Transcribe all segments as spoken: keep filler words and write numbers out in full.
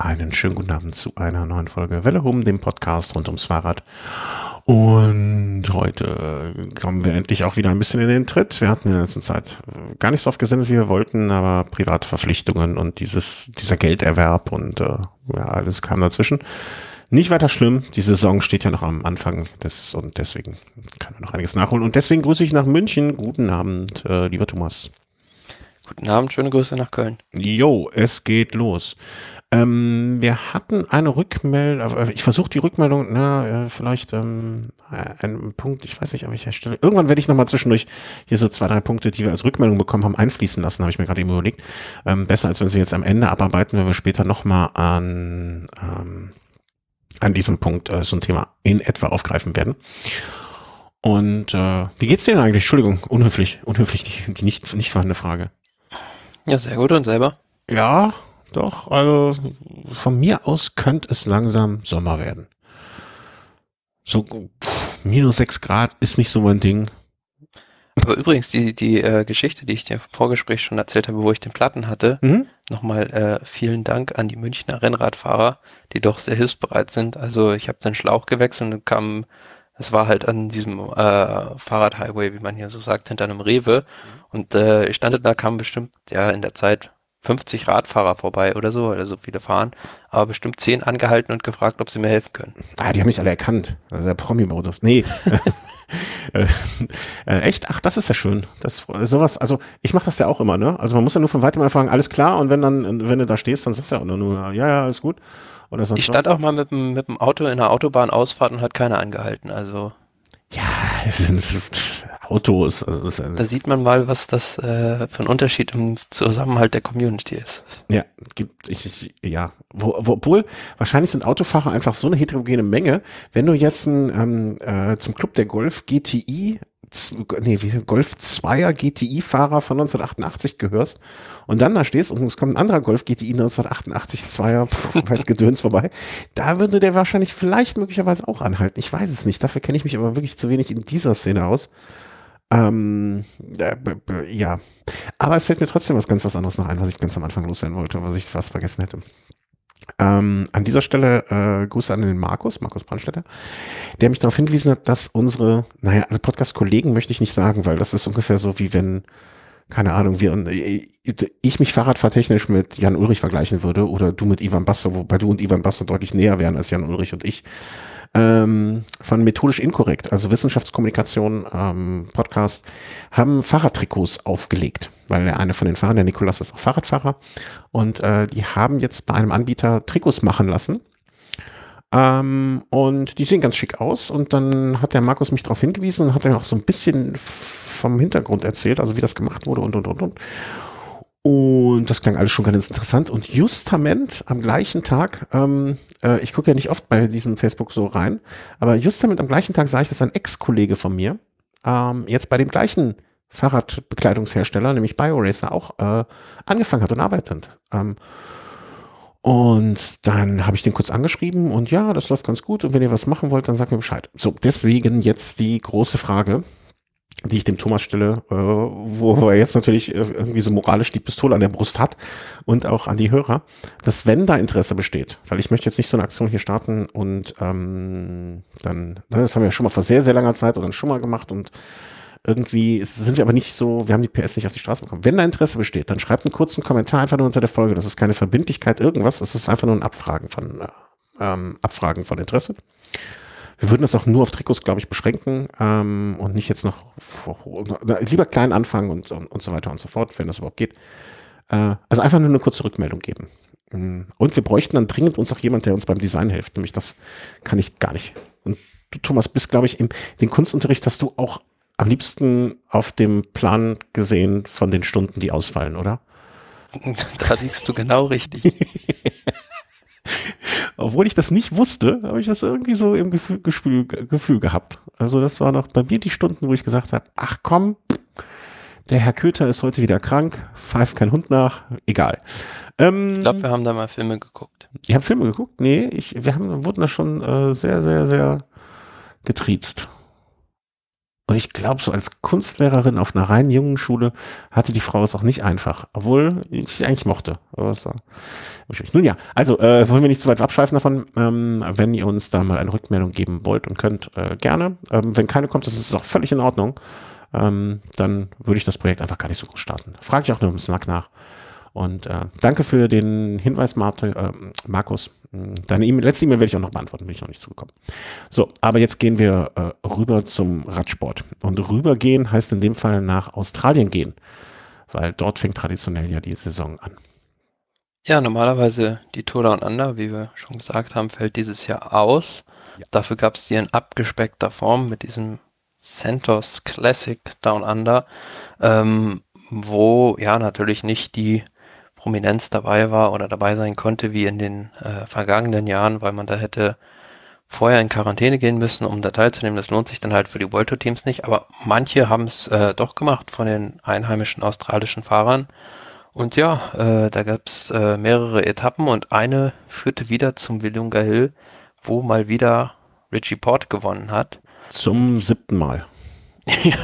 Einen schönen guten Abend zu einer neuen Folge Welle Hum, dem Podcast rund ums Fahrrad. Und heute kommen wir endlich auch wieder ein bisschen in den Tritt. Wir hatten in der letzten Zeit gar nicht so oft gesendet, wie wir wollten, aber private Verpflichtungen und dieses, dieser Gelderwerb und äh, ja, alles kam dazwischen. Nicht weiter schlimm, die Saison steht ja noch am Anfang des, und deswegen kann man noch einiges nachholen. Und deswegen grüße ich nach München. Guten Abend, äh, lieber Thomas. Guten Abend, schöne Grüße nach Köln. Jo, es geht los. Ähm, wir hatten eine Rückmeldung, ich versuche die Rückmeldung, na, äh, vielleicht ähm, einen Punkt, ich weiß nicht, an welcher Stelle. Irgendwann werde ich nochmal zwischendurch hier so zwei, drei Punkte, die wir als Rückmeldung bekommen haben, einfließen lassen, habe ich mir gerade eben überlegt. Ähm, besser, als wenn sie jetzt am Ende abarbeiten, wenn wir später nochmal an, ähm, an diesem Punkt äh, so ein Thema in etwa aufgreifen werden. Und äh, wie geht's dir denn eigentlich? Entschuldigung, unhöflich, unhöflich, die, die nicht, nicht vorhandene Frage. Ja, sehr gut, und selber? Ja, doch, also von mir aus könnte es langsam Sommer werden. So pff, minus sechs Grad ist nicht so mein Ding. Aber übrigens, die, die äh, Geschichte, die ich dir im Vorgespräch schon erzählt habe, wo ich den Platten hatte, Mhm. nochmal äh, vielen Dank an die Münchner Rennradfahrer, die doch sehr hilfsbereit sind. Also ich habe den Schlauch gewechselt und kam, es war halt an diesem äh, Fahrradhighway, wie man hier so sagt, hinter einem Rewe. Und äh, ich stand da, kamen bestimmt, ja, in der Zeit fünfzig Radfahrer vorbei oder so, weil so viele fahren, aber bestimmt zehn angehalten und gefragt, ob sie mir helfen können. Ah, die haben mich alle erkannt. Also der Promi-Modus. Nee. äh, äh, echt? Ach, das ist ja schön. Das, sowas, also ich mache das ja auch immer, ne? Also man muss ja nur von weitem anfangen, alles klar, und wenn dann, wenn du da stehst, dann sagst du ja auch nur, ja, ja, alles gut. Oder sonst Ich stand was. auch mal mit dem, mit dem Auto in der Autobahnausfahrt und hat keiner angehalten. Also Ja, es sind Autos. Also es da ist, sieht man mal, was das äh, für ein Unterschied im Zusammenhalt der Community ist. ja, gibt, ich, ich, ja, wo, wo, obwohl, wahrscheinlich sind Autofahrer einfach so eine heterogene Menge. Wenn du jetzt ein, ähm, äh, zum Club der Golf G T I, z- nee, wie, Golf Zweier G T I-Fahrer von neunzehnhundertachtundachtzig gehörst und dann da stehst und es kommt ein anderer Golf G T I neunzehnhundertachtundachtzig Zweier, pf, weiß Gedöns vorbei, da würde der wahrscheinlich vielleicht möglicherweise auch anhalten. Ich weiß es nicht, dafür kenne ich mich aber wirklich zu wenig in dieser Szene aus. Ähm, äh, b- b- ja, aber es fällt mir trotzdem was ganz was anderes noch ein, was ich ganz am Anfang loswerden wollte, was ich fast vergessen hätte. Ähm, an dieser Stelle äh, Grüße an den Markus, Markus Brandstätter, der mich darauf hingewiesen hat, dass unsere, naja, also Podcast-Kollegen möchte ich nicht sagen, weil das ist ungefähr so, wie wenn, keine Ahnung, wir, ich mich fahrradfahrtechnisch mit Jan Ulrich vergleichen würde oder du mit Ivan Basso, wobei du und Ivan Basso deutlich näher wären als Jan Ulrich und ich. Ähm, von Methodisch Inkorrekt, also Wissenschaftskommunikation, ähm, Podcast, haben Fahrradtrikots aufgelegt, weil der eine von den Fahrern, der Nikolas, ist auch Fahrradfahrer, und äh, die haben jetzt bei einem Anbieter Trikots machen lassen. Ähm, und die sehen ganz schick aus, und dann hat der Markus mich darauf hingewiesen und hat dann auch so ein bisschen vom Hintergrund erzählt, also wie das gemacht wurde und und und und. Und das klang alles schon ganz interessant. Und justament am gleichen Tag, ähm, äh, ich gucke ja nicht oft bei diesem Facebook so rein, aber justament am gleichen Tag sah ich, dass ein Ex-Kollege von mir ähm, jetzt bei dem gleichen Fahrradbekleidungshersteller, nämlich BioRacer, auch äh, angefangen hat und arbeitet. Ähm, und dann habe ich den kurz angeschrieben und ja, das läuft ganz gut. Und wenn ihr was machen wollt, dann sagt mir Bescheid. So, deswegen jetzt die große Frage, die ich dem Thomas stelle, äh, wo er jetzt natürlich äh, irgendwie so moralisch die Pistole an der Brust hat, und auch an die Hörer, dass wenn da Interesse besteht, weil ich möchte jetzt nicht so eine Aktion hier starten und ähm, dann, ne, das haben wir ja schon mal vor sehr, sehr langer Zeit oder schon mal gemacht, und irgendwie ist- sind wir aber nicht so, wir haben die P S nicht auf die Straße bekommen. Wenn da Interesse besteht, dann schreibt einen kurzen Kommentar einfach nur unter der Folge. Das ist keine Verbindlichkeit, irgendwas, das ist einfach nur ein Abfragen von, äh, ähm, Abfragen von Interesse. Wir würden das auch nur auf Trikots, glaube ich, beschränken, ähm, und nicht jetzt noch vor, lieber klein anfangen und, und, und so weiter und so fort, wenn das überhaupt geht. Äh, also einfach nur eine kurze Rückmeldung geben. Mm, Und wir bräuchten dann dringend uns auch jemand, der uns beim Design hilft. Nämlich das kann ich gar nicht. Und du, Thomas, bist, glaube ich, im den Kunstunterricht hast du auch am liebsten auf dem Plan gesehen von den Stunden, die ausfallen, oder? Da liegst du genau richtig. Obwohl ich das nicht wusste, habe ich das irgendwie so im Gefühl, Gefühl, Gefühl gehabt. Also das waren auch bei mir die Stunden, wo ich gesagt habe, ach komm, der Herr Köter ist heute wieder krank, pfeift kein Hund nach, egal. Ich glaube, Ähm, wir haben da mal Filme geguckt. ihr habt Filme geguckt? Nee, ich, wir haben, wurden da schon äh, sehr, sehr, sehr getriezt. Und ich glaube, so als Kunstlehrerin auf einer rein jungen Schule hatte die Frau es auch nicht einfach, obwohl ich sie eigentlich mochte. Aber es war schwierig. Nun ja, also äh, wollen wir nicht zu weit abschweifen davon. Ähm, wenn ihr uns da mal eine Rückmeldung geben wollt und könnt, äh, gerne. Ähm, wenn keine kommt, das ist auch völlig in Ordnung. Ähm, dann würde ich das Projekt einfach gar nicht so groß starten. Frage ich auch nur im Snack nach. Und äh, danke für den Hinweis, Marte, äh, Markus. Deine e letzte E-Mail werde ich auch noch beantworten, bin ich noch nicht zugekommen. So, aber jetzt gehen wir äh, rüber zum Radsport. Und rübergehen heißt in dem Fall nach Australien gehen, weil dort fängt traditionell ja die Saison an. Ja, normalerweise die Tour Down Under, wie wir schon gesagt haben, fällt dieses Jahr aus. Ja. Dafür gab es die in abgespeckter Form mit diesem Santos Classic Down Under, ähm, wo ja natürlich nicht die Prominenz dabei war oder dabei sein konnte wie in den äh, vergangenen Jahren, weil man da hätte vorher in Quarantäne gehen müssen, um da teilzunehmen. Das lohnt sich dann halt für die World Tour Teams nicht, aber manche haben es äh, doch gemacht von den einheimischen australischen Fahrern. Und ja, äh, da gab es äh, mehrere Etappen und eine führte wieder zum Willunga Hill, wo mal wieder Richie Porte gewonnen hat. Zum siebten Mal. Ja,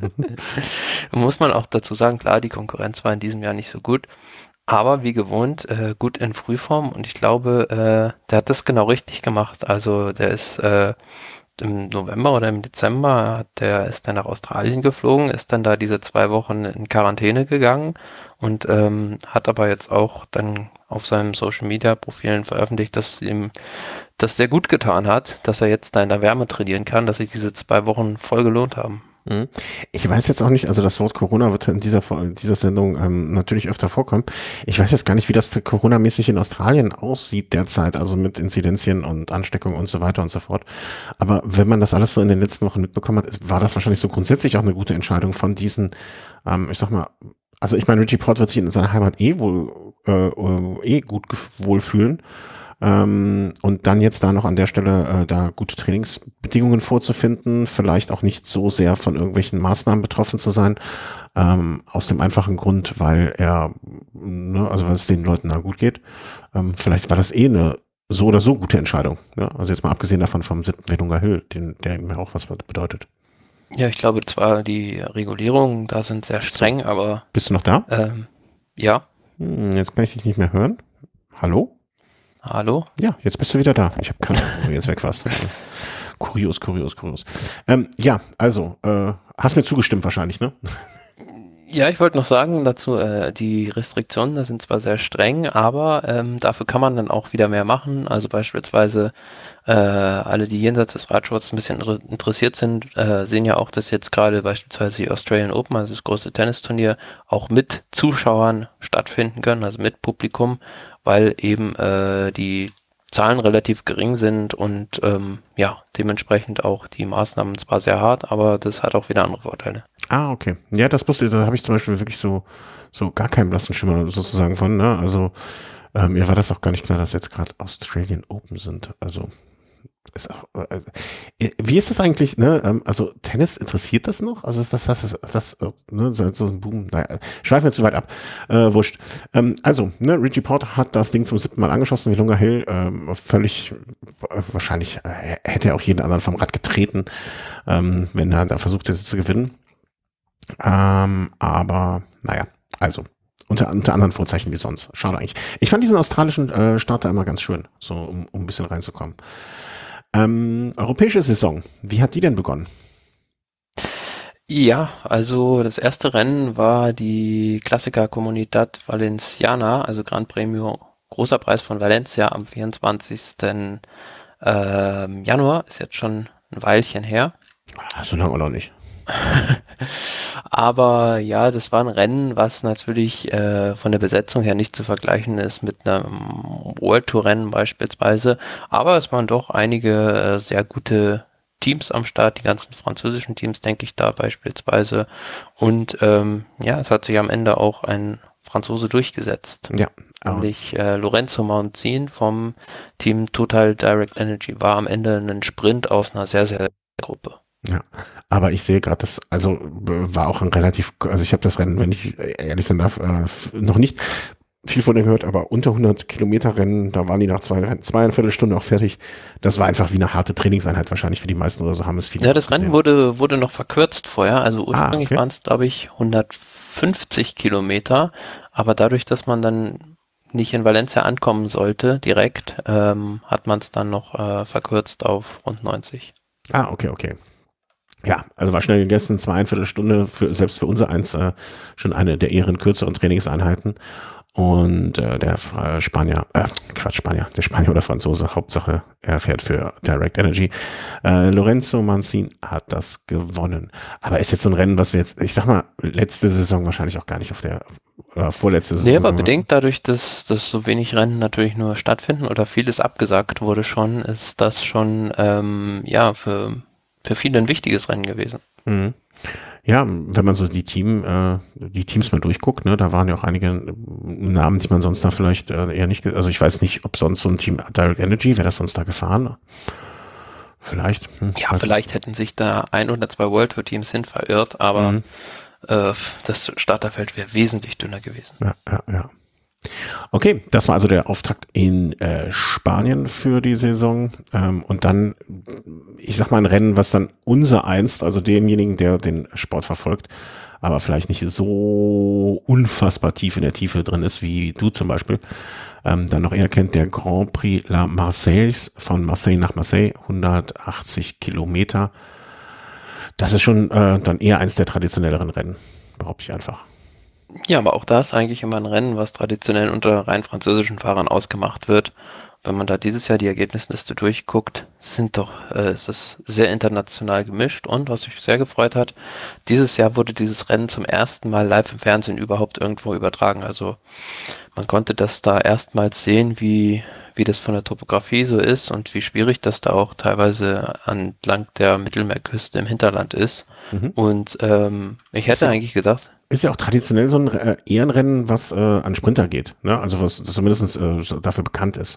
muss man auch dazu sagen, klar, die Konkurrenz war in diesem Jahr nicht so gut, aber wie gewohnt, äh, gut in Frühform und ich glaube, äh, der hat das genau richtig gemacht. Also der ist äh, im November oder im Dezember, hat der ist dann nach Australien geflogen, ist dann da diese zwei Wochen in Quarantäne gegangen und ähm, hat aber jetzt auch dann auf seinen Social Media Profilen veröffentlicht, dass ihm das sehr gut getan hat, dass er jetzt da in der Wärme trainieren kann, dass sich diese zwei Wochen voll gelohnt haben. Ich weiß jetzt auch nicht, also das Wort Corona wird in dieser, in dieser Sendung ähm, natürlich öfter vorkommen. Ich weiß jetzt gar nicht, wie das Corona-mäßig in Australien aussieht derzeit, also mit Inzidenzien und Ansteckung und so weiter und so fort. Aber wenn man das alles so in den letzten Wochen mitbekommen hat, war das wahrscheinlich so grundsätzlich auch eine gute Entscheidung von diesen, ähm, ich sag mal, also ich meine, Richie Porte wird sich in seiner Heimat eh wohl äh, eh gut wohlfühlen. Ähm, und dann jetzt da noch an der Stelle äh, da gute Trainingsbedingungen vorzufinden, vielleicht auch nicht so sehr von irgendwelchen Maßnahmen betroffen zu sein, ähm, aus dem einfachen Grund, weil er, ne, also weil es den Leuten da gut geht, ähm, vielleicht war das eh eine so oder so gute Entscheidung. Ja? Also jetzt mal abgesehen davon vom siebten Willunga Hill, den, der mir auch was bedeutet. Ja, ich glaube zwar die Regulierungen da sind sehr streng, so. aber... Bist du noch da? Ähm, ja. Hm, jetzt kann ich dich nicht mehr hören. Hallo? Hallo? Ja, jetzt bist du wieder da. Ich habe keine Ahnung, wo du jetzt weg warst. Kurios, kurios, kurios. Ähm, ja, also, äh, hast mir zugestimmt wahrscheinlich, ne? Ja, ich wollte noch sagen dazu, äh, die Restriktionen, da sind zwar sehr streng, aber ähm, dafür kann man dann auch wieder mehr machen. Also beispielsweise äh, alle, die jenseits des Radsports ein bisschen interessiert sind, äh, sehen ja auch, dass jetzt gerade beispielsweise die Australian Open, also das große Tennisturnier, auch mit Zuschauern stattfinden können, also mit Publikum, weil eben äh, die Zahlen relativ gering sind und ähm, ja, dementsprechend auch die Maßnahmen zwar sehr hart, aber das hat auch wieder andere Vorteile. Ah, okay. Ja, das wusste ich, da habe ich zum Beispiel wirklich so, so gar keinen blassen Schimmer sozusagen von, ne? Also äh, mir war das auch gar nicht klar, dass jetzt gerade Australian Open sind. Also ist auch, äh, wie ist das eigentlich, ne? Also Tennis, interessiert das noch? Also ist das, das, ist, das, ne? So ein Boom, naja, schweifen wir zu weit ab. Äh, wurscht. Ähm, also, ne, Richie Porte hat das Ding zum siebten Mal angeschossen, Willunga Hill, ähm, völlig, äh, wahrscheinlich äh, hätte er auch jeden anderen vom Rad getreten, ähm, wenn er da versucht hätte zu gewinnen. Ähm, aber, naja, also, unter, unter anderen Vorzeichen wie sonst. Schade eigentlich. Ich fand diesen australischen äh, Starter immer ganz schön, so um, um ein bisschen reinzukommen. Ähm, europäische Saison, wie hat die denn begonnen? Ja, also das erste Rennen war die Klassiker Comunidad Valenciana, also Gran Premio, großer Preis von Valencia am vierundzwanzigsten Ähm, Januar, ist jetzt schon ein Weilchen her. So lange auch noch nicht. Aber ja, das war ein Rennen, was natürlich äh, von der Besetzung her nicht zu vergleichen ist mit einem World Tour Rennen beispielsweise. Aber es waren doch einige äh, sehr gute Teams am Start, die ganzen französischen Teams, denke ich da beispielsweise. Und ähm, ja, es hat sich am Ende auch ein Franzose durchgesetzt. Ja. Nämlich äh, Lorenzo Mounzin vom Team Total Direct Energy war am Ende ein Sprint aus einer sehr, sehr Gruppe. Ja, aber ich sehe gerade, das also war auch ein relativ, also ich habe das Rennen, wenn ich ehrlich sein darf, äh, noch nicht viel von denen gehört, aber unter hundert Kilometer Rennen, da waren die nach zwei, zweieinviertel Stunde auch fertig. Das war einfach wie eine harte Trainingseinheit wahrscheinlich für die meisten oder so haben es viele. Ja, das Rennen wurde, wurde noch verkürzt vorher. Also ursprünglich ah, okay. waren es, glaube ich, hundertfünfzig Kilometer. Aber dadurch, dass man dann nicht in Valencia ankommen sollte, direkt, ähm, hat man es dann noch äh, verkürzt auf rund neunzig. Ah, okay, okay. Ja, also war schnell gegessen, zweieinviertel Stunde, für, selbst für unser eins äh, schon eine der eher kürzeren Trainingseinheiten. Und äh, der äh, Spanier, äh, Quatsch, Spanier, der Spanier oder Franzose, Hauptsache, er fährt für Direct Energy. Äh, Lorenzo Mancin hat das gewonnen. Aber ist jetzt so ein Rennen, was wir jetzt, ich sag mal, letzte Saison wahrscheinlich auch gar nicht auf der, oder vorletzte Saison. Nee, aber bedingt dadurch, dass, dass so wenig Rennen natürlich nur stattfinden oder vieles abgesagt wurde schon, ist das schon, ähm, ja, für, für viele ein wichtiges Rennen gewesen. Mhm. Ja, wenn man so die Team, äh, die Teams mal durchguckt, ne, da waren ja auch einige Namen, die man sonst da vielleicht äh, eher nicht, also ich weiß nicht, ob sonst so ein Team Direct Energy, wäre das sonst da gefahren? Vielleicht. Hm, ja, vielleicht hätten sich da ein oder zwei World Tour Teams hin verirrt, aber mhm. äh, das Starterfeld wäre wesentlich dünner gewesen. Ja, ja, ja. Okay, das war also der Auftakt in äh, Spanien für die Saison ähm, und dann, ich sag mal, ein Rennen, was dann unser einst, also demjenigen, der den Sport verfolgt, aber vielleicht nicht so unfassbar tief in der Tiefe drin ist, wie du zum Beispiel, ähm, dann noch eher kennt, der Grand Prix La Marseillaise von Marseille nach Marseille, hundertachtzig Kilometer. Das ist schon äh, dann eher eins der traditionelleren Rennen, behaupte ich einfach. Ja, aber auch da ist eigentlich immer ein Rennen, was traditionell unter rein französischen Fahrern ausgemacht wird. Wenn man da dieses Jahr die Ergebnisliste durchguckt, sind doch, äh, ist es sehr international gemischt und was mich sehr gefreut hat, dieses Jahr wurde dieses Rennen zum ersten Mal live im Fernsehen überhaupt irgendwo übertragen. Also man konnte das da erstmals sehen, wie, wie das von der Topografie so ist und wie schwierig das da auch teilweise entlang der Mittelmeerküste im Hinterland ist. Mhm. Und ähm, ich hätte eigentlich gedacht, ist ja auch traditionell so ein äh, Ehrenrennen, was äh, an Sprinter geht, ne? Also was zumindest äh, dafür bekannt ist.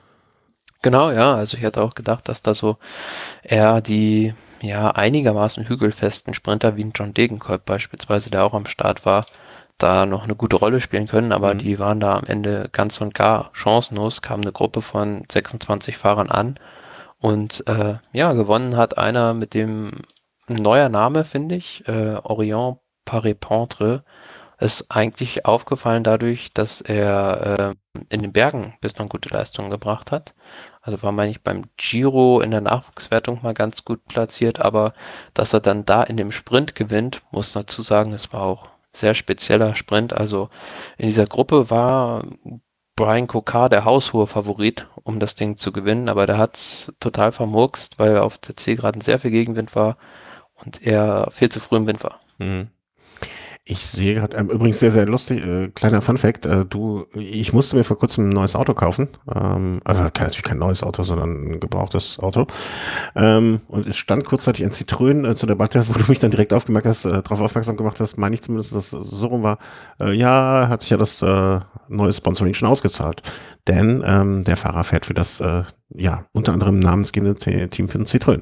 Genau, ja. Also ich hätte auch gedacht, dass da so eher die ja einigermaßen hügelfesten Sprinter wie ein John Degenkolb beispielsweise, der auch am Start war, da noch eine gute Rolle spielen können, aber mhm. die waren da am Ende ganz und gar chancenlos, kam eine Gruppe von sechsundzwanzig Fahrern an und äh, ja, gewonnen hat einer mit dem ein neuer Name, finde ich, äh, Orient Paré-Pentre, ist eigentlich aufgefallen dadurch, dass er äh, in den Bergen bislang gute Leistungen gebracht hat. Also war, meine ich, beim Giro in der Nachwuchswertung mal ganz gut platziert, aber dass er dann da in dem Sprint gewinnt, muss dazu sagen, es war auch sehr spezieller Sprint. Also in dieser Gruppe war Brian Cocard der haushohe Favorit, um das Ding zu gewinnen, aber der hat's total vermurkst, weil auf der Zielgeraden sehr viel Gegenwind war und er viel zu früh im Wind war. Mhm. Ich sehe gerade, ähm, übrigens sehr, sehr lustig, äh, kleiner Funfact, äh, du, ich musste mir vor kurzem ein neues Auto kaufen, ähm, also kein, natürlich kein neues Auto, sondern ein gebrauchtes Auto, ähm, und es stand kurzzeitig ein Citroën äh, zur Debatte, wo du mich dann direkt aufgemerkt hast, äh, darauf aufmerksam gemacht hast, meine ich zumindest, dass es so rum war, äh, ja, hat sich ja das äh, neue Sponsoring schon ausgezahlt, denn ähm, der Fahrer fährt für das, äh, ja, unter anderem namensgebende Team für den Citroën.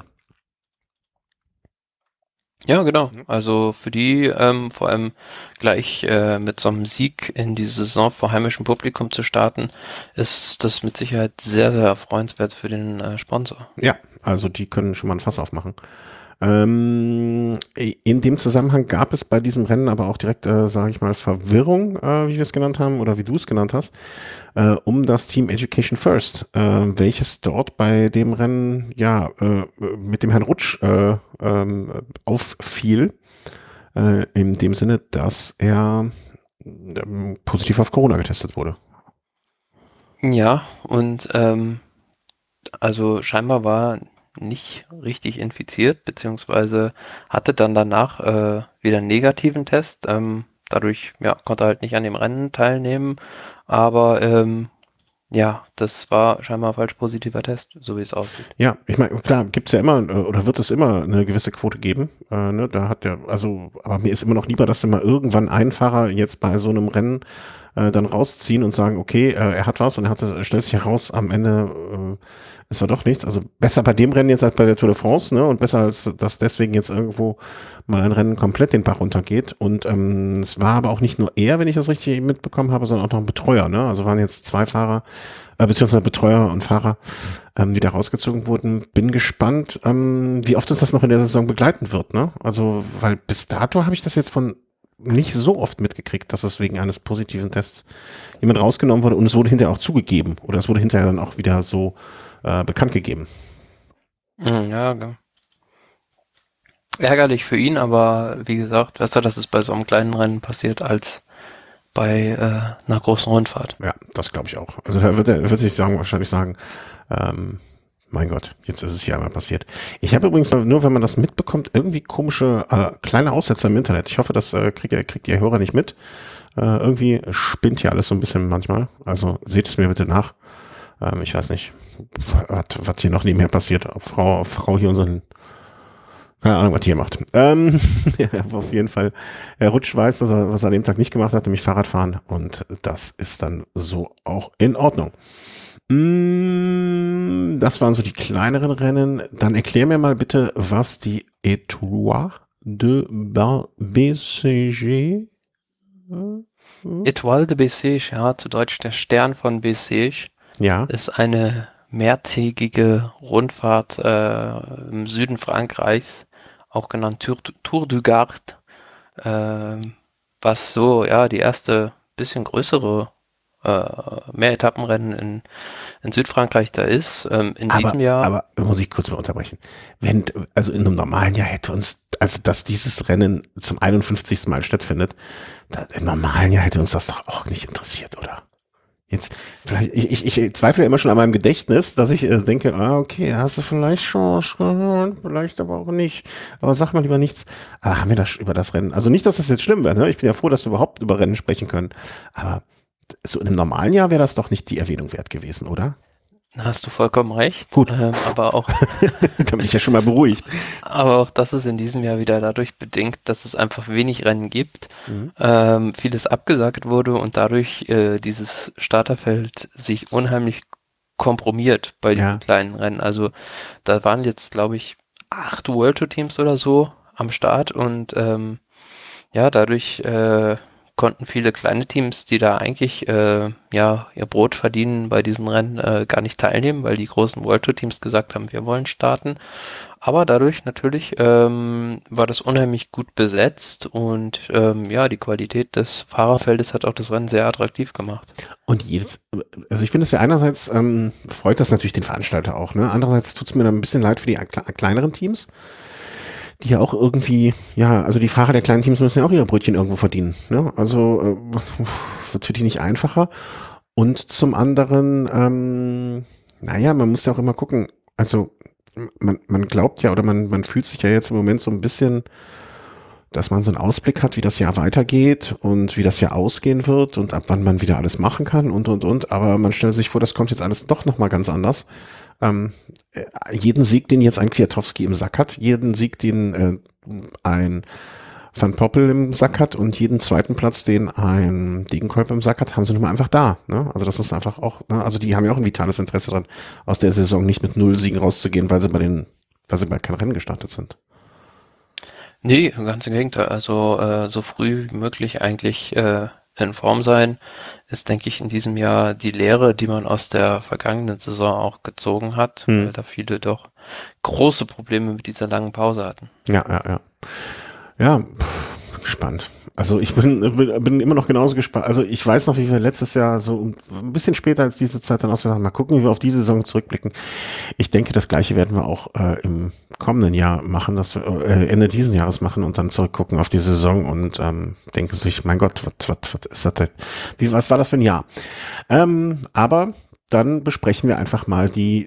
Ja, genau. Also für die ähm, vor allem gleich äh, mit so einem Sieg in die Saison vor heimischem Publikum zu starten, ist das mit Sicherheit sehr, sehr erfreuenswert für den äh, Sponsor. Ja, also die können schon mal ein Fass aufmachen. Ähm, in dem Zusammenhang gab es bei diesem Rennen aber auch direkt, äh, sage ich mal, Verwirrung, äh, wie wir es genannt haben oder wie du es genannt hast, äh, um das Team Education First, äh, welches dort bei dem Rennen ja äh, mit dem Herrn Rutsch äh, ähm, auffiel, äh, in dem Sinne, dass er ähm, positiv auf Corona getestet wurde. Ja, und ähm, also scheinbar war nicht richtig infiziert, beziehungsweise hatte dann danach äh, wieder einen negativen Test. Ähm, dadurch ja, konnte er halt nicht an dem Rennen teilnehmen, aber ähm, ja, das war scheinbar ein falsch positiver Test, so wie es aussieht. Ja, ich meine, klar, gibt's ja immer, oder wird es immer eine gewisse Quote geben, äh, ne, da hat der, also, aber mir ist immer noch lieber, dass dann mal irgendwann ein Fahrer jetzt bei so einem Rennen äh, dann rausziehen und sagen, okay, äh, er hat was und er hat, stellt sich heraus, am Ende äh, es war doch nichts. Also besser bei dem Rennen jetzt als bei der Tour de France, ne? Und besser als dass deswegen jetzt irgendwo mal ein Rennen komplett den Bach runtergeht. Und ähm, es war aber auch nicht nur er, wenn ich das richtig mitbekommen habe, sondern auch noch ein Betreuer, ne? Also waren jetzt zwei Fahrer, äh, beziehungsweise Betreuer und Fahrer, ähm, die da rausgezogen wurden. Bin gespannt, ähm, wie oft uns das noch in der Saison begleiten wird, ne? Also, weil bis dato habe ich das jetzt von nicht so oft mitgekriegt, dass es wegen eines positiven Tests jemand rausgenommen wurde und es wurde hinterher auch zugegeben oder es wurde hinterher dann auch wieder so äh, bekannt gegeben. Mhm, ja, ge- ärgerlich für ihn, aber wie gesagt, besser, dass es bei so einem kleinen Rennen passiert, als bei äh, einer großen Rundfahrt. Ja, das glaube ich auch. Also da wird er wird sich sagen, wahrscheinlich sagen, ähm, mein Gott, jetzt ist es hier einmal passiert. Ich habe übrigens nur, wenn man das mitbekommt, irgendwie komische äh, kleine Aussetzer im Internet. Ich hoffe, das äh, kriegt ihr, kriegt ihr Hörer nicht mit. Äh, irgendwie spinnt hier alles so ein bisschen manchmal. Also seht es mir bitte nach. Ähm, ich weiß nicht, was, was hier noch nebenher passiert. Ob Frau, ob Frau hier unseren, keine Ahnung, was die hier macht. Ähm, ja, auf jeden Fall. Herr Rutsch weiß, dass er, was er an dem Tag nicht gemacht hat, nämlich Fahrradfahren. Und das ist dann so auch in Ordnung. Mm, Das waren so die kleineren Rennen. Dann erklär mir mal bitte, was die Etoile de B C G Etoile de Bessèges, ja, zu Deutsch der Stern von Bessèges, ja, ist eine mehrtägige Rundfahrt äh, im Süden Frankreichs, auch genannt Tour, Tour du Gard, ähm, was so, ja, die erste bisschen größere äh, Mehretappenrennen in, in Südfrankreich da ist. Ähm, in aber, diesem Jahr, aber muss ich kurz mal unterbrechen. Wenn, also in einem normalen Jahr hätte uns, also dass dieses Rennen zum einundfünfzigsten Mal stattfindet, da, im normalen Jahr hätte uns das doch auch nicht interessiert, oder? Jetzt, vielleicht, ich, ich, ich zweifle immer schon an meinem Gedächtnis, dass ich äh, denke, ah, okay, hast du vielleicht schon was gehört, vielleicht aber auch nicht. Aber sag mal lieber nichts. Ah, haben wir das über das Rennen? Also nicht, dass das jetzt schlimm wäre, ne? Ich bin ja froh, dass wir überhaupt über Rennen sprechen können. Aber so in einem normalen Jahr wäre das doch nicht die Erwähnung wert gewesen, oder? hast du vollkommen recht, Gut, ähm, aber auch dann bin ich ja schon mal beruhigt. Aber auch das ist in diesem Jahr wieder dadurch bedingt, dass es einfach wenig Rennen gibt, Mhm. ähm, vieles abgesagt wurde und dadurch äh, dieses Starterfeld sich unheimlich kompromiert bei diesen Ja, kleinen Rennen. Also da waren jetzt, glaube ich, acht World Tour Teams oder so am Start und ähm, ja, dadurch äh, konnten viele kleine Teams, die da eigentlich äh, ja ihr Brot verdienen bei diesen Rennen, äh, gar nicht teilnehmen, weil die großen World Tour Teams gesagt haben, wir wollen starten. Aber dadurch natürlich ähm, war das unheimlich gut besetzt und ähm, ja, die Qualität des Fahrerfeldes hat auch das Rennen sehr attraktiv gemacht. und jedes, also ich finde es ja einerseits, ähm, freut das natürlich den Veranstalter auch, ne? Andererseits tut es mir dann ein bisschen leid für die kle- kleineren Teams, die ja auch irgendwie, ja, also die Fahrer der kleinen Teams müssen ja auch ihre Brötchen irgendwo verdienen, ne? Also äh, wird für die nicht einfacher. Und zum anderen, ähm, naja, man muss ja auch immer gucken, also man, man glaubt ja oder man, man fühlt sich ja jetzt im Moment so ein bisschen, dass man so einen Ausblick hat, wie das Jahr weitergeht und wie das Jahr ausgehen wird und ab wann man wieder alles machen kann und, und, und. Aber man stellt sich vor, das kommt jetzt alles doch nochmal ganz anders. Ähm, äh, jeden Sieg, den jetzt ein Kwiatkowski im Sack hat, jeden Sieg, den äh, ein Van Poppel im Sack hat und jeden zweiten Platz, den ein Degenkolb im Sack hat, haben sie nun mal einfach da. Ne? Also das muss einfach auch, ne? Also die haben ja auch ein vitales Interesse daran, aus der Saison nicht mit null Siegen rauszugehen, weil sie bei den, weil sie bei kein Rennen gestartet sind. Nee, ganz im Gegenteil. Also äh, so früh wie möglich eigentlich äh, in Form sein, ist, denke ich, in diesem Jahr die Lehre, die man aus der vergangenen Saison auch gezogen hat, Hm. weil da viele doch große Probleme mit dieser langen Pause hatten. Ja, ja, ja. Ja, pff, gespannt. Also ich bin, bin, bin immer noch genauso gespannt. Also ich weiß noch, wie wir letztes Jahr so ein bisschen später als diese Zeit dann ausgesagt haben, mal gucken, wie wir auf diese Saison zurückblicken. Ich denke, das Gleiche werden wir auch äh, im kommenden Jahr machen, dass wir äh, Ende dieses Jahres machen und dann zurückgucken auf die Saison und ähm, denken sich, mein Gott, was, was, was ist das denn? Wie, was war das für ein Jahr? Ähm, aber dann besprechen wir einfach mal die,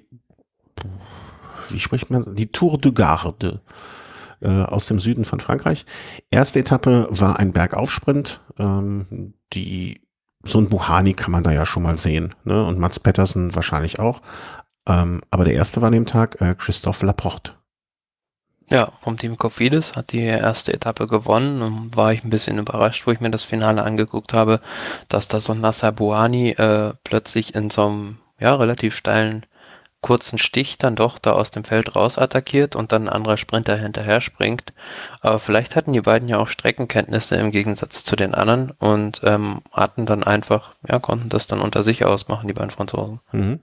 wie spricht man, die Tour de Garde aus dem Süden von Frankreich. Erste Etappe war ein Bergaufsprint. Ähm, die, so ein Buhani kann man da ja schon mal sehen. Ne? Und Mats Pettersen wahrscheinlich auch. Ähm, aber der erste war an dem Tag äh, Christophe Laporte. Ja, vom Team Cofidis hat die erste Etappe gewonnen und war ich ein bisschen überrascht, wo ich mir das Finale angeguckt habe, dass da so ein Nasser Bouhanni äh, plötzlich in so einem ja, relativ steilen kurzen Stich dann doch da aus dem Feld raus attackiert und dann ein anderer Sprinter hinterher springt. Aber vielleicht hatten die beiden ja auch Streckenkenntnisse im Gegensatz zu den anderen und ähm, hatten dann einfach, ja, konnten das dann unter sich ausmachen, die beiden Franzosen. Mhm.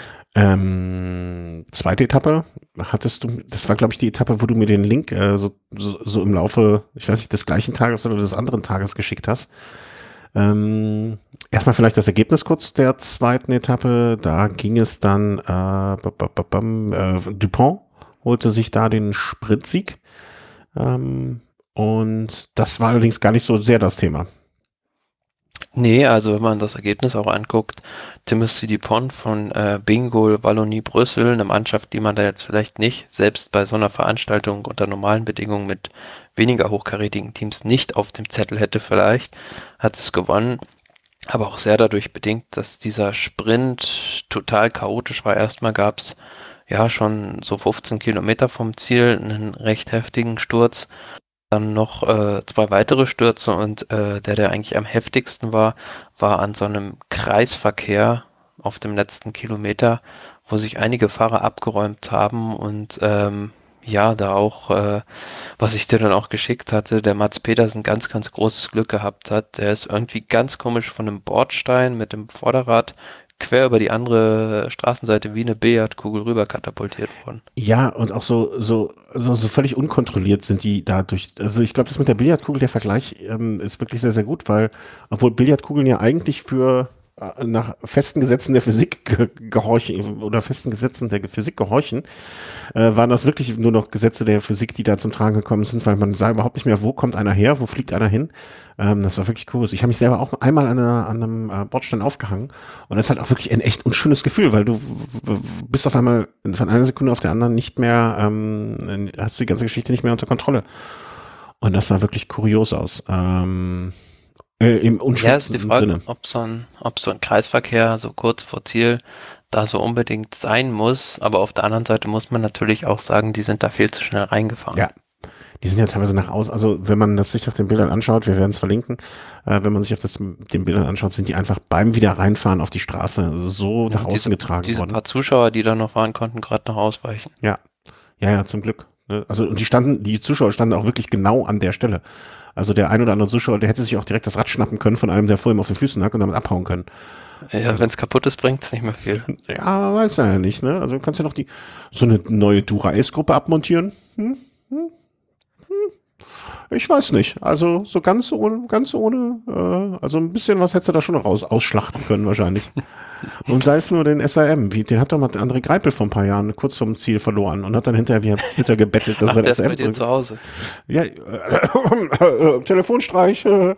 Ähm, zweite Etappe hattest du, das war glaube ich die Etappe, wo du mir den Link äh, so, so, so im Laufe, ich weiß nicht, des gleichen Tages oder des anderen Tages geschickt hast. Ähm, erstmal vielleicht das Ergebnis kurz der zweiten Etappe. Da ging es dann, äh, b -b -b -b äh, Dupont holte sich da den Sprintsieg. Ähm, und das war allerdings gar nicht so sehr das Thema. Nee, also wenn man das Ergebnis auch anguckt, Timothy Dupont von äh, Bingoal Wallonie Brüssel, eine Mannschaft, die man da jetzt vielleicht nicht, selbst bei so einer Veranstaltung unter normalen Bedingungen mit weniger hochkarätigen Teams nicht auf dem Zettel hätte vielleicht, hat es gewonnen. Aber auch sehr dadurch bedingt, dass dieser Sprint total chaotisch war. Erstmal gab es ja schon so fünfzehn Kilometer vom Ziel einen recht heftigen Sturz. Dann noch äh, zwei weitere Stürze und äh, der, der eigentlich am heftigsten war, war an so einem Kreisverkehr auf dem letzten Kilometer, wo sich einige Fahrer abgeräumt haben und ähm, ja, da auch, äh, was ich dir dann auch geschickt hatte, der Mats Pedersen ganz, ganz großes Glück gehabt hat. Der ist irgendwie ganz komisch von einem Bordstein mit dem Vorderrad quer über die andere Straßenseite wie eine Billardkugel rüber katapultiert worden. Ja, und auch so, so, so, so völlig unkontrolliert sind die dadurch. Also ich glaube, das mit der Billardkugel, der Vergleich ähm, ist wirklich sehr, sehr gut, weil, obwohl Billardkugeln ja eigentlich für äh, nach festen Gesetzen der Physik ge gehorchen oder festen Gesetzen der Physik gehorchen, äh, waren das wirklich nur noch Gesetze der Physik, die da zum Tragen gekommen sind, weil man sah überhaupt nicht mehr, wo kommt einer her, wo fliegt einer hin. Ähm, das war wirklich cool. Ich habe mich selber auch einmal an, einer, an einem äh, Bordstein aufgehangen und das ist halt auch wirklich ein echt unschönes Gefühl, weil du w- w- bist auf einmal von einer Sekunde auf der anderen nicht mehr, ähm, hast die ganze Geschichte nicht mehr unter Kontrolle. Und das sah wirklich kurios aus. Ähm, äh, im Ja, ist die unschönsten Frage, Sinne. ob so ein, ob so ein Kreisverkehr so kurz vor Ziel da so unbedingt sein muss. Aber auf der anderen Seite muss man natürlich auch sagen, die sind da viel zu schnell reingefahren. Ja. Die sind ja teilweise nach außen, also wenn man das sich auf den Bildern anschaut, wir werden es verlinken, äh, wenn man sich auf das, den Bildern anschaut, sind die einfach beim Wiederreinfahren auf die Straße so Ja, nach außen diese, getragen diese worden. paar Zuschauer, die da noch waren, konnten gerade noch ausweichen. Ja, ja, ja, zum Glück. Ne? Also und die standen, die Zuschauer standen auch wirklich genau an der Stelle. Also der ein oder andere Zuschauer, der hätte sich auch direkt das Rad schnappen können von einem, der vor ihm auf den Füßen lag und damit abhauen können. Ja, wenn es kaputt ist, bringt es nicht mehr viel. Ja, weiß er ja nicht, ne? Also du kannst ja noch die so eine neue Dura-Ace-Gruppe abmontieren. Hm? Hm? Ich weiß nicht. Also so ganz ohne, ganz ohne, äh, also ein bisschen was hättest du da schon noch raus, ausschlachten können wahrscheinlich. Und sei es nur den S R M, wie, den hat doch mal André Greipel vor ein paar Jahren kurz vom Ziel verloren und hat dann hinterher wieder Twitter gebettelt, dass Ach, er der das ist bei S R M dir zurück. zu Hause. Ja, äh, äh, äh, Telefonstreich, äh.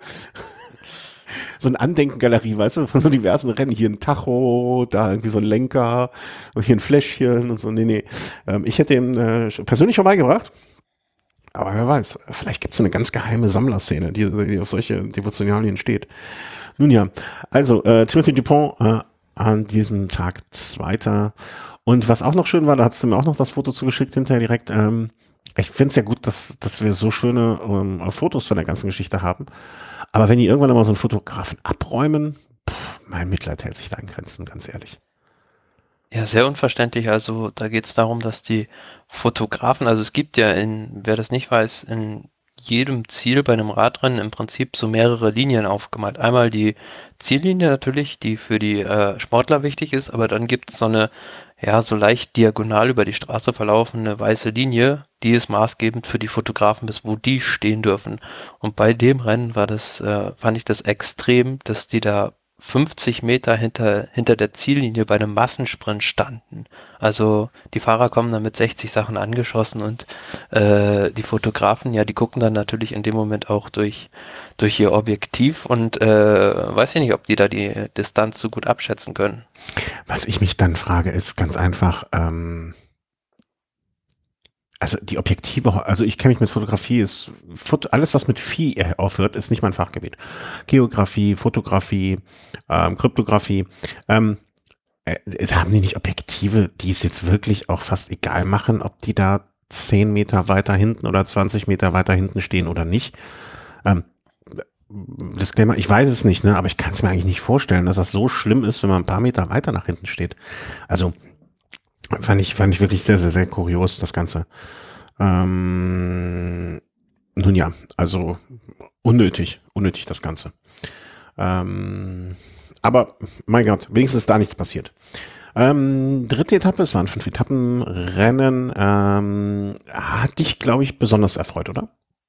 So eine Andenkengalerie, weißt du, von so diversen Rennen. Hier ein Tacho, da irgendwie so ein Lenker und hier ein Fläschchen und so. Nee, nee. Ähm, ich hätte ihm äh, persönlich vorbeigebracht. Aber wer weiß, vielleicht gibt es eine ganz geheime Sammlerszene, die, die auf solche Devotionalien steht. Nun ja, also äh, Timothy Dupont äh, an diesem Tag Zweiter. Und was auch noch schön war, da hast du mir auch noch das Foto zugeschickt hinterher direkt. Ähm, ich finde es ja gut, dass, dass wir so schöne ähm, Fotos von der ganzen Geschichte haben. Aber wenn die irgendwann mal so einen Fotografen abräumen, pff, mein Mitleid hält sich da in Grenzen, ganz ehrlich. Ja, sehr unverständlich. Also da geht es darum, dass die Fotografen, also es gibt ja in, wer das nicht weiß, in jedem Ziel bei einem Radrennen im Prinzip so mehrere Linien aufgemalt. Einmal die Ziellinie natürlich, die für die äh, Sportler wichtig ist, aber dann gibt es so eine, ja, so leicht diagonal über die Straße verlaufende weiße Linie, die ist maßgebend für die Fotografen, bis wo die stehen dürfen. Und bei dem Rennen war das, äh, fand ich das extrem, dass die da fünfzig Meter hinter, hinter der Ziellinie bei einem Massensprint standen. Also die Fahrer kommen dann mit sechzig Sachen angeschossen und äh, die Fotografen, ja, die gucken dann natürlich in dem Moment auch durch, durch ihr Objektiv und äh, weiß ich nicht, ob die da die Distanz so gut abschätzen können. Was ich mich dann frage, ist ganz einfach, ähm, also die Objektive, also ich kenne mich mit Fotografie, ist alles, was mit Vieh aufhört, ist nicht mein Fachgebiet. Geografie, Fotografie, ähm, Kryptographie. Ähm, äh, haben die nicht Objektive, die es jetzt wirklich auch fast egal machen, ob die da zehn Meter weiter hinten oder zwanzig Meter weiter hinten stehen oder nicht? Ähm, Disclaimer, ich weiß es nicht, ne, aber ich kann es mir eigentlich nicht vorstellen, dass das so schlimm ist, wenn man ein paar Meter weiter nach hinten steht. Also Fand ich, fand ich wirklich sehr, sehr, sehr kurios, das Ganze. Ähm, nun ja, also unnötig, unnötig das Ganze. Ähm, aber mein Gott, wenigstens ist da nichts passiert. Ähm, dritte Etappe, es waren fünf Etappenrennen, ähm, hat dich, glaube ich, besonders erfreut, oder?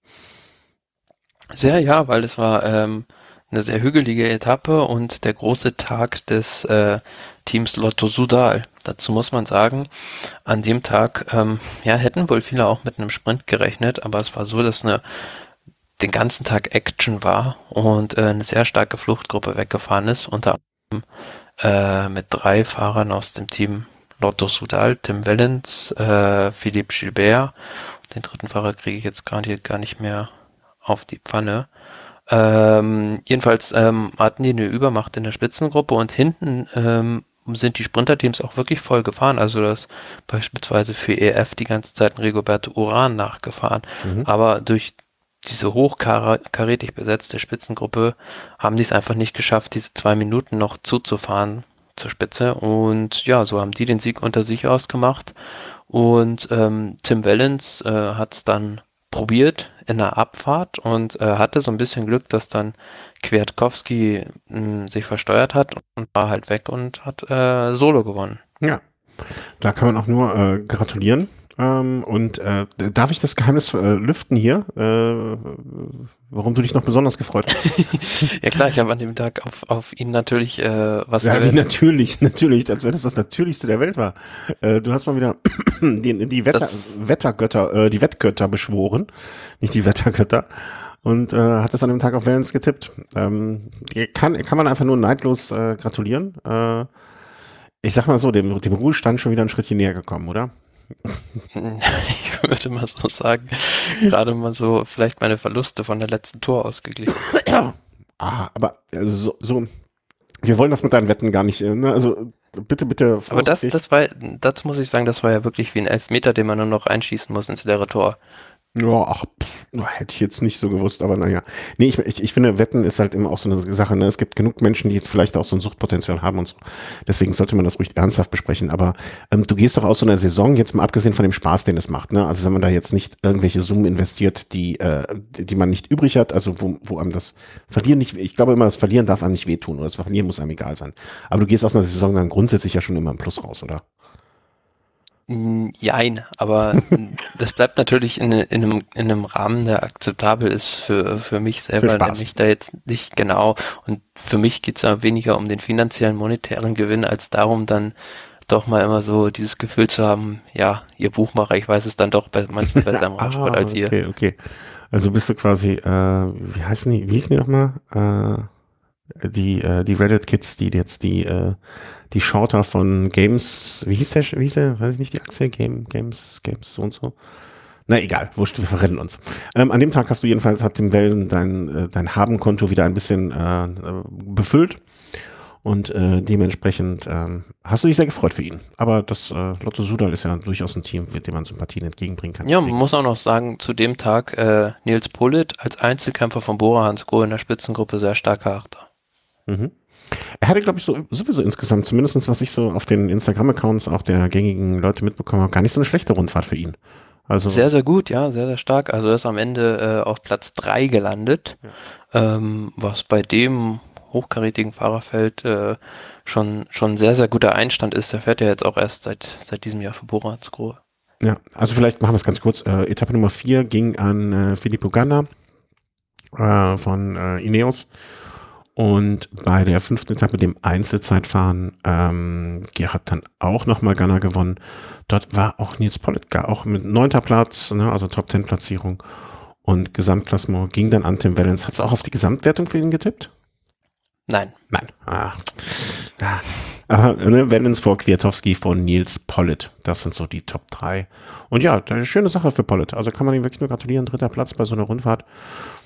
Sehr, ja, weil es war ähm, eine sehr hügelige Etappe und der große Tag des äh, Teams Lotto Soudal. Dazu muss man sagen, an dem Tag, ähm, ja, hätten wohl viele auch mit einem Sprint gerechnet, aber es war so, dass eine den ganzen Tag Action war und äh, eine sehr starke Fluchtgruppe weggefahren ist, unter anderem äh, mit drei Fahrern aus dem Team Lotto Soudal, Tim Wellens, äh, Philippe Gilbert. Den dritten Fahrer kriege ich jetzt gerade hier gar nicht mehr auf die Pfanne. Ähm, jedenfalls ähm, hatten die eine Übermacht in der Spitzengruppe und hinten ähm, sind die Sprinterteams auch wirklich voll gefahren. Also das beispielsweise für E F die ganze Zeit ein Rigoberto Uran nachgefahren. Mhm. Aber durch diese hochkarätig besetzte Spitzengruppe haben die es einfach nicht geschafft, diese zwei Minuten noch zuzufahren zur Spitze. Und ja, so haben die den Sieg unter sich ausgemacht. Und ähm, Tim Wellens äh, hat es dann probiert in der Abfahrt und äh, hatte so ein bisschen Glück, dass dann Kwiatkowski mh, sich versteuert hat und war halt weg und hat äh, Solo gewonnen. Ja, da kann man auch nur äh, gratulieren. Ähm, und äh, darf ich das Geheimnis äh, lüften hier, äh, warum du dich noch besonders gefreut hast? Ja klar, ich habe an dem Tag auf, auf ihn natürlich äh, was Ja, wie gewettet. natürlich, natürlich, als wenn das das Natürlichste der Welt war. Äh, du hast mal wieder die, die Wetter, Das, Wettergötter, äh, die Wettgötter beschworen, nicht die Wettergötter. Und äh, hat das an dem Tag auf Wellens getippt. Ähm, kann, kann man einfach nur neidlos äh, gratulieren. Äh, ich sag mal so, dem, dem Ruhestand schon wieder ein Schrittchen näher gekommen, oder? ich würde mal so sagen, gerade mal so vielleicht meine Verluste von der letzten Tour ausgeglichen. Ah, aber also so, so, wir wollen das mit deinen Wetten gar nicht, äh, ne? Also bitte, bitte. Aber das, vorsichtig. das war, das muss ich sagen, das war ja wirklich wie ein Elfmeter, den man nur noch einschießen muss ins leere Tor. Ja, ach, pff, na, hätte ich jetzt nicht so gewusst, aber naja. Nee, ich, ich, ich finde, Wetten ist halt immer auch so eine Sache, ne? Es gibt genug Menschen, die jetzt vielleicht auch so ein Suchtpotenzial haben und so. Deswegen sollte man das ruhig ernsthaft besprechen. Aber ähm, du gehst doch aus so einer Saison, jetzt mal abgesehen von dem Spaß, den es macht, ne? Also wenn man da jetzt nicht irgendwelche Summen investiert, die, äh, die die man nicht übrig hat, also wo, wo einem das Verlieren nicht, ich glaube immer, das Verlieren darf einem nicht wehtun oder das Verlieren muss einem egal sein. Aber du gehst aus einer Saison dann grundsätzlich ja schon immer im Plus raus, oder? Mm, Jein, aber mm, das bleibt natürlich in, in, einem, in einem Rahmen, der akzeptabel ist für, für mich Für selber, Spaß. nämlich da jetzt nicht genau. Und für mich geht es ja weniger um den finanziellen, monetären Gewinn, als darum, dann doch mal immer so dieses Gefühl zu haben, ja, ihr Buchmacher, ich weiß es dann doch bei, manchmal besser im Radsport Ah, als ihr. okay, okay. Also bist du quasi, äh, wie heißen die, wie hießen die nochmal? Äh, die, äh, die Reddit-Kids, die jetzt die, äh, die Shorter von Games, wie hieß der, wie hieß der, weiß ich nicht, die Aktie, Game, Games, Games so und so. Na egal, wurscht, wir verrennen uns. Ähm, an dem Tag hast du jedenfalls, hat Tim Wellen dein, äh, dein Haben-Konto wieder ein bisschen äh, äh, befüllt und äh, dementsprechend ähm, hast du dich sehr gefreut für ihn. Aber das äh, Lotto Soudal ist ja durchaus ein Team, mit dem man Sympathien entgegenbringen kann. Ja, man Deswegen. muss auch noch sagen, zu dem Tag äh, Nils Pullit als Einzelkämpfer von Bora Hansgrohe in der Spitzengruppe sehr stark Charakter. Mhm. Er hatte, glaube ich, so sowieso insgesamt, zumindest was ich so auf den Instagram-Accounts auch der gängigen Leute mitbekommen habe, gar nicht so eine schlechte Rundfahrt für ihn. Also, Sehr, sehr gut, ja, sehr, sehr stark. Also er ist am Ende äh, auf Platz drei gelandet, ähm, was bei dem hochkarätigen Fahrerfeld äh, schon, schon sehr, sehr guter Einstand ist. Der fährt ja jetzt auch erst seit, seit diesem Jahr für Bora Hansgrohe. ja, also vielleicht machen wir es ganz kurz. Äh, Etappe Nummer vier ging an äh, Filippo Ganna äh, von äh, Ineos. Und bei der fünften Etappe, dem Einzelzeitfahren, ähm, hat dann auch nochmal Ganna gewonnen. Dort war auch Nils Pollitt, auch mit neunter Platz, ne, also Top-Ten-Platzierung. Und Gesamtklassement ging dann an Tim Wellens. Hat es auch auf die Gesamtwertung für ihn getippt? Nein. Nein. Ah. Ah. Aber ne, Wellens vor Kwiatkowski von Nils Pollitt. Das sind so die Top drei. Und ja, eine schöne Sache für Pollitt. Also kann man ihm wirklich nur gratulieren. Dritter Platz bei so einer Rundfahrt.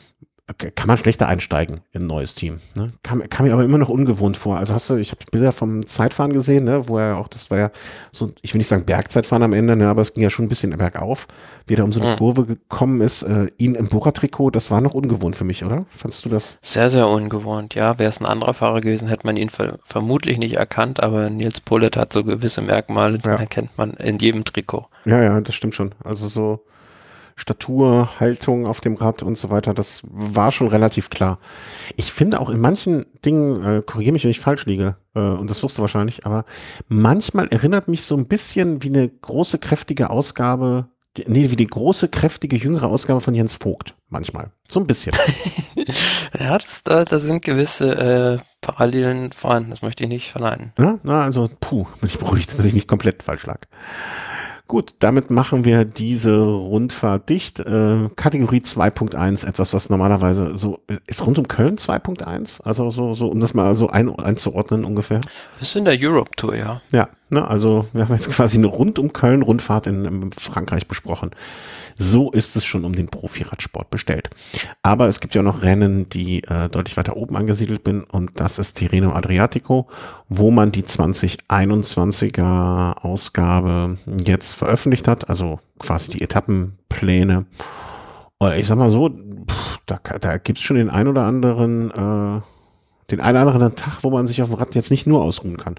kann man schlechter einsteigen in ein neues Team. Ne? Kam, kam mir aber immer noch ungewohnt vor. Also hast du, ich habe Bilder vom Zeitfahren gesehen, ne, wo er auch, das war ja so, ich will nicht sagen Bergzeitfahren am Ende, ne, aber es ging ja schon ein bisschen bergauf, wie er um so eine Mhm. Kurve gekommen ist. Äh, ihn im Bora-Trikot, das war noch ungewohnt für mich, oder? Fandst du das? Sehr, sehr ungewohnt, ja. Wäre es ein anderer Fahrer gewesen, hätte man ihn ver vermutlich nicht erkannt, aber Nils Politt hat so gewisse Merkmale, die Ja. erkennt man in jedem Trikot. Ja, ja, das stimmt schon. Also so Statur, Haltung auf dem Rad und so weiter, das war schon relativ klar. Ich finde auch in manchen Dingen, äh, korrigiere mich, wenn ich falsch liege, äh, und das wirst du wahrscheinlich, aber manchmal erinnert mich so ein bisschen wie eine große, kräftige Ausgabe, die- nee, wie die große, kräftige, jüngere Ausgabe von Jens Vogt. Manchmal. So ein bisschen. Ja, das, da, da sind gewisse äh, Parallelen vorhanden, das möchte ich nicht verneinen. Ja, na, also, puh, bin ich beruhigt, dass ich nicht komplett falsch lag. Gut, damit machen wir diese Rundfahrt dicht. Äh, Kategorie zwei Punkt eins, etwas, was normalerweise so, ist rund um Köln zwei Punkt eins? Also so, so, um das mal so ein, einzuordnen ungefähr. Wir sind in der Europe Tour, ja. Ja, ne, also wir haben jetzt quasi eine rund um Köln Rundfahrt in, in Frankreich besprochen. So ist es schon um den Profi-Radsport bestellt. Aber es gibt ja noch Rennen, die äh, deutlich weiter oben angesiedelt sind, und das ist Tirreno Adriatico, wo man die zwanzig einundzwanziger Ausgabe jetzt veröffentlicht hat, also quasi die Etappenpläne. Oder ich sag mal so, pff, da, da gibt es schon den ein oder anderen, äh, den einen oder anderen Tag, wo man sich auf dem Rad jetzt nicht nur ausruhen kann.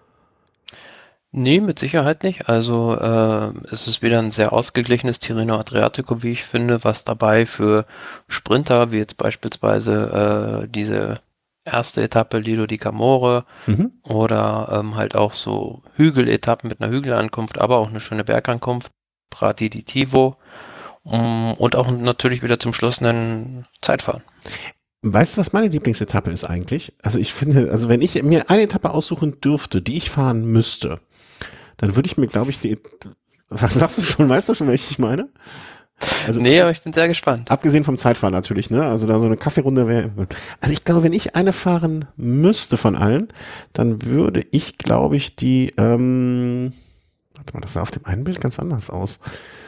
Nee, mit Sicherheit nicht. Also äh, es ist wieder ein sehr ausgeglichenes Tirreno Adriatico, wie ich finde, was dabei für Sprinter, wie jetzt beispielsweise äh, diese erste Etappe Lido di Camore Mhm. oder ähm, halt auch so Hügeletappen mit einer Hügelankunft, aber auch eine schöne Bergankunft, Prati di Tivo, um, und auch natürlich wieder zum Schluss einen Zeitfahren. Weißt du, was meine Lieblingsetappe ist eigentlich? Also ich finde, also wenn ich mir eine Etappe aussuchen dürfte, die ich fahren müsste, dann würde ich mir, glaube ich, die, was sagst du schon, weißt du schon, welche ich meine? Also Nee, aber ich bin sehr gespannt. abgesehen vom Zeitfahren natürlich, ne? Also da so eine Kaffeerunde wäre. Also ich glaube, wenn ich eine fahren müsste von allen, dann würde ich, glaube ich, die, ähm, warte mal, das sah auf dem einen Bild ganz anders aus.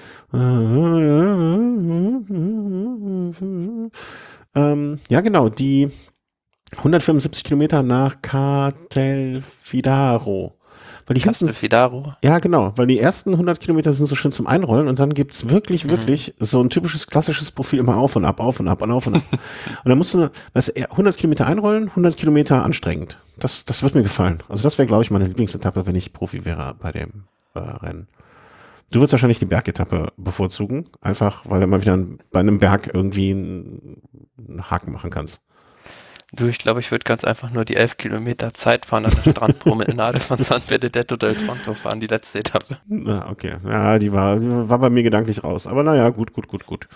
Ähm, ja, genau, die hundertfünfundsiebzig Kilometer nach Castelfidardo. Weil die ganzen, Castelfidardo. ja, genau, weil die ersten hundert Kilometer sind so schön zum Einrollen, und dann gibt's wirklich, wirklich so ein typisches klassisches Profil, immer auf und ab, auf und ab und auf und ab. Und dann musst du, weißt du, hundert Kilometer einrollen, hundert Kilometer anstrengend. Das, das wird mir gefallen. Also das wäre, glaube ich, meine Lieblingsetappe, wenn ich Profi wäre bei dem äh, Rennen. Du würdest wahrscheinlich die Bergetappe bevorzugen, einfach weil du mal wieder ein, bei einem Berg irgendwie einen, einen Haken machen kannst. Du, ich glaube, ich würde ganz einfach nur die elf Kilometer Zeit fahren an der Strandpromenade von San Benedetto del Tronto fahren, die letzte Etappe. Na, okay. Ja, die war, die war bei mir gedanklich raus. Aber naja, gut, gut, gut, gut.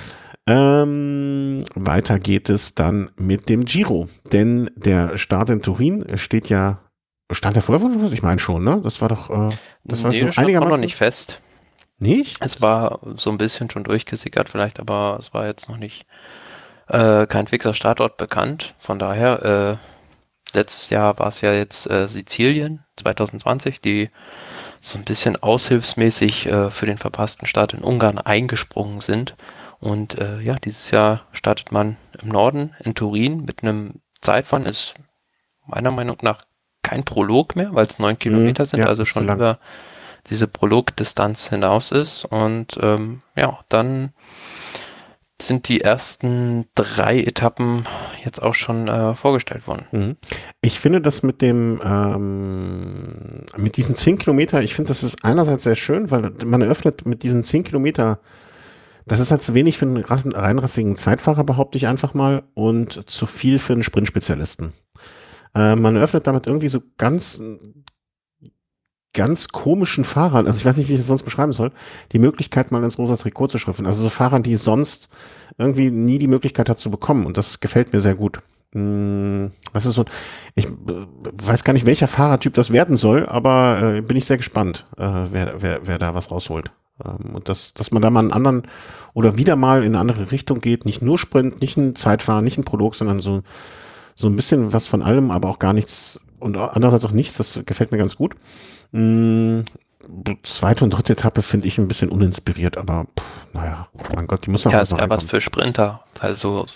Ähm, weiter geht es dann mit dem Giro. Denn der Start in Turin steht ja, stand der vorher schon? Ich meine schon, ne? Das war doch, äh, das war Nee, so das stand auch einigermaßen. noch nicht fest. Nicht? Es war so ein bisschen schon durchgesickert vielleicht, aber es war jetzt noch nicht äh, kein fixer Startort bekannt. Von daher, äh, letztes Jahr war es ja jetzt äh, Sizilien zwanzig zwanzig, die so ein bisschen aushilfsmäßig äh, für den verpassten Start in Ungarn eingesprungen sind. Und äh, ja, dieses Jahr startet man im Norden in Turin mit einem Zeitfahren. Ist meiner Meinung nach kein Prolog mehr, weil es neun Kilometer sind, ja, also ist schon so lang. über diese Prologdistanz hinaus ist. Und ähm, ja, dann sind die ersten drei Etappen jetzt auch schon äh, vorgestellt worden. Mhm. Ich finde das mit dem, ähm, mit diesen zehn Kilometer, ich finde, das ist einerseits sehr schön, weil man eröffnet mit diesen zehn Kilometer, das ist halt zu wenig für einen rassen- reinrassigen Zeitfahrer, behaupte ich einfach mal, und zu viel für einen Sprintspezialisten. Äh, man eröffnet damit irgendwie so ganz, ganz komischen Fahrern, also ich weiß nicht, wie ich das sonst beschreiben soll, die Möglichkeit, mal ins rosa Trikot zu schriften. Also so Fahrern, die sonst irgendwie nie die Möglichkeit hat zu bekommen. Und das gefällt mir sehr gut. Hm, das ist so, ich äh, weiß gar nicht, welcher Fahrertyp das werden soll, aber äh, bin ich sehr gespannt, äh, wer, wer, wer da was rausholt. Ähm, und das, dass man da mal einen anderen oder wieder mal in eine andere Richtung geht, nicht nur Sprint, nicht ein Zeitfahren, nicht ein Prolog, sondern so, so ein bisschen was von allem, aber auch gar nichts und andererseits auch nichts, das gefällt mir ganz gut. Hm, zweite und dritte Etappe finde ich ein bisschen uninspiriert, aber pff, naja, mein Gott, die muss noch Ja, mal ist eher was reinkommen. für Sprinter. Also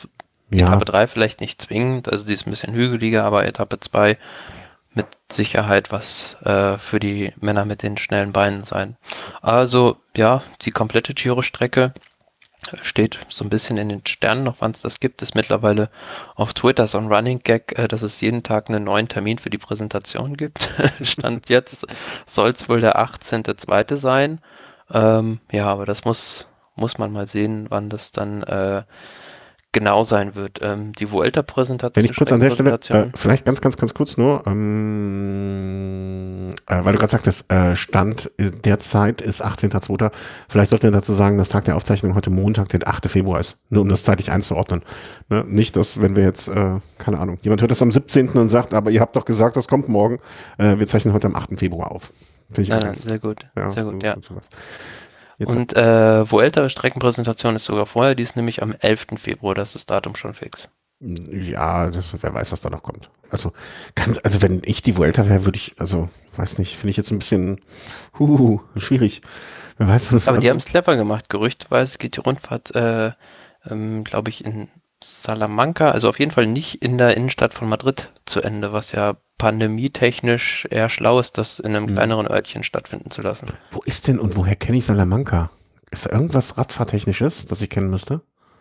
Ja. Etappe drei vielleicht nicht zwingend, also die ist ein bisschen hügeliger, aber Etappe zwei mit Sicherheit was äh, für die Männer mit den schnellen Beinen sein. Also ja, die komplette Giro-Strecke steht so ein bisschen in den Sternen noch, wann es das gibt, ist mittlerweile auf Twitter so ein Running Gag, äh, dass es jeden Tag einen neuen Termin für die Präsentation gibt. Stand jetzt soll es wohl der achtzehnte zweite sein. Ähm, ja, aber das muss, muss man mal sehen, wann das dann äh, genau sein wird. Ähm, die Vuelta-Präsentation. Wenn ich kurz an der Stelle, äh, vielleicht ganz, ganz, ganz kurz nur, ähm, äh, weil du gerade sagtest, äh, Stand derzeit ist achtzehnter zweiter Vielleicht sollten wir dazu sagen, dass Tag der Aufzeichnung heute Montag, der achte Februar ist. Nur um das zeitlich einzuordnen. Ne? Nicht, dass, wenn wir jetzt, äh, keine Ahnung, jemand hört das am siebzehnten und sagt, aber ihr habt doch gesagt, das kommt morgen. Äh, wir zeichnen heute am achten Februar auf. Finde ich ja, sehr gut. Ja, sehr gut, so, ja. Sowas. Jetzt und äh, Vuelta-Streckenpräsentation ist sogar vorher, die ist nämlich am elften Februar, das ist das Datum schon fix. Ja, das, wer weiß, was da noch kommt. Also, kann, also wenn ich die Vuelta wäre, würde ich, also, weiß nicht, finde ich jetzt ein bisschen huhuhu, schwierig. Wer weiß, was Aber also, die haben es clever gemacht. Gerüchtweise geht die Rundfahrt, äh, ähm, glaube ich, in Salamanca, also auf jeden Fall nicht in der Innenstadt von Madrid zu Ende, was ja pandemietechnisch eher schlau ist, das in einem hm. kleineren Örtchen stattfinden zu lassen. Wo ist denn und woher kenne ich Salamanca? Ist da irgendwas Radfahrtechnisches, das ich kennen müsste?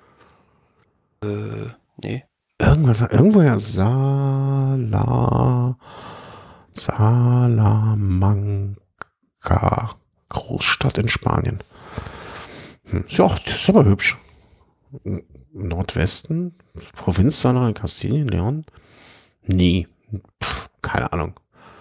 Äh, nee. Irgendwas, irgendwoher Sala, Salamanca, Großstadt in Spanien. Hm. Ja, das ist aber hübsch. Nordwesten, Provinz Sala in Kastilien, Leon? Nee, Pff, keine Ahnung.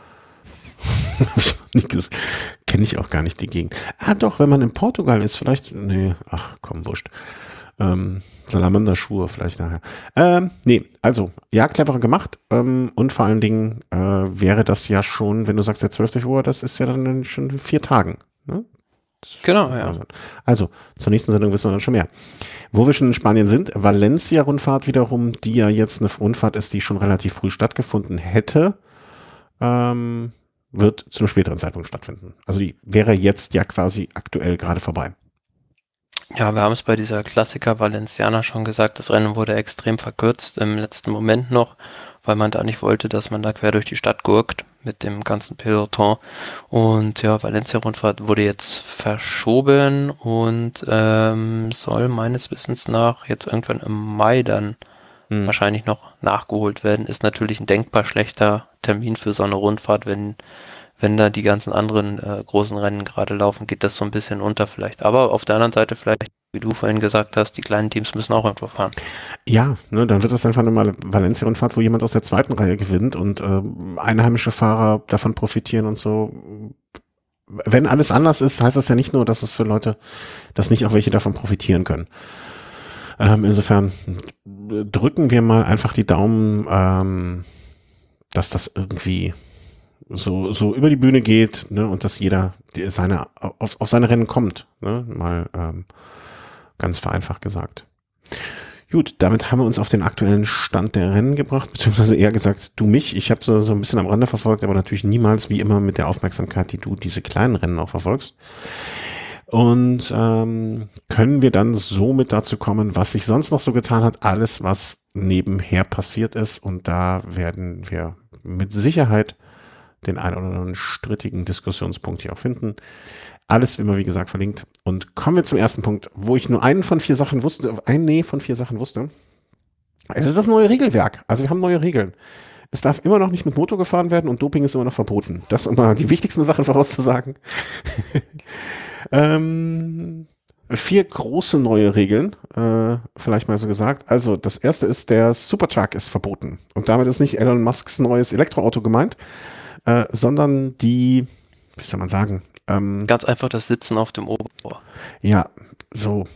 Kenne ich auch gar nicht die Gegend. Ah doch, wenn man in Portugal ist, vielleicht, nee, ach komm, wurscht. Ähm, Salamander-Schuhe vielleicht nachher. Ähm, nee, also, ja, cleverer gemacht. Ähm, und vor allen Dingen äh, wäre das ja schon, wenn du sagst, der zwölfte Februar, das ist ja dann schon in vier Tagen. Ne? Genau, ja. Also, zur nächsten Sendung wissen wir dann schon mehr. Wo wir schon in Spanien sind, Valencia-Rundfahrt wiederum, die ja jetzt eine Rundfahrt ist, die schon relativ früh stattgefunden hätte, ähm, wird zu einem späteren Zeitpunkt stattfinden. Also die wäre jetzt ja quasi aktuell gerade vorbei. Ja, wir haben es bei dieser Klassiker Valenciana schon gesagt, das Rennen wurde extrem verkürzt im letzten Moment noch, weil man da nicht wollte, dass man da quer durch die Stadt gurkt mit dem ganzen Peloton. Und ja, Valencia-Rundfahrt wurde jetzt verschoben und ähm, soll meines Wissens nach jetzt irgendwann im Mai dann hm. wahrscheinlich noch nachgeholt werden. Ist natürlich ein denkbar schlechter Termin für so eine Rundfahrt, wenn wenn da die ganzen anderen äh, großen Rennen gerade laufen, geht das so ein bisschen unter vielleicht. Aber auf der anderen Seite vielleicht, wie du vorhin gesagt hast, die kleinen Teams müssen auch irgendwo fahren. Ja, ne, dann wird das einfach eine Valencia-Rundfahrt, wo jemand aus der zweiten Reihe gewinnt und äh, einheimische Fahrer davon profitieren und so. Wenn alles anders ist, heißt das ja nicht nur, dass es für Leute, dass nicht auch welche davon profitieren können. Ähm, insofern drücken wir mal einfach die Daumen, ähm, dass das irgendwie so so über die Bühne geht, ne, und dass jeder die, seine auf, auf seine Rennen kommt, ne, mal ähm, ganz vereinfacht gesagt. Gut, damit haben wir uns auf den aktuellen Stand der Rennen gebracht, beziehungsweise eher gesagt, du mich. Ich habe so, so ein bisschen am Rande verfolgt, aber natürlich niemals wie immer mit der Aufmerksamkeit, die du diese kleinen Rennen auch verfolgst. Und ähm, können wir dann somit dazu kommen, was sich sonst noch so getan hat, alles, was nebenher passiert ist. Und da werden wir mit Sicherheit den einen oder anderen strittigen Diskussionspunkt hier auch finden. Alles immer, wie gesagt, verlinkt. Und kommen wir zum ersten Punkt, wo ich nur einen von vier Sachen wusste, ein Nee von vier Sachen wusste. Es ist das neue Regelwerk. Also wir haben neue Regeln. Es darf immer noch nicht mit Motor gefahren werden und Doping ist immer noch verboten. Das ist immer die wichtigsten Sachen vorauszusagen. ähm, vier große neue Regeln, äh, vielleicht mal so gesagt. Also das erste ist, der Supertruck ist verboten. Und damit ist nicht Elon Musks neues Elektroauto gemeint, Äh, sondern die, wie soll man sagen? Ähm, Ganz einfach das Sitzen auf dem Oberrohr. Ja, so.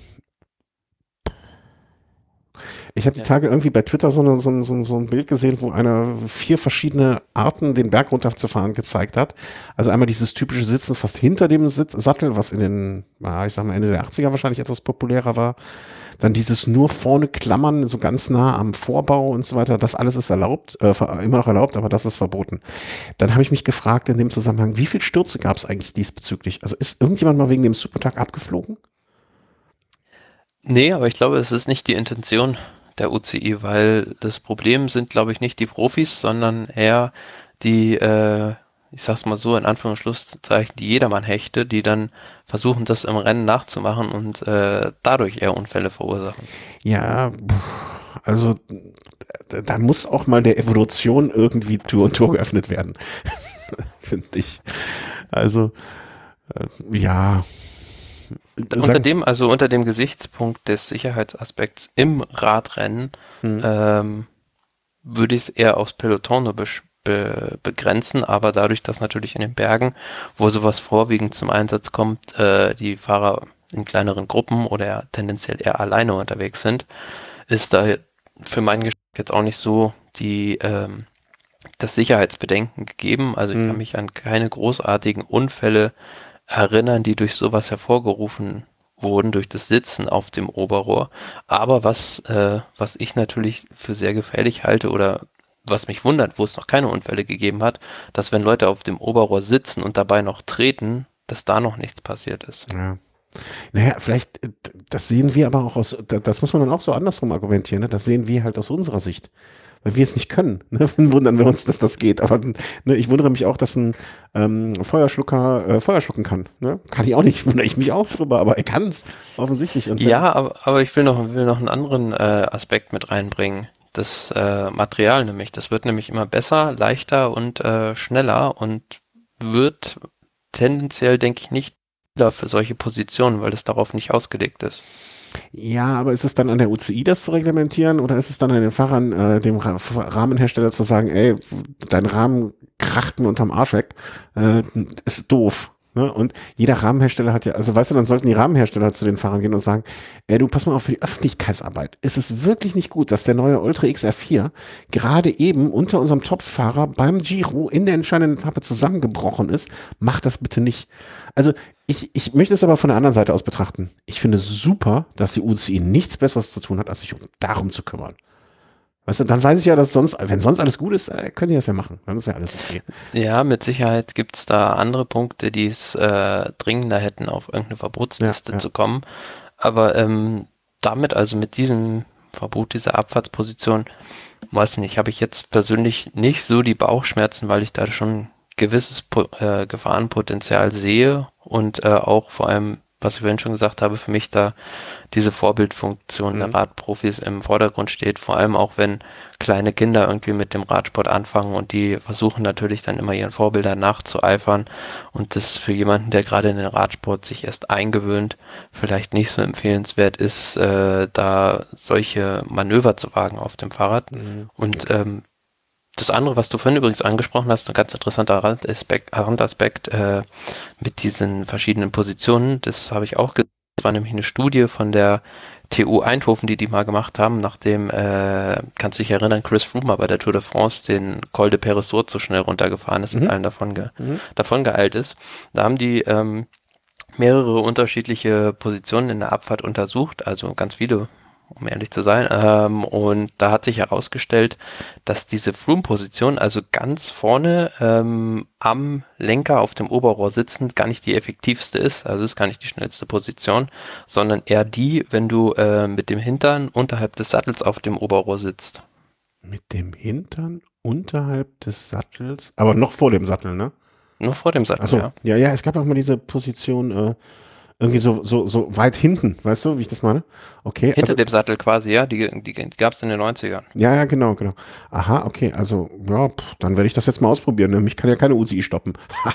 Ich habe die ja. Tage irgendwie bei Twitter so, eine, so, so, so ein Bild gesehen, wo einer vier verschiedene Arten, den Berg runterzufahren, gezeigt hat. Also einmal dieses typische Sitzen fast hinter dem Sitz, Sattel, was in den, na, ich sag mal Ende der achtziger wahrscheinlich etwas populärer war. Dann dieses nur vorne Klammern, so ganz nah am Vorbau und so weiter. Das alles ist erlaubt, äh, immer noch erlaubt, aber das ist verboten. Dann habe ich mich gefragt in dem Zusammenhang, wie viele Stürze gab es eigentlich diesbezüglich? Also ist irgendjemand mal wegen dem Supertruck abgeflogen? Nee, aber ich glaube, es ist nicht die Intention der U C I, weil das Problem sind, glaube ich, nicht die Profis, sondern eher die, äh, ich sag's mal so, in Anführungszeichen, die Jedermann-Hechte, die dann versuchen, das im Rennen nachzumachen und äh, dadurch eher Unfälle verursachen. Ja, also da, da muss auch mal der Evolution irgendwie Tür und Tor geöffnet werden, finde ich. Also, äh, ja. Unter dem, also unter dem Gesichtspunkt des Sicherheitsaspekts im Radrennen Hm. ähm, würde ich es eher aufs Peloton nur be be begrenzen, aber dadurch, dass natürlich in den Bergen, wo sowas vorwiegend zum Einsatz kommt, äh, die Fahrer in kleineren Gruppen oder tendenziell eher alleine unterwegs sind, ist da für meinen Geschmack jetzt auch nicht so die ähm, das Sicherheitsbedenken gegeben. Also ich Hm. kann mich an keine großartigen Unfälle erinnern, die durch sowas hervorgerufen wurden, durch das Sitzen auf dem Oberrohr. Aber was, äh, was ich natürlich für sehr gefährlich halte oder was mich wundert, wo es noch keine Unfälle gegeben hat, dass wenn Leute auf dem Oberrohr sitzen und dabei noch treten, dass da noch nichts passiert ist. Ja. Naja, vielleicht, äh, das sehen wir aber auch aus, da- das muss man dann auch so andersrum argumentieren, ne? Das sehen wir halt aus unserer Sicht. Weil wir es nicht können. Ne? Dann wundern wir uns, dass das geht. Aber ne, ich wundere mich auch, dass ein ähm, Feuerschlucker äh, Feuer schlucken kann. Ne? Kann ich auch nicht, wundere ich mich auch drüber, aber er kann es offensichtlich. Und wenn- Ja, aber, aber ich will noch, will noch einen anderen äh, Aspekt mit reinbringen. Das äh, Material nämlich. Das wird nämlich immer besser, leichter und äh, schneller und wird tendenziell, denke ich, nicht für solche Positionen, weil es darauf nicht ausgelegt ist. Ja, aber ist es dann an der U C I, das zu reglementieren, oder ist es dann an den Fahrern, äh, dem Ra Rahmenhersteller zu sagen, ey, dein Rahmen kracht mir unterm Arsch weg, äh, ist doof. Ne? Und jeder Rahmenhersteller hat ja, also weißt du, dann sollten die Rahmenhersteller zu den Fahrern gehen und sagen, ey, du pass mal auf, für die Öffentlichkeitsarbeit ist es wirklich nicht gut, dass der neue Ultra X R vier gerade eben unter unserem Topfahrer beim Giro in der entscheidenden Etappe zusammengebrochen ist. Mach das bitte nicht. Also ich, ich möchte es aber von der anderen Seite aus betrachten. Ich finde es super, dass die U C I nichts Besseres zu tun hat, als sich um darum zu kümmern. Weißt du, dann weiß ich ja, dass sonst, wenn sonst alles gut ist, äh, können die das ja machen. Dann ist ja alles okay. Ja, mit Sicherheit gibt es da andere Punkte, die es äh, dringender hätten, auf irgendeine Verbotsliste Ja, ja. zu kommen. Aber ähm, damit, also mit diesem Verbot dieser Abfahrtsposition, weiß nicht, habe ich jetzt persönlich nicht so die Bauchschmerzen, weil ich da schon gewisses po äh, Gefahrenpotenzial sehe und äh, auch vor allem, was ich vorhin schon gesagt habe, für mich da diese Vorbildfunktion Mhm. der Radprofis im Vordergrund steht, vor allem auch wenn kleine Kinder irgendwie mit dem Radsport anfangen und die versuchen natürlich dann immer ihren Vorbildern nachzueifern und das für jemanden, der gerade in den Radsport sich erst eingewöhnt, vielleicht nicht so empfehlenswert ist, äh, da solche Manöver zu wagen auf dem Fahrrad. Mhm. Und ähm, das andere, was du vorhin übrigens angesprochen hast, ein ganz interessanter Randaspekt, Randaspekt äh, mit diesen verschiedenen Positionen, das habe ich auch gesehen. Das war nämlich eine Studie von der T U Eindhoven, die die mal gemacht haben, nachdem, äh, kannst du dich erinnern, Chris Froome bei der Tour de France den Col de Peresur zu schnell runtergefahren ist Mhm. und allen davon, ge Mhm. davon geeilt ist. Da haben die ähm, mehrere unterschiedliche Positionen in der Abfahrt untersucht, also ganz viele, um ehrlich zu sein. Ähm, und da hat sich herausgestellt, dass diese Froome-Position, also ganz vorne ähm, am Lenker auf dem Oberrohr sitzend, gar nicht die effektivste ist. Also ist gar nicht die schnellste Position, sondern eher die, wenn du äh, mit dem Hintern unterhalb des Sattels auf dem Oberrohr sitzt. Mit dem Hintern unterhalb des Sattels, aber noch vor dem Sattel, ne? Nur vor dem Sattel, Achso, ja. ja, ja, es gab auch mal diese Position, äh, irgendwie so, so, so weit hinten, weißt du, wie ich das meine? Okay, Hinter also, dem Sattel quasi, ja, die, die, die gab es in den neunzigern. ja, ja, genau, genau. Aha, okay, also, ja, pff, dann werde ich das jetzt mal ausprobieren, ne? Mich kann ja keine U C I stoppen.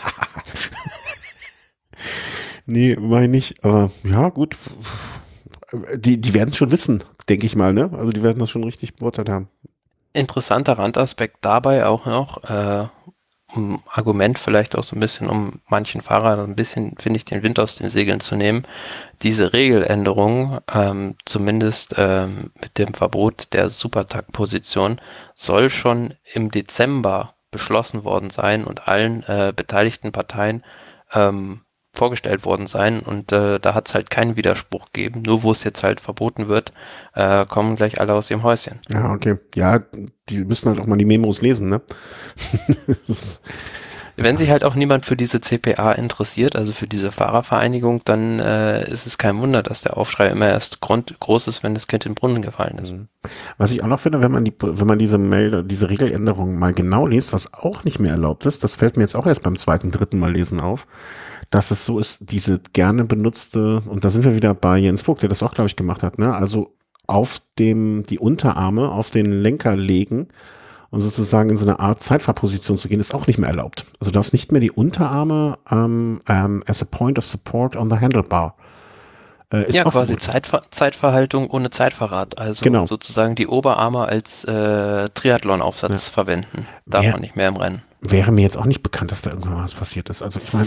Nee, meine ich nicht, aber ja, gut. Die, die werden es schon wissen, denke ich mal, ne? Also die werden das schon richtig beurteilt haben. Interessanter Randaspekt dabei auch noch, äh, um Argument vielleicht auch so ein bisschen, um manchen Fahrern ein bisschen, finde ich, den Wind aus den Segeln zu nehmen. Diese Regeländerung, ähm, zumindest ähm, mit dem Verbot der Supertakt-Position, soll schon im Dezember beschlossen worden sein und allen äh, beteiligten Parteien ähm, vorgestellt worden sein und äh, da hat es halt keinen Widerspruch gegeben. Nur wo es jetzt halt verboten wird, äh, kommen gleich alle aus ihrem Häuschen. Ja, okay. Ja, die müssen halt auch mal die Memos lesen, ne? Das ist, wenn sich halt auch niemand für diese C P A interessiert, also für diese Fahrervereinigung, dann äh, ist es kein Wunder, dass der Aufschrei immer erst grund, groß ist, wenn das Kind in den Brunnen gefallen ist. Was ich auch noch finde, wenn man die, wenn man diese Mail, diese Regeländerung mal genau liest, was auch nicht mehr erlaubt ist, das fällt mir jetzt auch erst beim zweiten, dritten Mal lesen auf, dass es so ist, diese gerne benutzte, und da sind wir wieder bei Jens Vogt, der das auch, glaube ich, gemacht hat, ne? Also auf dem, die Unterarme auf den Lenker legen und sozusagen in so eine Art Zeitfahrposition zu gehen, ist auch nicht mehr erlaubt. Also du darfst nicht mehr die Unterarme ähm, ähm, as a point of support on the handlebar. Äh, ist Ja, auch quasi verboten. Zeitver Zeitverhaltung ohne Zeitverrat. Also Genau. sozusagen die Oberarme als äh, Triathlon-Aufsatz Ja. verwenden. Darf Wer- man nicht mehr im Rennen. Wäre mir jetzt auch nicht bekannt, dass da irgendwann was passiert ist. Also ich meine,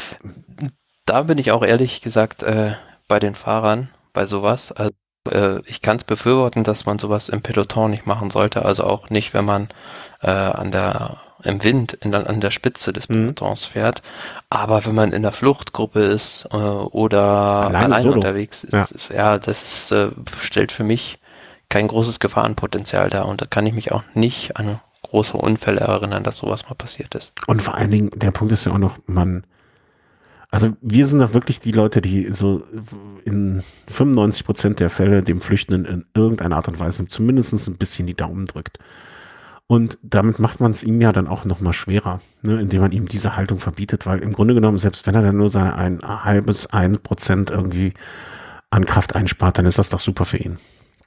Da bin ich auch ehrlich gesagt äh, bei den Fahrern, bei sowas. Also, äh, ich kann es befürworten, dass man sowas im Peloton nicht machen sollte. Also auch nicht, wenn man äh, an der im Wind in, der- an der Spitze des Mhm. Pelotons fährt. Aber wenn man in der Fluchtgruppe ist äh, oder Alleine allein solo. unterwegs ist, Ja. ist ja, das ist, äh, stellt für mich kein großes Gefahrenpotenzial dar. Und da kann ich mich auch nicht an große Unfälle erinnern, dass sowas mal passiert ist. Und vor allen Dingen, der Punkt ist ja auch noch, man, also wir sind doch wirklich die Leute, die so in fünfundneunzig Prozent der Fälle dem Flüchtenden in irgendeiner Art und Weise zumindest ein bisschen die Daumen drückt. Und damit macht man es ihm ja dann auch noch mal schwerer, ne, indem man ihm diese Haltung verbietet, weil im Grunde genommen, selbst wenn er dann nur seine ein halbes, ein Prozent irgendwie an Kraft einspart, dann ist das doch super für ihn.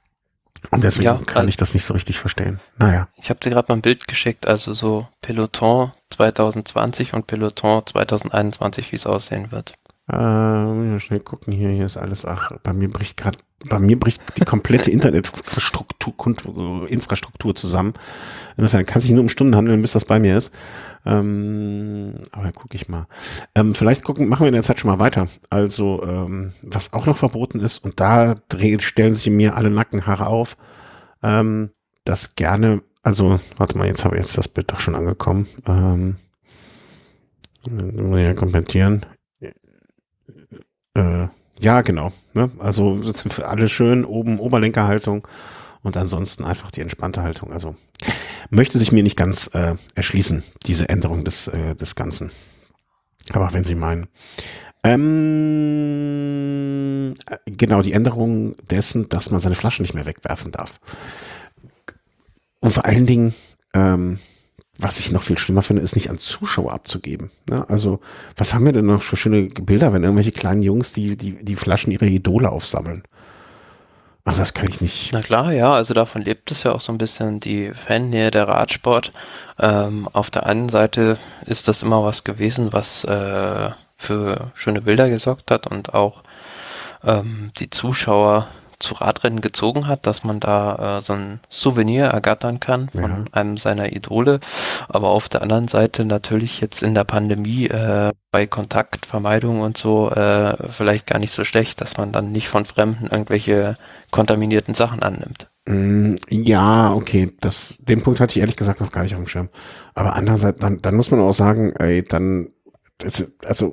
Und deswegen Ja, kann an- ich das nicht so richtig verstehen. Naja. Ich habe dir gerade mal ein Bild geschickt, also so Peloton zwanzig zwanzig und Peloton zwanzig einundzwanzig, wie es aussehen wird. Äh, schnell gucken hier, hier ist alles, ach, bei mir bricht gerade, bei mir bricht die komplette Internetinfrastruktur Infrastruktur zusammen. Insofern kann es sich nur um Stunden handeln, bis das bei mir ist. Ähm, aber gucke ich mal. Ähm, vielleicht gucken, machen wir in der Zeit schon mal weiter. Also, ähm, was auch noch verboten ist, und da dreh, stellen sich in mir alle Nackenhaare auf, ähm, das gerne, also, warte mal, jetzt habe ich jetzt das Bild doch schon angekommen. Ähm, muss ich ja kommentieren. Äh, ja, genau. Ne? Also das sind für alle schön oben Oberlenkerhaltung und ansonsten einfach die entspannte Haltung. Also möchte sich mir nicht ganz äh, erschließen, diese Änderung des, äh, des Ganzen. Aber wenn Sie meinen. Ähm, äh, genau, die Änderung dessen, dass man seine Flaschen nicht mehr wegwerfen darf. Und vor allen Dingen, ähm, was ich noch viel schlimmer finde, ist nicht an Zuschauer abzugeben. Ne? Also, was haben wir denn noch für schöne Bilder, wenn irgendwelche kleinen Jungs die, die, die Flaschen ihrer Idole aufsammeln? Ach, das kann ich nicht. Na klar, ja, also davon lebt es ja auch so ein bisschen die Fannähe der Radsport. Ähm, auf der einen Seite ist das immer was gewesen, was äh, für schöne Bilder gesorgt hat und auch ähm, die Zuschauer zu Radrennen gezogen hat, dass man da äh, so ein Souvenir ergattern kann von Ja. einem seiner Idole. Aber auf der anderen Seite natürlich jetzt in der Pandemie äh, bei Kontaktvermeidung und so äh, vielleicht gar nicht so schlecht, dass man dann nicht von Fremden irgendwelche kontaminierten Sachen annimmt. Mm, ja, okay. Das, den Punkt hatte ich ehrlich gesagt noch gar nicht auf dem Schirm. Aber andererseits, dann, dann muss man auch sagen, ey, dann, das, also,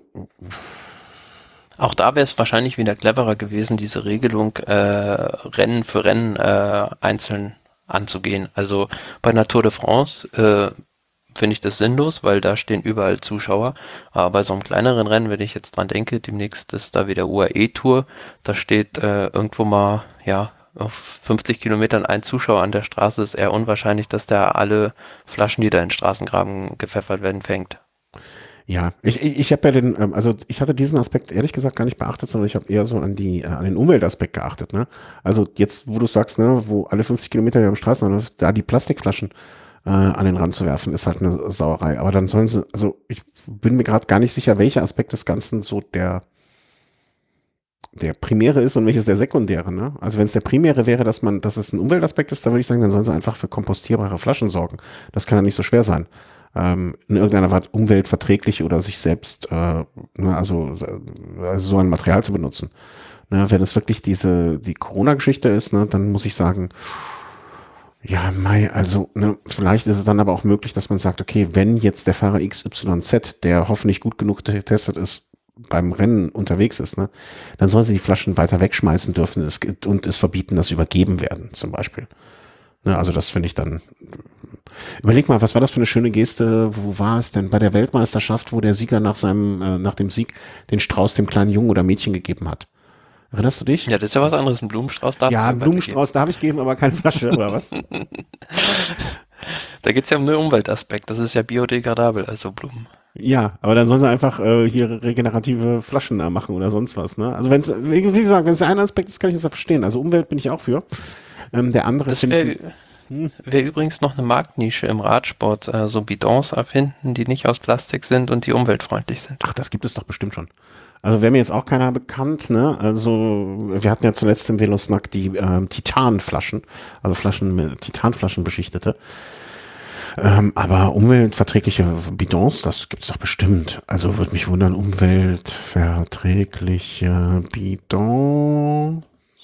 Auch da wäre es wahrscheinlich wieder cleverer gewesen, diese Regelung äh, Rennen für Rennen äh, einzeln anzugehen. Also bei einer Tour de France äh, finde ich das sinnlos, weil da stehen überall Zuschauer. Aber bei so einem kleineren Rennen, wenn ich jetzt dran denke, demnächst ist da wieder U A E-Tour, da steht äh, irgendwo mal, ja, auf fünfzig Kilometern ein Zuschauer an der Straße, ist eher unwahrscheinlich, dass der alle Flaschen, die da in den Straßengraben gepfeffert werden, fängt. ja, ich, ich, ich habe ja den, ähm, also ich hatte diesen Aspekt ehrlich gesagt gar nicht beachtet, sondern ich habe eher so an die, äh, an den Umweltaspekt geachtet, ne? Also jetzt, wo du sagst, ne, wo alle fünfzig Kilometer am Straßen, da die Plastikflaschen äh, an den Rand zu werfen, ist halt eine Sauerei. Aber dann sollen sie, also ich bin mir gerade gar nicht sicher, welcher Aspekt des Ganzen so der der primäre ist und welches der sekundäre, ne? Also wenn es der primäre wäre, dass man, dass es ein Umweltaspekt ist, dann würde ich sagen, dann sollen sie einfach für kompostierbare Flaschen sorgen. Das kann ja nicht so schwer sein. Ähm, in irgendeiner Art umweltverträglich oder sich selbst, äh, ne, also, also so ein Material zu benutzen. Ne, wenn es wirklich diese, die Corona-Geschichte ist, ne, dann muss ich sagen, ja, Mai, also, ne, vielleicht ist es dann aber auch möglich, dass man sagt, okay, wenn jetzt der Fahrer X Y Z, der hoffentlich gut genug getestet ist, beim Rennen unterwegs ist, ne, dann sollen sie die Flaschen weiter wegschmeißen dürfen es, und es verbieten, dass sie übergeben werden, zum Beispiel. Ne, also das finde ich dann, überleg mal, was war das für eine schöne Geste, wo war es denn bei der Weltmeisterschaft, wo der Sieger nach seinem, äh, nach dem Sieg den Strauß dem kleinen Jungen oder Mädchen gegeben hat? Erinnerst du dich? Ja, das ist ja was anderes. Ein Blumenstrauß darf Ja, ich einen Blumenstrauß darf ich geben, aber keine Flasche, oder was? Da geht es ja um den Umweltaspekt. Das ist ja biodegradabel, also Blumen. Ja, aber dann sollen sie einfach äh, hier regenerative Flaschen da machen oder sonst was, ne? Also wenn es, wie wie gesagt, wenn es der eine Aspekt ist, kann ich das ja verstehen. Also Umwelt bin ich auch für. Ähm, der andere Das finde wäre ich, hm, wär übrigens noch eine Marktnische im Radsport, äh, so Bidons erfinden, die nicht aus Plastik sind und die umweltfreundlich sind. ach, das gibt es doch bestimmt schon. Also wäre mir jetzt auch keiner bekannt, ne? Also wir hatten ja zuletzt im Velosnack die ähm, Titanflaschen, also Flaschen mit Titanflaschen beschichtete. Ähm, aber umweltverträgliche Bidons, das gibt's doch bestimmt. Also würde mich wundern, umweltverträgliche Bidons.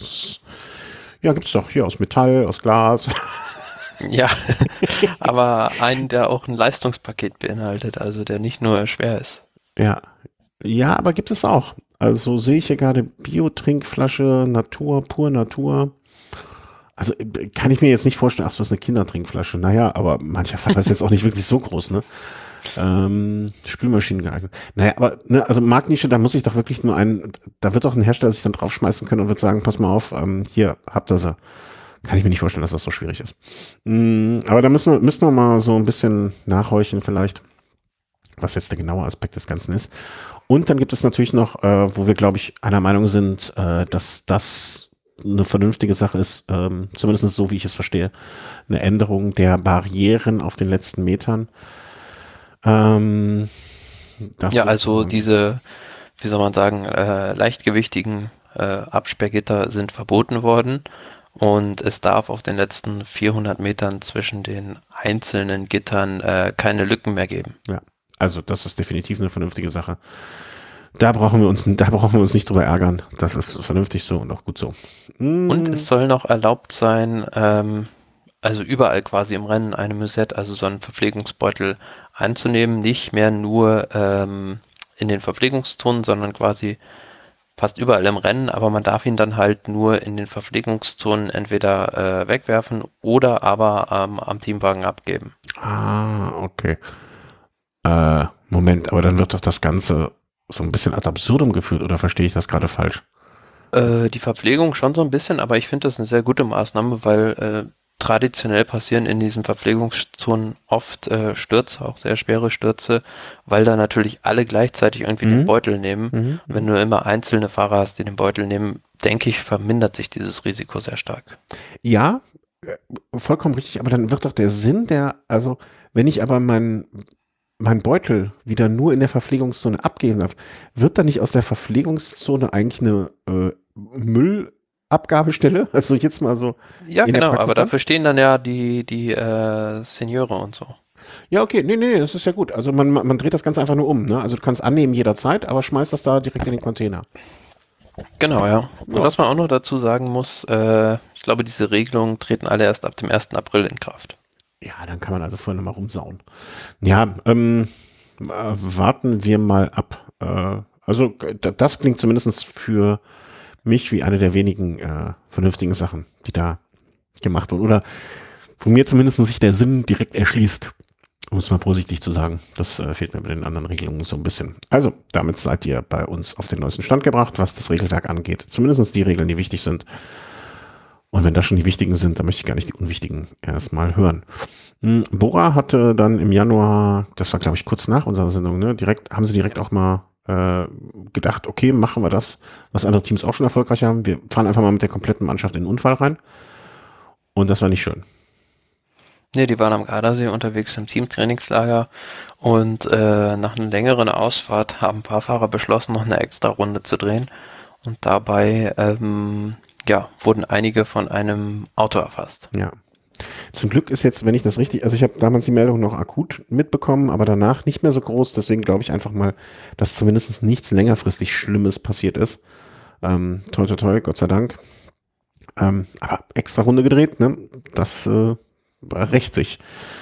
Ja, gibt's doch hier aus Metall, aus Glas. Ja, aber einen, der auch ein Leistungspaket beinhaltet, also der nicht nur schwer ist. Ja, ja, aber gibt es auch. Also sehe ich hier gerade Bio-Trinkflasche, Natur, pur Natur. Also äh, kann ich mir jetzt nicht vorstellen, ach so, das ist eine Kindertrinkflasche. Naja, aber mancher Fall ist jetzt auch nicht wirklich so groß, ne? Ähm, Spülmaschinen geeignet. Naja, aber, ne, also Marktnische, da muss ich doch wirklich nur einen, da wird doch ein Hersteller sich dann draufschmeißen können und wird sagen, pass mal auf, ähm, hier, habt ihr sie. Kann ich mir nicht vorstellen, dass das so schwierig ist. Mm, aber da müssen wir, müssen wir mal so ein bisschen nachhorchen vielleicht, was jetzt der genaue Aspekt des Ganzen ist. Und dann gibt es natürlich noch, äh, wo wir, glaube ich, einer Meinung sind, äh, dass das eine vernünftige Sache ist, ähm, zumindest so, wie ich es verstehe, eine Änderung der Barrieren auf den letzten Metern. Ähm, das Ja, wird- also diese, wie soll man sagen, äh, leichtgewichtigen äh, Absperrgitter sind verboten worden und es darf auf den letzten vierhundert Metern zwischen den einzelnen Gittern äh, keine Lücken mehr geben. Ja, also das ist definitiv eine vernünftige Sache. Da brauchen wir uns, da brauchen wir uns nicht drüber ärgern. Das ist vernünftig so und auch gut so. Mm, Und es soll noch erlaubt sein, ähm, also überall quasi im Rennen eine Musette, also so einen Verpflegungsbeutel einzunehmen, nicht mehr nur ähm, in den Verpflegungszonen, sondern quasi fast überall im Rennen, aber man darf ihn dann halt nur in den Verpflegungszonen entweder äh, wegwerfen oder aber ähm, am Teamwagen abgeben. ah, okay. Äh, Moment, aber dann wird doch das Ganze so ein bisschen ad absurdum geführt, oder verstehe ich das gerade falsch? Äh, die Verpflegung schon so ein bisschen, aber ich finde das eine sehr gute Maßnahme, weil äh, traditionell passieren in diesen Verpflegungszonen oft äh, Stürze, auch sehr schwere Stürze, weil da natürlich alle gleichzeitig irgendwie Mhm. den Beutel nehmen. Mhm. Wenn du immer einzelne Fahrer hast, die den Beutel nehmen, denke ich, vermindert sich dieses Risiko sehr stark. Ja, äh, vollkommen richtig, aber dann wird doch der Sinn der, also wenn ich aber meinen mein Beutel wieder nur in der Verpflegungszone abgeben darf, wird da nicht aus der Verpflegungszone eigentlich eine äh, Müllabgabestelle? Also jetzt mal so. Ja, In der genau, Praxis aber dann? dafür stehen dann ja die, die äh, Senioren und so. Ja, okay, nee, nee, das ist ja gut. Also man, man man dreht das Ganze einfach nur um, ne? Also du kannst annehmen jederzeit, aber schmeißt das da direkt in den Container. Genau, ja. Und Ja. was man auch noch dazu sagen muss, äh, ich glaube, diese Regelungen treten alle erst ab dem ersten April in Kraft. Ja, dann kann man also vorher noch mal rumsauen. Ja, ähm, äh, warten wir mal ab. Äh, also d- das klingt zumindest für mich wie eine der wenigen äh, vernünftigen Sachen, die da gemacht wurden. Oder von mir zumindest sich der Sinn direkt erschließt, um es mal vorsichtig zu sagen. Das äh, fehlt mir bei den anderen Regelungen so ein bisschen. Also, damit seid ihr bei uns auf den neuesten Stand gebracht, was das Regelwerk angeht. Zumindest die Regeln, die wichtig sind. Und wenn das schon die wichtigen sind, dann möchte ich gar nicht die unwichtigen erstmal hören. Hm, Bora hatte dann im Januar, das war glaube ich kurz nach unserer Sendung, ne, direkt, haben sie direkt auch mal äh, gedacht, okay, machen wir das, was andere Teams auch schon erfolgreich haben. Wir fahren einfach mal mit der kompletten Mannschaft in den Unfall rein. Und das war nicht schön. Ne, die waren am Gardasee unterwegs im Teamtrainingslager und äh, nach einer längeren Ausfahrt haben ein paar Fahrer beschlossen, noch eine extra Runde zu drehen. Und dabei ähm, ja, wurden einige von einem Auto erfasst. Ja. Zum Glück ist jetzt, wenn ich das richtig, also ich habe damals die Meldung noch akut mitbekommen, aber danach nicht mehr so groß. Deswegen glaube ich einfach mal, dass zumindest nichts längerfristig Schlimmes passiert ist. Ähm, toi, toi, toi, Gott sei Dank. Ähm, aber extra Runde gedreht, ne? Das äh, rächt sich,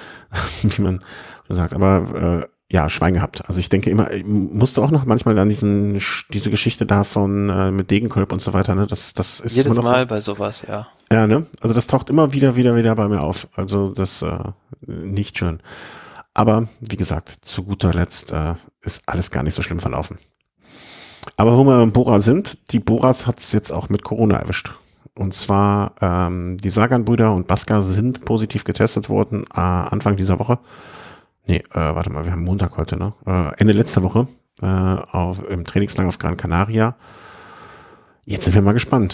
wie man sagt. Aber äh, ja, Schwein gehabt. Also ich denke immer, ich musste auch noch manchmal an diesen diese Geschichte da von äh, mit Degenkolb und so weiter. Ne? Das, das ist Jedes immer noch Mal so, bei sowas, ja. Ja, ne? Also das taucht immer wieder, wieder, wieder bei mir auf. Also das äh, nicht schön. Aber wie gesagt, zu guter Letzt äh, ist alles gar nicht so schlimm verlaufen. Aber wo wir beim Bora sind, die Boras hat es jetzt auch mit Corona erwischt. Und zwar ähm, die Sagan-Brüder und Baska sind positiv getestet worden äh, Anfang dieser Woche. Nee, äh, warte mal, wir haben Montag heute, ne? Äh, Ende letzter Woche äh, auf, im Trainingslager auf Gran Canaria. Jetzt sind wir mal gespannt.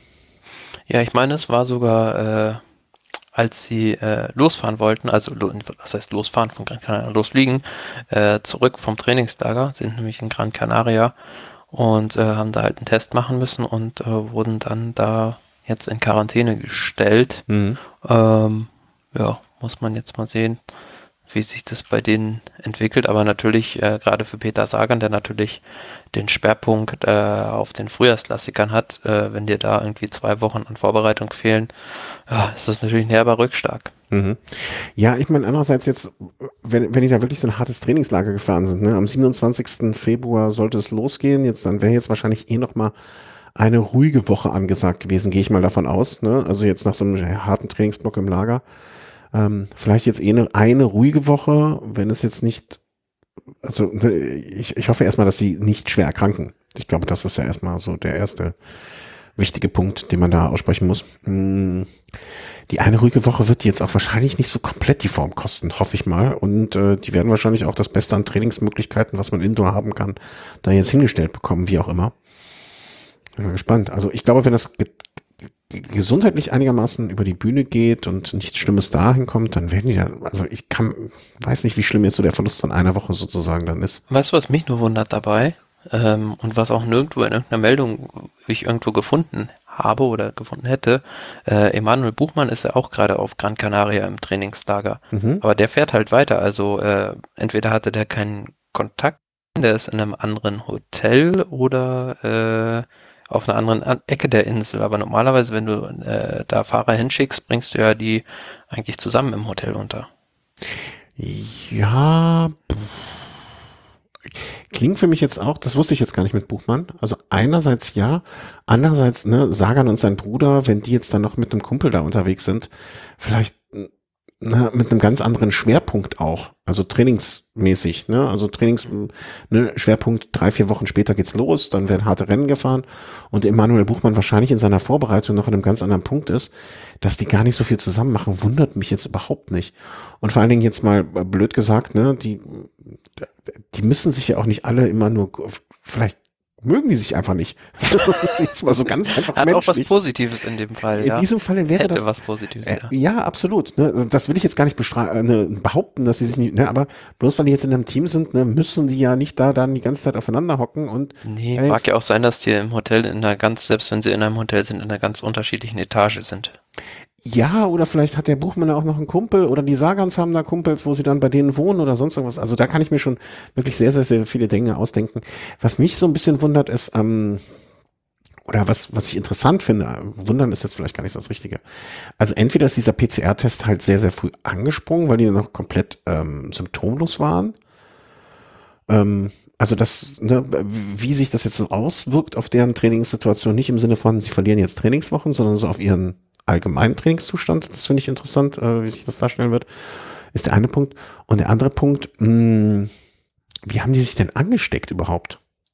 Ja, ich meine, es war sogar, äh, als sie äh, losfahren wollten, also lo- was heißt losfahren von Gran Canaria, losfliegen, äh, zurück vom Trainingslager, sind nämlich in Gran Canaria und äh, haben da halt einen Test machen müssen und äh, wurden dann da jetzt in Quarantäne gestellt. Mhm. Ähm, ja, muss man jetzt mal sehen, wie sich das bei denen entwickelt, aber natürlich äh, gerade für Peter Sagan, der natürlich den Schwerpunkt äh, auf den Frühjahrsklassikern hat, äh, wenn dir da irgendwie zwei Wochen an Vorbereitung fehlen, ja, ist das natürlich ein herber Rückschlag. Mhm. Ja, ich meine, andererseits jetzt, wenn, wenn die da wirklich so ein hartes Trainingslager gefahren sind, ne, am siebenundzwanzigsten Februar sollte es losgehen, jetzt, dann wäre jetzt wahrscheinlich eh noch mal eine ruhige Woche angesagt gewesen, gehe ich mal davon aus, ne, also jetzt nach so einem harten Trainingsblock im Lager, ähm, vielleicht jetzt eh eine, eine ruhige Woche, wenn es jetzt nicht, also ne, ich, ich hoffe erstmal, dass sie nicht schwer erkranken. Ich glaube, das ist ja erstmal so der erste wichtige Punkt, den man da aussprechen muss. Mm. Die eine ruhige Woche wird jetzt auch wahrscheinlich nicht so komplett die Form kosten, hoffe ich mal. Und äh, die werden wahrscheinlich auch das Beste an Trainingsmöglichkeiten, was man indoor haben kann, da jetzt hingestellt bekommen, wie auch immer. Bin mal gespannt. Also ich glaube, wenn das ge ge gesundheitlich einigermaßen über die Bühne geht und nichts Schlimmes dahin kommt, dann werden die da, also ich kann, weiß nicht, wie schlimm jetzt so der Verlust von einer Woche sozusagen dann ist. Weißt du, was mich nur wundert dabei? Ähm, und was auch nirgendwo in irgendeiner Meldung ich irgendwo gefunden habe oder gefunden hätte, äh, Emanuel Buchmann ist ja auch gerade auf Gran Canaria im Trainingslager. Mhm. Aber der fährt halt weiter, also äh, entweder hatte der keinen Kontakt, der ist in einem anderen Hotel oder äh, auf einer anderen An Ecke der Insel. Aber normalerweise, wenn du äh, da Fahrer hinschickst, bringst du ja die eigentlich zusammen im Hotel unter. Ja, klingt für mich jetzt auch, das wusste ich jetzt gar nicht mit Buchmann. Also einerseits ja, andererseits, ne, Sagan und sein Bruder, wenn die jetzt dann noch mit einem Kumpel da unterwegs sind, vielleicht ne, mit einem ganz anderen Schwerpunkt auch, also trainingsmäßig, ne, also Trainings, ne, Schwerpunkt drei, vier Wochen später geht's los, dann werden harte Rennen gefahren und Emanuel Buchmann wahrscheinlich in seiner Vorbereitung noch in einem ganz anderen Punkt ist, dass die gar nicht so viel zusammen machen, wundert mich jetzt überhaupt nicht. Und vor allen Dingen jetzt mal blöd gesagt, ne, die die müssen sich ja auch nicht alle immer nur, vielleicht mögen die sich einfach nicht. Das ist jetzt mal so ganz einfach Hat auch was menschlich. Positives in dem Fall, ja. In diesem Falle wäre Hätte das was Positives, äh, ja. ja, absolut. Ne? Das will ich jetzt gar nicht bestra- äh, ne, behaupten, dass sie sich nicht, ne, aber bloß weil die jetzt in einem Team sind, ne, müssen die ja nicht da dann die ganze Zeit aufeinander hocken und Nee, äh, mag ja auch sein, dass die im Hotel in einer ganz, selbst wenn sie in einem Hotel sind, in einer ganz unterschiedlichen Etage sind. ja, oder vielleicht hat der Buchmann ja auch noch einen Kumpel oder die Sagans haben da Kumpels, wo sie dann bei denen wohnen oder sonst irgendwas. Also da kann ich mir schon wirklich sehr, sehr, sehr viele Dinge ausdenken. Was mich so ein bisschen wundert ist, ähm, oder was, was ich interessant finde, wundern ist jetzt vielleicht gar nicht so das Richtige. Also entweder ist dieser P C R-Test halt sehr, sehr früh angesprungen, weil die noch komplett ähm, symptomlos waren. Ähm, also das, ne, wie sich das jetzt so auswirkt auf deren Trainingssituation, nicht im Sinne von, sie verlieren jetzt Trainingswochen, sondern so auf ihren allgemeinen Trainingszustand, das finde ich interessant, äh, wie sich das darstellen wird, ist der eine Punkt. Und der andere Punkt, mh, wie haben die sich denn angesteckt überhaupt?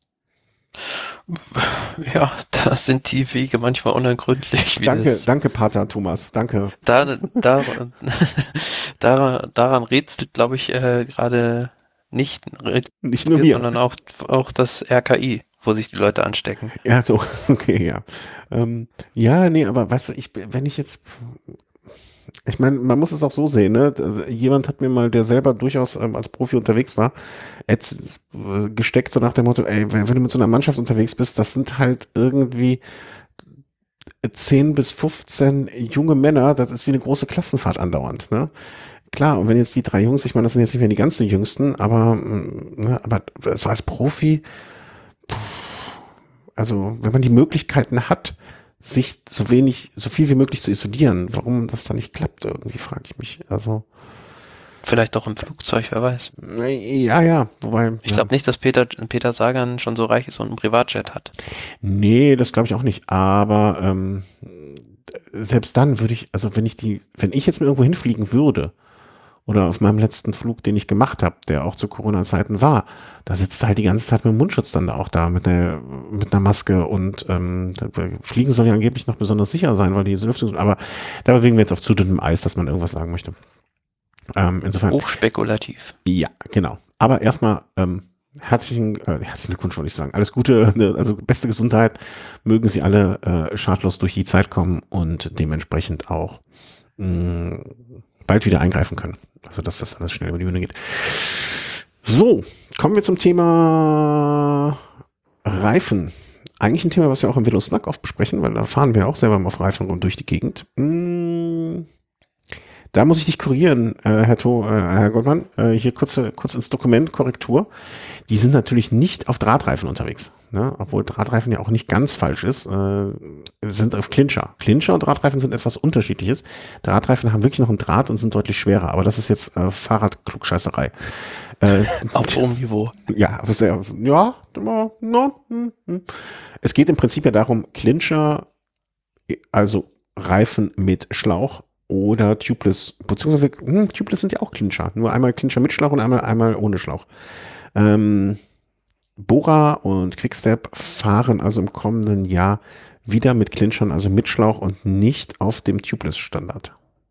Ja, da sind die Wege manchmal unergründlich. Wie Danke, das, danke, Pater Thomas, danke. da, da, daran, daran rätselt, glaube ich, äh, gerade nicht, Nicht nur wir. sondern auch, auch das R K I, wo sich die Leute anstecken. Ja, so, okay, ja. Ähm, ja, nee, aber weißt du, ich, wenn ich jetzt, ich meine, man muss es auch so sehen, ne? Also, jemand hat mir mal, der selber durchaus ähm, als Profi unterwegs war, jetzt äh, gesteckt so nach dem Motto, ey, wenn, wenn du mit so einer Mannschaft unterwegs bist, das sind halt irgendwie zehn bis fünfzehn junge Männer, das ist wie eine große Klassenfahrt andauernd, ne? Klar, und wenn jetzt die drei Jungs, ich meine, das sind jetzt nicht mehr die ganz jüngsten, aber, ne, aber so als Profi, also wenn man die Möglichkeiten hat, sich so wenig, so viel wie möglich zu isolieren, warum das dann nicht klappt, irgendwie frage ich mich. Also Vielleicht auch im Flugzeug, wer weiß. ja, ja, wobei. Ich glaube nicht, dass Peter, Peter Sagan schon so reich ist und einen Privatjet hat. Nee, das glaube ich auch nicht. Aber ähm, selbst dann würde ich, also wenn ich die, wenn ich jetzt mal irgendwo hinfliegen würde, oder auf meinem letzten Flug, den ich gemacht habe, der auch zu Corona-Zeiten war, da sitzt halt die ganze Zeit mit dem Mundschutz dann da auch da, mit einer, mit einer Maske und ähm, Fliegen soll ja angeblich noch besonders sicher sein, weil die Lüftung, aber da bewegen wir jetzt auf zu dünnem Eis, dass man irgendwas sagen möchte. Ähm, insofern. Hochspekulativ. Ja, genau. Aber erstmal ähm, herzlichen, äh, herzlichen Glückwunsch, wollte ich sagen. Alles Gute, ne, also beste Gesundheit. Mögen Sie alle äh, schadlos durch die Zeit kommen und dementsprechend auch mh, bald wieder eingreifen können. Also, dass das alles schnell über die Bühne geht. So, kommen wir zum Thema Reifen. Eigentlich ein Thema, was wir auch im Velo Snack oft besprechen, weil da fahren wir auch selber mal auf Reifen rund durch die Gegend. Hm, da muss ich dich korrigieren, äh, Herr, to, äh, Herr Goldmann. Äh, hier kurze, kurz ins Dokument, Korrektur. Die sind natürlich nicht auf Drahtreifen unterwegs. Ne? Obwohl Drahtreifen ja auch nicht ganz falsch ist, äh, sind auf Clincher. Clincher und Drahtreifen sind etwas Unterschiedliches. Drahtreifen haben wirklich noch einen Draht und sind deutlich schwerer, aber das ist jetzt äh, Fahrradklugscheißerei. Äh, auf hohem Niveau. Ja, sehr, ja, no, no, hm, hm. Es geht im Prinzip ja darum, Clincher, also Reifen mit Schlauch oder Tubeless, beziehungsweise hm, Tubeless sind ja auch Clincher, nur einmal Clincher mit Schlauch und einmal, einmal ohne Schlauch. Ähm, Bora und Quickstep fahren also im kommenden Jahr wieder mit Clinchern, also mit Schlauch und nicht auf dem Tubeless-Standard.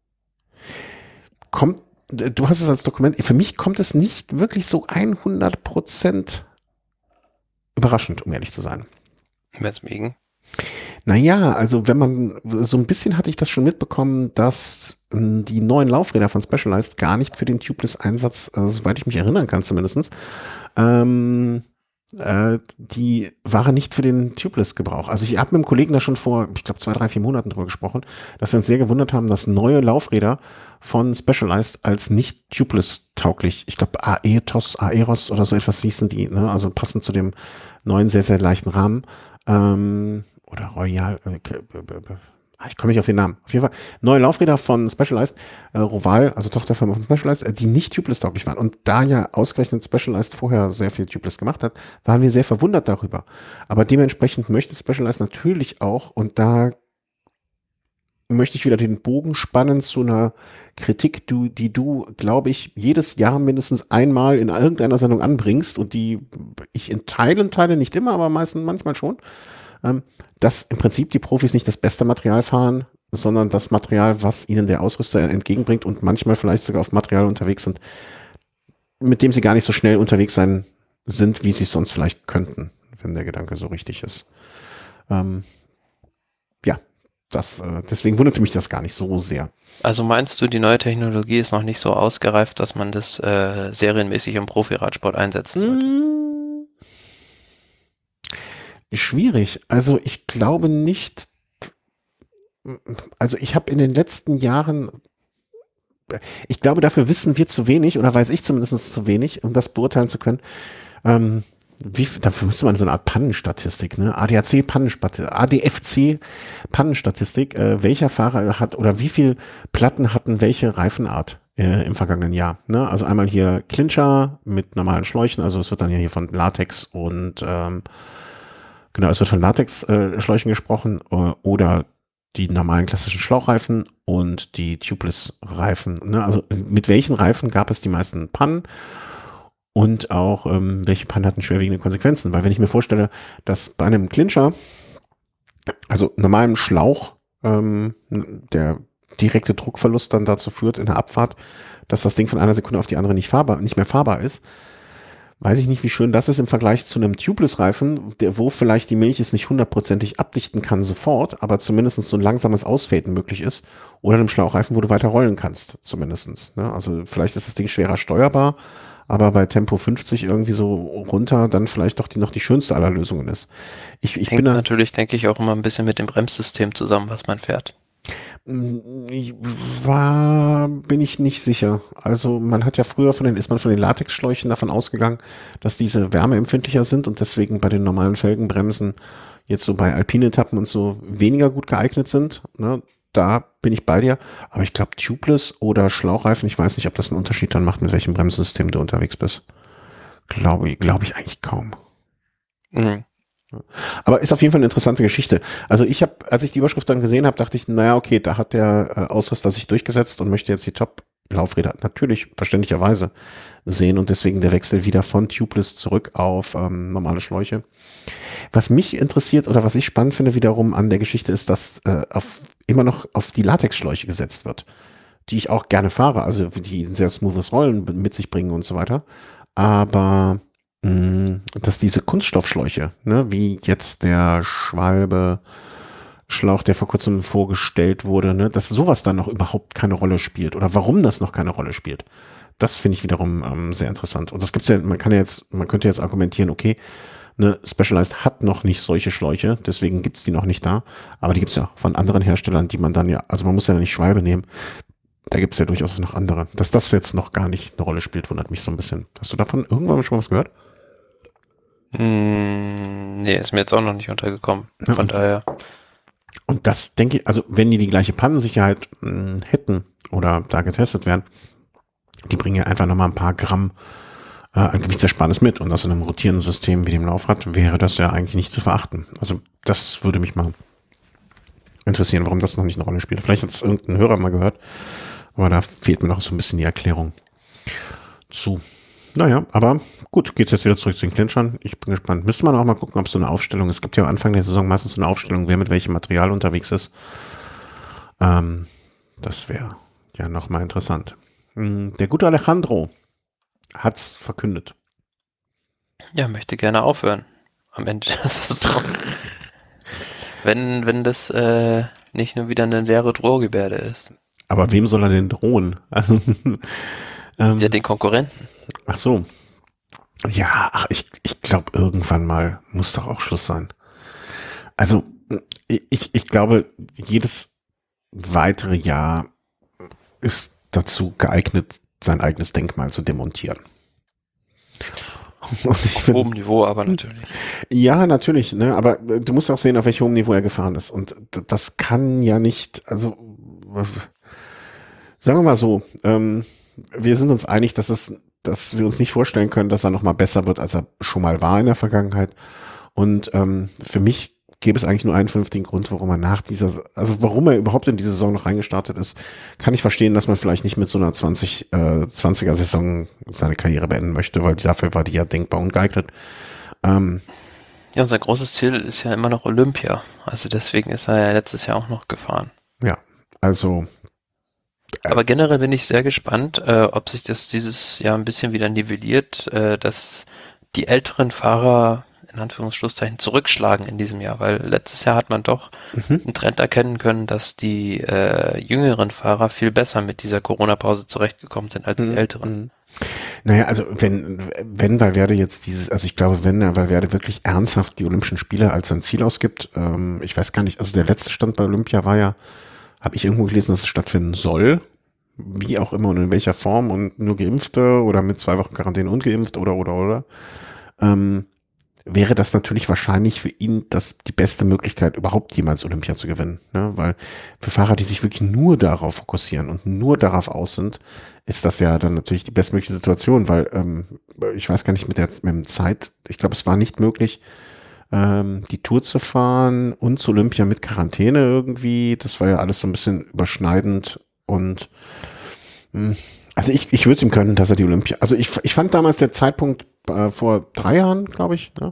Kommt, du hast es als Dokument, für mich kommt es nicht wirklich so hundert Prozent überraschend, um ehrlich zu sein. Weswegen? Naja, also wenn man, so ein bisschen hatte ich das schon mitbekommen, dass äh, die neuen Laufräder von Specialized gar nicht für den Tubeless-Einsatz, äh, soweit ich mich erinnern kann zumindest, ähm, äh, die waren nicht für den Tubeless-Gebrauch. Also ich habe mit einem Kollegen da schon vor, ich glaube, zwei, drei, vier Monaten drüber gesprochen, dass wir uns sehr gewundert haben, dass neue Laufräder von Specialized als nicht Tubeless-tauglich, ich glaube Aetos, Aeros oder so etwas hießen die, ne? Also passend zu dem neuen, sehr, sehr leichten Rahmen, ähm, oder Royal, äh, ich komme nicht auf den Namen. Auf jeden Fall neue Laufräder von Specialized, äh, Roval, also Tochterfirma von Specialized, äh, die nicht Tubeless-tauglich waren. Und da ja ausgerechnet Specialized vorher sehr viel Tubeless gemacht hat, waren wir sehr verwundert darüber. Aber dementsprechend möchte Specialized natürlich auch, und da möchte ich wieder den Bogen spannen zu einer Kritik, du, die du, glaube ich, jedes Jahr mindestens einmal in irgendeiner Sendung anbringst und die ich in Teilen teile, nicht immer, aber meistens manchmal schon, ähm, dass im Prinzip die Profis nicht das beste Material fahren, sondern das Material, was ihnen der Ausrüster entgegenbringt und manchmal vielleicht sogar auf Material unterwegs sind, mit dem sie gar nicht so schnell unterwegs sein sind, wie sie es sonst vielleicht könnten, wenn der Gedanke so richtig ist. Ähm, ja, das, äh, deswegen wunderte mich das gar nicht so sehr. Also meinst du, die neue Technologie ist noch nicht so ausgereift, dass man das äh, serienmäßig im Profi-Radsport einsetzen sollte? Mmh. Schwierig. Also ich glaube nicht, also ich habe in den letzten Jahren, ich glaube, dafür wissen wir zu wenig oder weiß ich zumindest zu wenig, um das beurteilen zu können. Ähm, wie, dafür müsste man so eine Art Pannenstatistik, ne? A D A C-Pannenstatistik, A D F C-Pannenstatistik, äh, welcher Fahrer hat oder wie viel Platten hatten welche Reifenart äh, im vergangenen Jahr. Ne? Also einmal hier Clincher mit normalen Schläuchen, also es wird dann ja hier von Latex und ähm, genau, es wird von Latex-Schläuchen äh, gesprochen äh, oder die normalen klassischen Schlauchreifen und die Tubeless-Reifen. Ne? Also mit welchen Reifen gab es die meisten Pannen und auch ähm, welche Pannen hatten schwerwiegende Konsequenzen? Weil wenn ich mir vorstelle, dass bei einem Clincher, also normalem Schlauch, ähm, der direkte Druckverlust dann dazu führt in der Abfahrt, dass das Ding von einer Sekunde auf die andere nicht fahrbar, nicht mehr fahrbar ist, weiß ich nicht, wie schön das ist im Vergleich zu einem Tubeless-Reifen, der, wo vielleicht die Milch es nicht hundertprozentig abdichten kann sofort, aber zumindest so ein langsames Ausfaden möglich ist. Oder einem Schlauchreifen, wo du weiter rollen kannst, zumindest. Ne? Also vielleicht ist das Ding schwerer steuerbar, aber bei Tempo fünfzig irgendwie so runter dann vielleicht doch die noch die schönste aller Lösungen ist. Ich, ich Hängt bin da, natürlich, denke ich, auch immer ein bisschen mit dem Bremssystem zusammen, was man fährt. Ich war, bin ich nicht sicher. Also man hat ja früher von den, ist man von den Latexschläuchen davon ausgegangen, dass diese wärmeempfindlicher sind und deswegen bei den normalen Felgenbremsen jetzt so bei Alpine-Etappen und so weniger gut geeignet sind. Ne? Da bin ich bei dir. Aber ich glaube Tubeless oder Schlauchreifen, ich weiß nicht, ob das einen Unterschied dann macht, mit welchem Bremssystem du unterwegs bist. Glaube ich, glaube ich eigentlich kaum. Mhm. Aber ist auf jeden Fall eine interessante Geschichte. Also ich habe, als ich die Überschrift dann gesehen habe, dachte ich, naja, okay, da hat der äh, Ausrüster sich durchgesetzt und möchte jetzt die Top-Laufräder natürlich verständlicherweise sehen und deswegen der Wechsel wieder von Tubeless zurück auf ähm, normale Schläuche. Was mich interessiert oder was ich spannend finde wiederum an der Geschichte ist, dass äh, auf, immer noch auf die Latexschläuche gesetzt wird, die ich auch gerne fahre, also die ein sehr smoothes Rollen mit sich bringen und so weiter. Aber mh, dass diese Kunststoffschläuche, ne, wie jetzt der Schwalbe Schlauch, der vor kurzem vorgestellt wurde, ne, dass sowas dann noch überhaupt keine Rolle spielt oder warum das noch keine Rolle spielt. Das finde ich wiederum ähm, sehr interessant. Und das gibt's ja, man kann ja jetzt, man könnte jetzt argumentieren, okay, ne, Specialized hat noch nicht solche Schläuche, deswegen gibt's die noch nicht da. Aber die gibt's ja von anderen Herstellern, die man dann ja, also man muss ja nicht Schwalbe nehmen. Da gibt's ja durchaus noch andere. Dass das jetzt noch gar nicht eine Rolle spielt, wundert mich so ein bisschen. Hast du davon irgendwann schon was gehört? Mm, nee, ist mir jetzt auch noch nicht untergekommen. Ja, Von und, daher. und das denke ich, also wenn die die gleiche Pannensicherheit mh, hätten oder da getestet werden, die bringen ja einfach nochmal ein paar Gramm äh, an Gewichtsersparnis mit. Und aus einem rotierenden System wie dem Laufrad wäre das ja eigentlich nicht zu verachten. Also das würde mich mal interessieren, warum das noch nicht eine Rolle spielt. Vielleicht hat es irgendein Hörer mal gehört, aber da fehlt mir noch so ein bisschen die Erklärung zu. Naja, aber gut, geht's jetzt wieder zurück zu den Clinchern. Ich bin gespannt. Müsste man auch mal gucken, ob es so eine Aufstellung, es gibt ja am Anfang der Saison meistens so eine Aufstellung, wer mit welchem Material unterwegs ist. Ähm, das wäre ja nochmal interessant. Der gute Alejandro hat's verkündet. Ja, möchte gerne aufhören. Am Ende der Saison. wenn, wenn das äh, nicht nur wieder eine leere Drohgebärde ist. Aber wem soll er denn drohen? Also ähm, Ja, den Konkurrenten. Ach so. Ja, ach, ich, ich glaube, irgendwann mal muss doch auch Schluss sein. Also ich, ich glaube, jedes weitere Jahr ist dazu geeignet, sein eigenes Denkmal zu demontieren. Und ich auf hohem Niveau aber natürlich. Ja, natürlich, ne, aber du musst auch sehen, auf welchem hohem Niveau er gefahren ist. Und das kann ja nicht, also sagen wir mal so, ähm, wir sind uns einig, dass es, dass wir uns nicht vorstellen können, dass er noch mal besser wird, als er schon mal war in der Vergangenheit. Und ähm, für mich gäbe es eigentlich nur einen vernünftigen Grund, warum er nach dieser, also warum er überhaupt in diese Saison noch reingestartet ist. Kann ich verstehen, dass man vielleicht nicht mit so einer zwanzig, äh, zwanziger Saison seine Karriere beenden möchte, weil dafür war die ja denkbar ungeeignet. Ähm, ja, unser großes Ziel ist ja immer noch Olympia. Also deswegen ist er ja letztes Jahr auch noch gefahren. Ja, also äh, aber generell bin ich sehr gespannt, äh, ob sich das dieses Jahr ein bisschen wieder nivelliert, äh, dass die älteren Fahrer in Anführungsschlusszeichen zurückschlagen in diesem Jahr, weil letztes Jahr hat man doch mhm. einen Trend erkennen können, dass die äh, jüngeren Fahrer viel besser mit dieser Corona-Pause zurechtgekommen sind als mhm. die älteren. Naja, also wenn, wenn Valverde jetzt dieses, also ich glaube, wenn der Valverde wirklich ernsthaft die Olympischen Spiele als sein Ziel ausgibt, ähm, ich weiß gar nicht, also der letzte Stand bei Olympia war ja, habe ich irgendwo gelesen, dass es stattfinden soll, wie auch immer und in welcher Form und nur Geimpfte oder mit zwei Wochen Quarantäne ungeimpft oder, oder, oder, ähm, wäre das natürlich wahrscheinlich für ihn das die beste Möglichkeit, überhaupt jemals Olympia zu gewinnen. Ne? Weil für Fahrer, die sich wirklich nur darauf fokussieren und nur darauf aus sind, ist das ja dann natürlich die bestmögliche Situation, weil ähm, ich weiß gar nicht mit der, mit der Zeit, ich glaube, es war nicht möglich, ähm, die Tour zu fahren und zu Olympia mit Quarantäne irgendwie. Das war ja alles so ein bisschen überschneidend und mh, also ich, ich würde es ihm können, dass er die Olympia, also ich, ich fand damals der Zeitpunkt äh, vor drei Jahren, glaube ich, ne?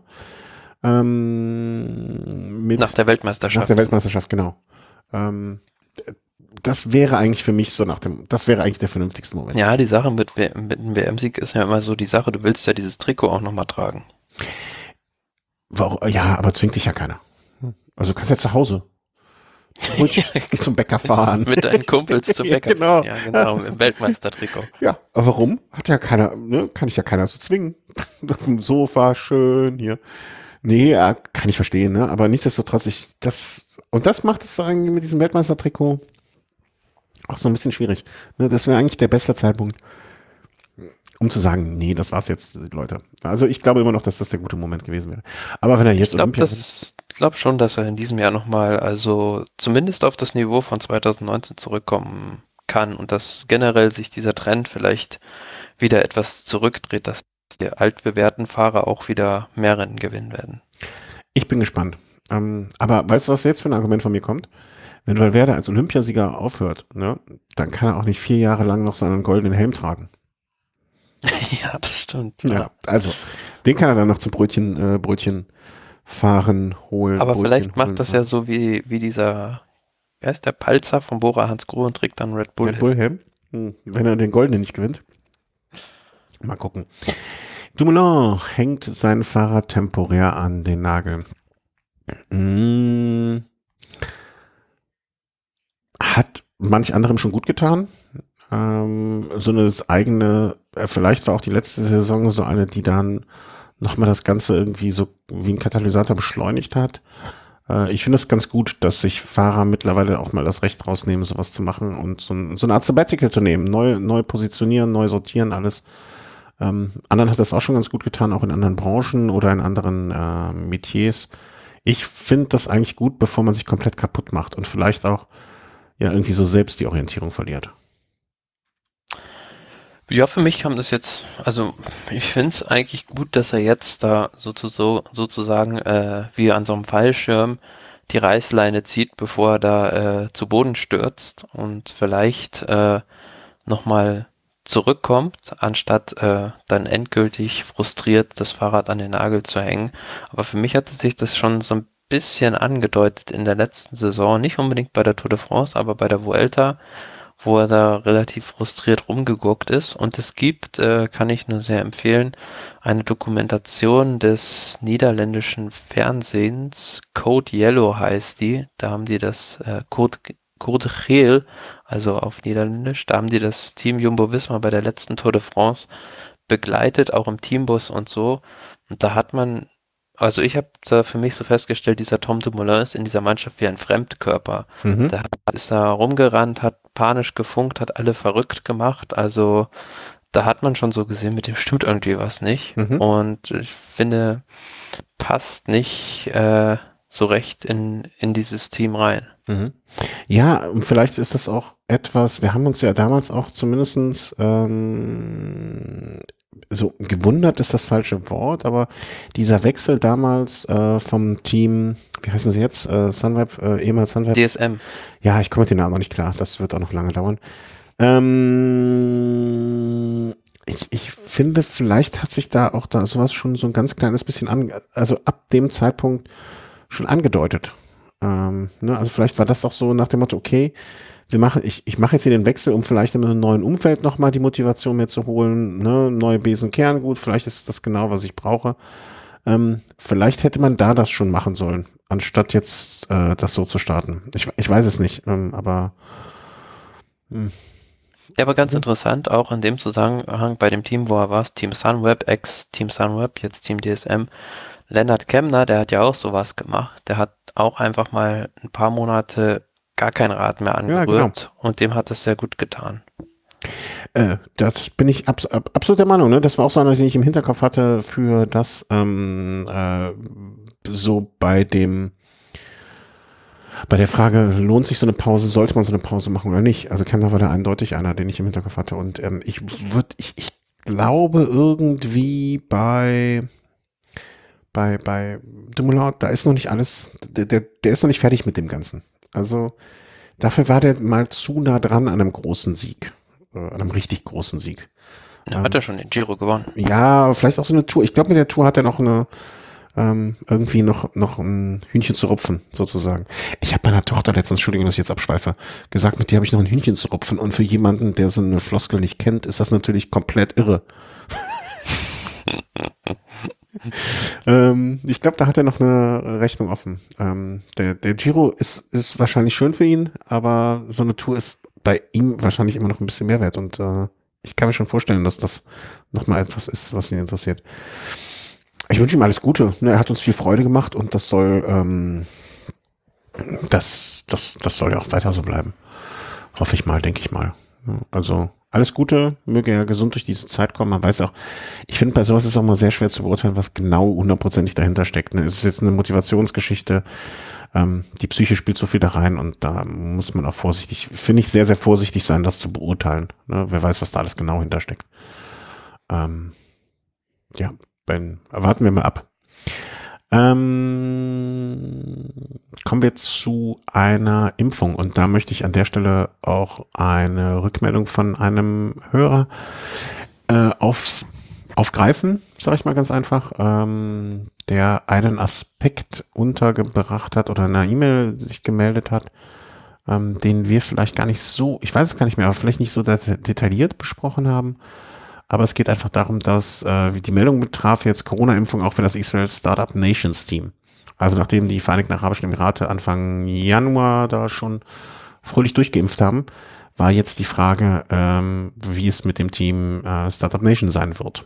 ähm, mit, nach der Weltmeisterschaft. Nach der Weltmeisterschaft, genau. Ähm, das wäre eigentlich für mich so nach dem, das wäre eigentlich der vernünftigste Moment. Ja, die Sache mit, mit dem W M-Sieg ist ja immer so die Sache, du willst ja dieses Trikot auch nochmal tragen. Warum? Ja, aber zwingt dich ja keiner. Also du kannst ja zu Hause ruhig zum Bäcker fahren. Mit deinen Kumpels zum Bäcker ja, genau. fahren. Ja, genau, im Weltmeistertrikot. Ja, aber warum? Hat ja keiner, ne? Kann ich ja keiner so zwingen. Auf dem Sofa, schön hier. Nee, ja, kann ich verstehen, ne? Aber nichtsdestotrotz, ich, das, und das macht es eigentlich mit diesem Weltmeistertrikot auch so ein bisschen schwierig. Ne? Das wäre eigentlich der beste Zeitpunkt, um zu sagen, nee, das war's jetzt, Leute. Also ich glaube immer noch, dass das der gute Moment gewesen wäre. Aber wenn er jetzt ich glaube das, glaube schon, dass er in diesem Jahr nochmal, also zumindest auf das Niveau von zweitausendneunzehn zurückkommen kann und dass generell sich dieser Trend vielleicht wieder etwas zurückdreht, dass die altbewährten Fahrer auch wieder mehr Rennen gewinnen werden. Ich bin gespannt. Ähm, aber weißt du, was jetzt für ein Argument von mir kommt? Wenn Valverde als Olympiasieger aufhört, ne, dann kann er auch nicht vier Jahre lang noch seinen goldenen Helm tragen. Ja, das stimmt. Ja, Ja. also, den kann er dann noch zum Brötchen, äh, Brötchen fahren, holen. Aber Brötchen vielleicht holen, macht das fahren. ja so wie, wie dieser, wer ist der Palzer von Bora Hansgrohe und trägt dann Red Bull. Red Bull Helm, hm, wenn er den goldenen nicht gewinnt. Mal gucken. Dumoulin hängt sein Fahrrad temporär an den Nagel. Hm, hat manch anderem schon gut getan. Ähm, so eine eigene, äh, vielleicht war auch die letzte Saison so eine, die dann nochmal das Ganze irgendwie so wie ein Katalysator beschleunigt hat. Äh, ich finde es ganz gut, dass sich Fahrer mittlerweile auch mal das Recht rausnehmen, sowas zu machen und so, ein, so eine Art Sabbatical zu nehmen, neu, neu positionieren, neu sortieren, alles. Ähm, anderen hat das auch schon ganz gut getan, auch in anderen Branchen oder in anderen äh, Metiers. Ich finde das eigentlich gut, bevor man sich komplett kaputt macht und vielleicht auch ja irgendwie so selbst die Orientierung verliert. Ja, für mich kam das jetzt, also ich finde es eigentlich gut, dass er jetzt da sozusagen, sozusagen äh, wie an so einem Fallschirm die Reißleine zieht, bevor er da äh, zu Boden stürzt und vielleicht äh, nochmal zurückkommt, anstatt äh, dann endgültig frustriert das Fahrrad an den Nagel zu hängen. Aber für mich hatte sich das schon so ein bisschen angedeutet in der letzten Saison, nicht unbedingt bei der Tour de France, aber bei der Vuelta, wo er da relativ frustriert rumgeguckt ist. Und es gibt, äh, kann ich nur sehr empfehlen, eine Dokumentation des niederländischen Fernsehens, Code Yellow heißt die. Da haben die das äh, Code, Code Geel, also auf Niederländisch, da haben die das Team Jumbo-Visma bei der letzten Tour de France begleitet, auch im Teambus und so. Und da hat man, also ich habe da für mich so festgestellt, dieser Tom Dumoulin ist in dieser Mannschaft wie ein Fremdkörper. Mhm. Der ist da rumgerannt, hat panisch gefunkt, hat alle verrückt gemacht. Also da hat man schon so gesehen, mit dem stimmt irgendwie was nicht. Mhm. Und ich finde, passt nicht äh, so recht in, in dieses Team rein. Mhm. Ja, und vielleicht ist das auch etwas, wir haben uns ja damals auch zumindestens ähm, so gewundert ist das falsche Wort, aber dieser Wechsel damals äh, vom Team, wie heißen sie jetzt, äh, Sunweb, äh, ehemals Sunweb, D S M. ja, ich komme mit den Namen noch nicht klar, das wird auch noch lange dauern. Ähm, ich, ich finde, vielleicht hat sich da auch da sowas schon so ein ganz kleines bisschen an, also ab dem Zeitpunkt schon angedeutet. Ähm, ne, also vielleicht war das auch so nach dem Motto, okay, wir machen, ich, ich mache jetzt hier den Wechsel, um vielleicht in einem neuen Umfeld nochmal die Motivation mehr zu holen, ne, neue Besenkern, gut, vielleicht ist das genau, was ich brauche. Ähm, vielleicht hätte man da das schon machen sollen, anstatt jetzt äh, das so zu starten. Ich, ich weiß es nicht, ähm, aber mh. Ja, aber ganz interessant, auch in dem Zusammenhang bei dem Team, wo er war, Team Sunweb, ex-Team Sunweb, jetzt Team D S M, Lennart Kemner, der hat ja auch sowas gemacht. Der hat auch einfach mal ein paar Monate gar kein Rad mehr angerührt, Ja, genau. und dem hat es sehr gut getan. Äh, das bin ich abs ab, absolut der Meinung, ne? Das war auch so einer, den ich im Hinterkopf hatte für das ähm, äh, so bei dem bei der Frage, lohnt sich so eine Pause, sollte man so eine Pause machen oder nicht? Also Kemner war da eindeutig einer, den ich im Hinterkopf hatte. Und ähm, ich würde, ich, ich glaube irgendwie bei bei bei Dumoulin, da ist noch nicht alles, der, der, der ist noch nicht fertig mit dem Ganzen. Also dafür war der mal zu nah dran an einem großen Sieg, äh, an einem richtig großen Sieg. Ja, hat er schon den Giro gewonnen. Ja, vielleicht auch so eine Tour. Ich glaube, mit der Tour hat er noch eine ähm, irgendwie noch noch ein Hühnchen zu rupfen, sozusagen. Ich habe meiner Tochter letztens, Entschuldigung, dass ich jetzt abschweife, gesagt, mit dir habe ich noch ein Hühnchen zu rupfen. Und für jemanden, der so eine Floskel nicht kennt, ist das natürlich komplett irre. ähm, ich glaube, da hat er noch eine Rechnung offen. Ähm, der, der Giro ist, ist wahrscheinlich schön für ihn, aber so eine Tour ist bei ihm wahrscheinlich immer noch ein bisschen mehr wert. Und äh, ich kann mir schon vorstellen, dass das nochmal etwas ist, was ihn interessiert. Ich wünsche ihm alles Gute. Er hat uns viel Freude gemacht und das soll, ähm, das, das, das soll ja auch weiter so bleiben. Hoffe ich mal, denke ich mal. Also alles Gute, möge er gesund durch diese Zeit kommen. Man weiß auch, ich finde, bei sowas ist es auch mal sehr schwer zu beurteilen, was genau hundertprozentig dahinter steckt. Es ist jetzt eine Motivationsgeschichte. Ähm, die Psyche spielt so viel da rein und da muss man auch vorsichtig, finde ich, sehr, sehr vorsichtig sein, das zu beurteilen. Ne? Wer weiß, was da alles genau hintersteckt. Ähm, ja, dann warten wir mal ab. Ähm, kommen wir zu einer Impfung und da möchte ich an der Stelle auch eine Rückmeldung von einem Hörer äh, auf, aufgreifen, sage ich mal ganz einfach, ähm, der einen Aspekt untergebracht hat oder in einer E-Mail sich gemeldet hat, ähm, den wir vielleicht gar nicht so, ich weiß es gar nicht mehr, aber vielleicht nicht so det- detailliert besprochen haben. Aber es geht einfach darum, dass äh, die Meldung betraf jetzt Corona-Impfung auch für das Israel Startup Nations Team. Also nachdem die Vereinigten Arabischen Emirate Anfang Januar da schon fröhlich durchgeimpft haben, war jetzt die Frage, ähm, wie es mit dem Team äh, Startup Nation sein wird.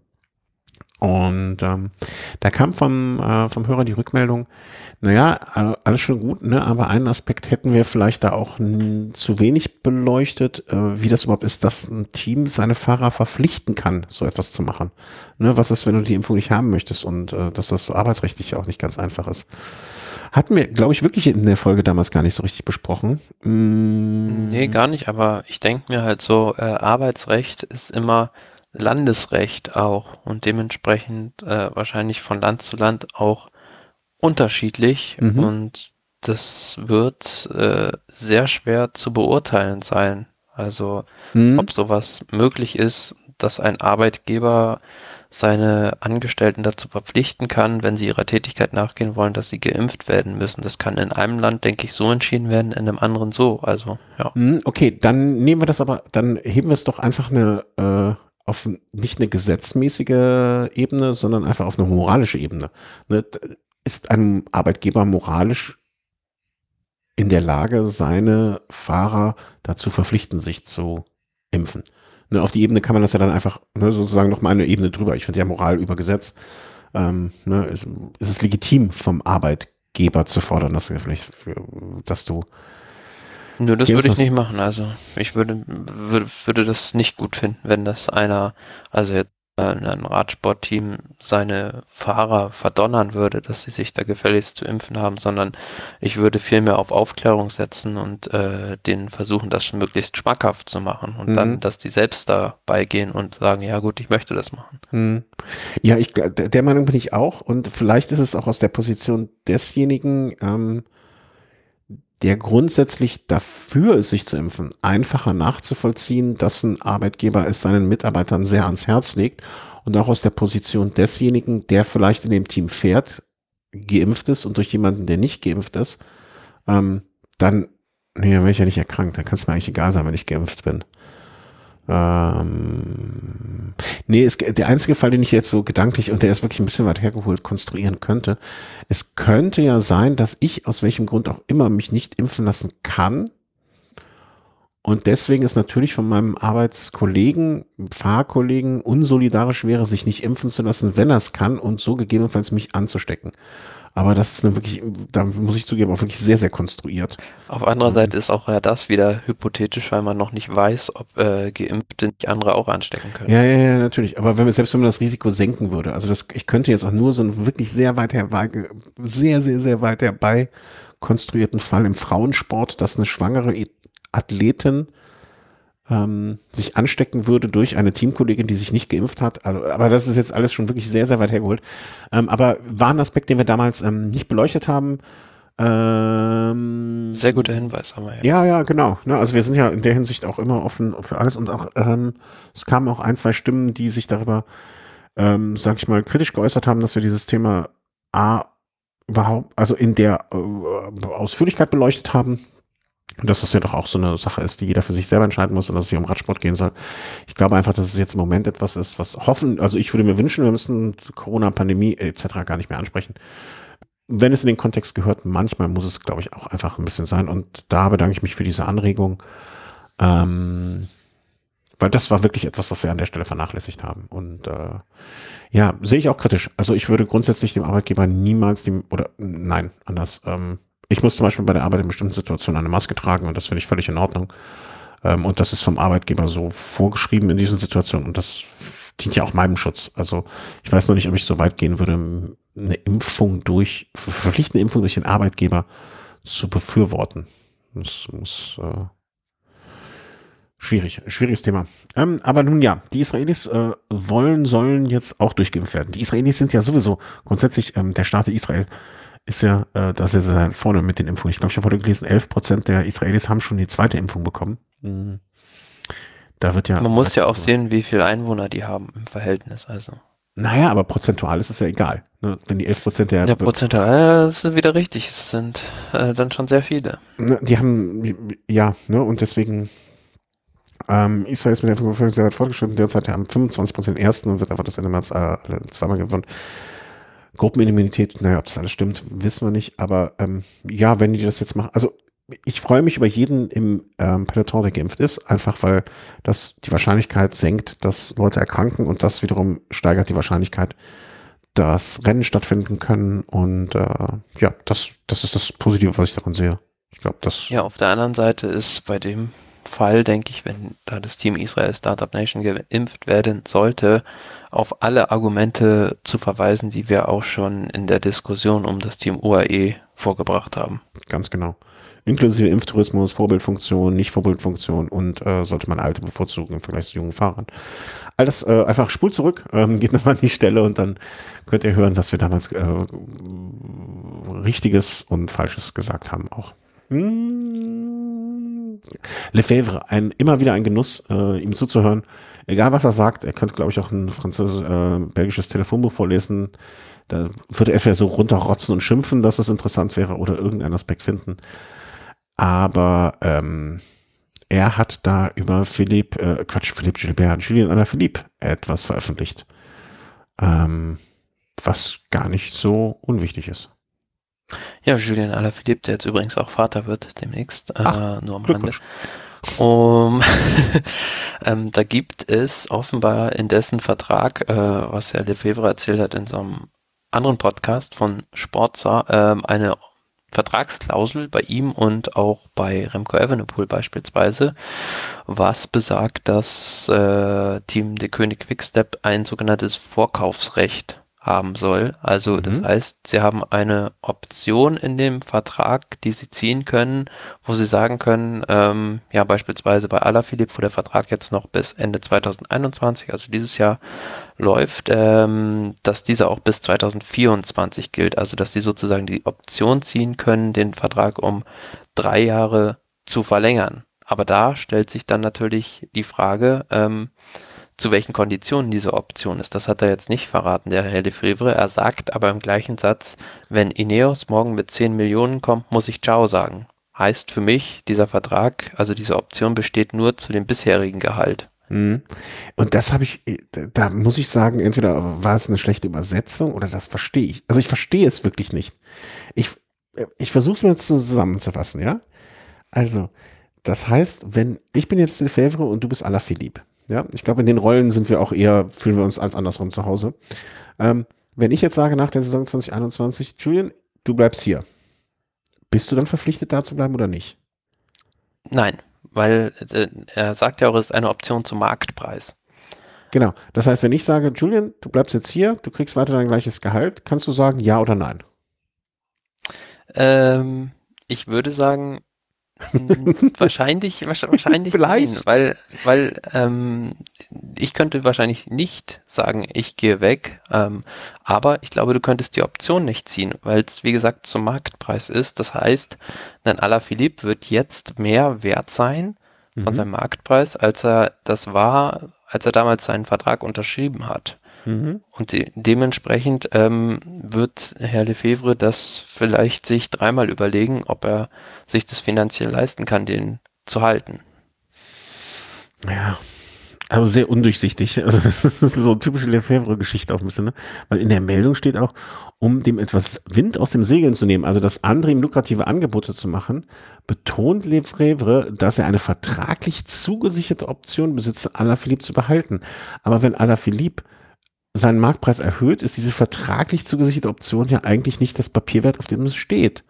Und ähm, da kam vom, äh, vom Hörer die Rückmeldung, naja, äh, alles schon gut, ne, aber einen Aspekt hätten wir vielleicht da auch n, zu wenig beleuchtet, äh, wie das überhaupt ist, dass ein Team seine Fahrer verpflichten kann, so etwas zu machen. Ne, was ist, wenn du die Impfung nicht haben möchtest und äh, dass das so arbeitsrechtlich auch nicht ganz einfach ist. Hatten wir, glaube ich, wirklich in der Folge damals gar nicht so richtig besprochen. Nee, Mm, gar nicht, aber ich denke mir halt so, äh, Arbeitsrecht ist immer Landesrecht auch und dementsprechend äh, wahrscheinlich von Land zu Land auch unterschiedlich mhm. und das wird äh, sehr schwer zu beurteilen sein. Also Mhm. ob sowas möglich ist, dass ein Arbeitgeber seine Angestellten dazu verpflichten kann, wenn sie ihrer Tätigkeit nachgehen wollen, dass sie geimpft werden müssen. Das kann in einem Land, denke ich, so entschieden werden, in einem anderen so. Also ja. Hm, okay, dann nehmen wir das aber, dann heben wir es doch einfach eine, äh, auf n- nicht eine gesetzmäßige Ebene, sondern einfach auf eine moralische Ebene. Ne? D- Ist ein Arbeitgeber moralisch in der Lage, seine Fahrer dazu verpflichten, sich zu impfen? Ne, auf die Ebene kann man das ja dann einfach, ne, sozusagen noch mal eine Ebene drüber. Ich finde ja Moral über Gesetz. Ähm, ne, ist, ist es legitim vom Arbeitgeber zu fordern, dass, er vielleicht, dass du Nö, das geimpft würde ich nicht hast? machen. Also ich würde, würde, würde das nicht gut finden, wenn das einer, also jetzt äh, ein Radsportteam seine Fahrer verdonnern würde, dass sie sich da gefälligst zu impfen haben, sondern ich würde vielmehr auf Aufklärung setzen und äh, denen versuchen, das möglichst schmackhaft zu machen und dann, Mhm. dass die selbst dabei gehen und sagen, ja gut, ich möchte das machen. Mhm. Ja, ich, gl- der der Meinung bin ich auch. Und vielleicht ist es auch aus der Position desjenigen, ähm, der grundsätzlich dafür ist, sich zu impfen, einfacher nachzuvollziehen, dass ein Arbeitgeber es seinen Mitarbeitern sehr ans Herz legt. Und auch aus der Position desjenigen, der vielleicht in dem Team fährt, geimpft ist und durch jemanden, der nicht geimpft ist, ähm, dann, nee, dann werde ich ja nicht erkrankt. Dann kann es mir eigentlich egal sein, wenn ich geimpft bin. Ähm, nee, es, der einzige Fall, den ich jetzt so gedanklich, und der ist wirklich ein bisschen weit hergeholt, konstruieren könnte, es könnte ja sein, dass ich aus welchem Grund auch immer mich nicht impfen lassen kann und deswegen es natürlich von meinem Arbeitskollegen, Fahrkollegen unsolidarisch wäre, sich nicht impfen zu lassen, wenn er es kann und so gegebenenfalls mich anzustecken. Aber das ist eine wirklich, da muss ich zugeben, auch wirklich sehr, sehr konstruiert. Auf anderer Ähm, Seite ist auch ja das wieder hypothetisch, weil man noch nicht weiß, ob äh, Geimpfte nicht andere auch anstecken können. Ja, ja, ja, natürlich. Aber wenn wir, selbst wenn man das Risiko senken würde, also das, ich könnte jetzt auch nur so einen wirklich sehr weit herbei, sehr, sehr, sehr weit herbei konstruierten Fall im Frauensport, dass eine schwangere I- Athletin ähm, sich anstecken würde durch eine Teamkollegin, die sich nicht geimpft hat. Also, aber das ist jetzt alles schon wirklich sehr, sehr weit hergeholt. Ähm, aber war ein Aspekt, den wir damals ähm, nicht beleuchtet haben. Sehr guter Ähm, Hinweis, haben wir ja. ja, ja, genau. Ne, also wir sind ja in der Hinsicht auch immer offen für alles und auch ähm, es kamen auch ein, zwei Stimmen, die sich darüber, ähm, sag ich mal, kritisch geäußert haben, dass wir dieses Thema A überhaupt, also in der äh, Ausführlichkeit beleuchtet haben. Und dass das ja doch auch so eine Sache ist, die jeder für sich selber entscheiden muss und dass es hier um Radsport gehen soll. Ich glaube einfach, dass es jetzt im Moment etwas ist, was hoffen, also ich würde mir wünschen, wir müssen Corona-Pandemie et cetera gar nicht mehr ansprechen. Wenn es in den Kontext gehört, manchmal muss es, glaube ich, auch einfach ein bisschen sein. Und da bedanke ich mich für diese Anregung. Ähm, weil das war wirklich etwas, was wir an der Stelle vernachlässigt haben. Und äh, ja, sehe ich auch kritisch. Also ich würde grundsätzlich dem Arbeitgeber niemals dem, oder nein, anders. Ähm, ich muss zum Beispiel bei der Arbeit in bestimmten Situationen eine Maske tragen und das finde ich völlig in Ordnung. Ähm, und das ist vom Arbeitgeber so vorgeschrieben in diesen Situationen und das dient ja auch meinem Schutz. Also ich weiß noch nicht, ob ich so weit gehen würde, eine Impfung durch, verpflichtende Impfung durch den Arbeitgeber zu befürworten. Das muss, äh, Schwierig, schwieriges Thema. Ähm, aber nun ja, die Israelis äh, wollen, sollen jetzt auch durchgeimpft werden. Die Israelis sind ja sowieso grundsätzlich, ähm, der Staat Israel ist ja, äh, das ist ja vorne mit den Impfungen. Ich glaube, ich habe heute gelesen, elf Prozent der Israelis haben schon die zweite Impfung bekommen. Mhm. Da wird ja. Man muss ja auch sehen, wie viele Einwohner die haben im Verhältnis. Also. Naja, aber prozentual ist es ja egal. Ne? Wenn die elf Prozent der. Ja, prozentual, das ist wieder richtig. Es sind äh, dann schon sehr viele. Ne, die haben, ja, ne, und deswegen. Ähm, Israel ist mit der Impfung sehr weit fortgeschritten. Derzeit haben fünfundzwanzig Prozent Ersten und wird einfach das Ende März äh, zweimal gewonnen. Gruppenimmunität, naja, ob das alles stimmt, wissen wir nicht. Aber ähm, ja, wenn die das jetzt machen, also ich freue mich über jeden im ähm, Peloton, der geimpft ist, einfach weil das die Wahrscheinlichkeit senkt, dass Leute erkranken und das wiederum steigert die Wahrscheinlichkeit, dass Rennen stattfinden können. Und äh, ja, das, das ist das Positive, was ich daran sehe. Ich glaube, das. Ja, auf der anderen Seite ist bei dem Fall, denke ich, wenn da das Team Israel Startup Nation geimpft werden sollte, auf alle Argumente zu verweisen, die wir auch schon in der Diskussion um das Team U A E vorgebracht haben. Ganz genau. Inklusive Impftourismus, Vorbildfunktion, Nicht-Vorbildfunktion und äh, sollte man Alte bevorzugen im Vergleich zu jungen Fahrern. Alles äh, einfach spult zurück, ähm, geht nochmal an die Stelle und dann könnt ihr hören, was wir damals äh, Richtiges und Falsches gesagt haben auch. Hm. Lefebvre, ein, immer wieder ein Genuss, äh, ihm zuzuhören. Egal, was er sagt, er könnte, glaube ich, auch ein französisch, äh, belgisches Telefonbuch vorlesen. Da würde er entweder so runterrotzen und schimpfen, dass es interessant wäre oder irgendeinen Aspekt finden. Aber ähm, er hat da über Philipp, äh, Quatsch, Philipp Gilbert, Julien Alaphilippe etwas veröffentlicht, ähm, was gar nicht so unwichtig ist. Ja, Julien Alaphilippe, der jetzt übrigens auch Vater wird demnächst, Ach, äh, nur am Rande. Um, ähm, da gibt es offenbar in dessen Vertrag, äh, was Herr Lefebvre erzählt hat in so einem anderen Podcast von Sportza, äh, eine Vertragsklausel bei ihm und auch bei Remco Evenepoel beispielsweise, was besagt, dass äh, Team De König Quickstep ein sogenanntes Vorkaufsrecht haben soll. Also mhm. das heißt, sie haben eine Option in dem Vertrag, die sie ziehen können, wo sie sagen können, ähm, ja beispielsweise bei Alaphilippe, wo der Vertrag jetzt noch bis Ende zwanzig einundzwanzig, also dieses Jahr läuft, ähm, dass dieser auch bis zwanzig vierundzwanzig gilt. Also dass sie sozusagen die Option ziehen können, den Vertrag um drei Jahre zu verlängern. Aber da stellt sich dann natürlich die Frage, ähm, zu welchen Konditionen diese Option ist. Das hat er jetzt nicht verraten, der Herr Lefebvre. Er sagt aber im gleichen Satz, wenn Ineos morgen mit zehn Millionen kommt, muss ich Ciao sagen. Heißt für mich, dieser Vertrag, also diese Option besteht nur zu dem bisherigen Gehalt. Und das habe ich, da muss ich sagen, entweder war es eine schlechte Übersetzung oder das verstehe ich. Also ich verstehe es wirklich nicht. Ich, ich versuche es mir jetzt zusammenzufassen, ja? Also, das heißt, wenn, ich bin jetzt Lefebvre und du bist Alaphilippe. Ja, ich glaube, in den Rollen sind wir auch eher, fühlen wir uns als andersrum zu Hause. Ähm, wenn ich jetzt sage, nach der Saison zwanzig einundzwanzig, Julian, du bleibst hier. Bist du dann verpflichtet, da zu bleiben oder nicht? Nein, weil äh, er sagt ja auch, es ist eine Option zum Marktpreis. Genau. Das heißt, wenn ich sage, Julian, du bleibst jetzt hier, du kriegst weiter dein gleiches Gehalt, kannst du sagen ja oder nein? Ähm, ich würde sagen, wahrscheinlich, wahrscheinlich Vielleicht. Nein, weil, weil ähm, ich könnte wahrscheinlich nicht sagen, ich gehe weg, ähm, aber ich glaube, du könntest die Option nicht ziehen, weil es, wie gesagt, zum Marktpreis ist. Das heißt, ein Alaphilippe wird jetzt mehr wert sein von mhm. seinem Marktpreis, als er das war, als er damals seinen Vertrag unterschrieben hat. Mhm. Und de- dementsprechend ähm, wird Herr Lefebvre das vielleicht sich dreimal überlegen, ob er sich das finanziell leisten kann, den zu halten. Ja, also sehr undurchsichtig. Also das ist so eine typische Lefebvre-Geschichte auch ein bisschen, ne? Weil in der Meldung steht auch, um dem etwas Wind aus dem Segeln zu nehmen, also das andere ihm lukrative Angebote zu machen, betont Lefebvre, dass er eine vertraglich zugesicherte Option besitzt, Alaphilippe zu behalten. Aber wenn Alaphilippe seinen Marktpreis erhöht, ist diese vertraglich zugesicherte Option ja eigentlich nicht das Papier wert, auf dem es steht.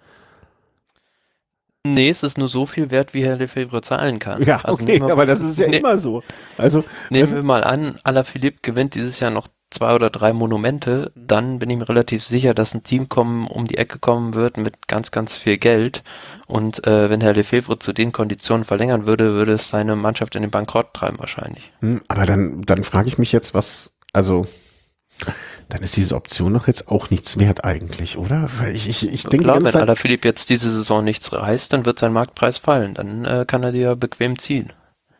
Nee, es ist nur so viel wert, wie Herr Lefebvre zahlen kann. Ja, also okay, wir, aber das ist ja ne, immer so. Also nehmen wir mal an, Alaphilippe gewinnt dieses Jahr noch zwei oder drei Monumente, dann bin ich mir relativ sicher, dass ein Team kommen, um die Ecke kommen wird mit ganz, ganz viel Geld. Und äh, wenn Herr Lefebvre zu den Konditionen verlängern würde, würde es seine Mannschaft in den Bankrott treiben wahrscheinlich. Hm, aber dann, dann frage ich mich jetzt, was, also dann ist diese Option doch jetzt auch nichts wert eigentlich, oder? Weil ich, ich, ich denke, Klar, wenn Zeit, Alaphilippe jetzt diese Saison nichts reißt, dann wird sein Marktpreis fallen. Dann äh, kann er die ja bequem ziehen.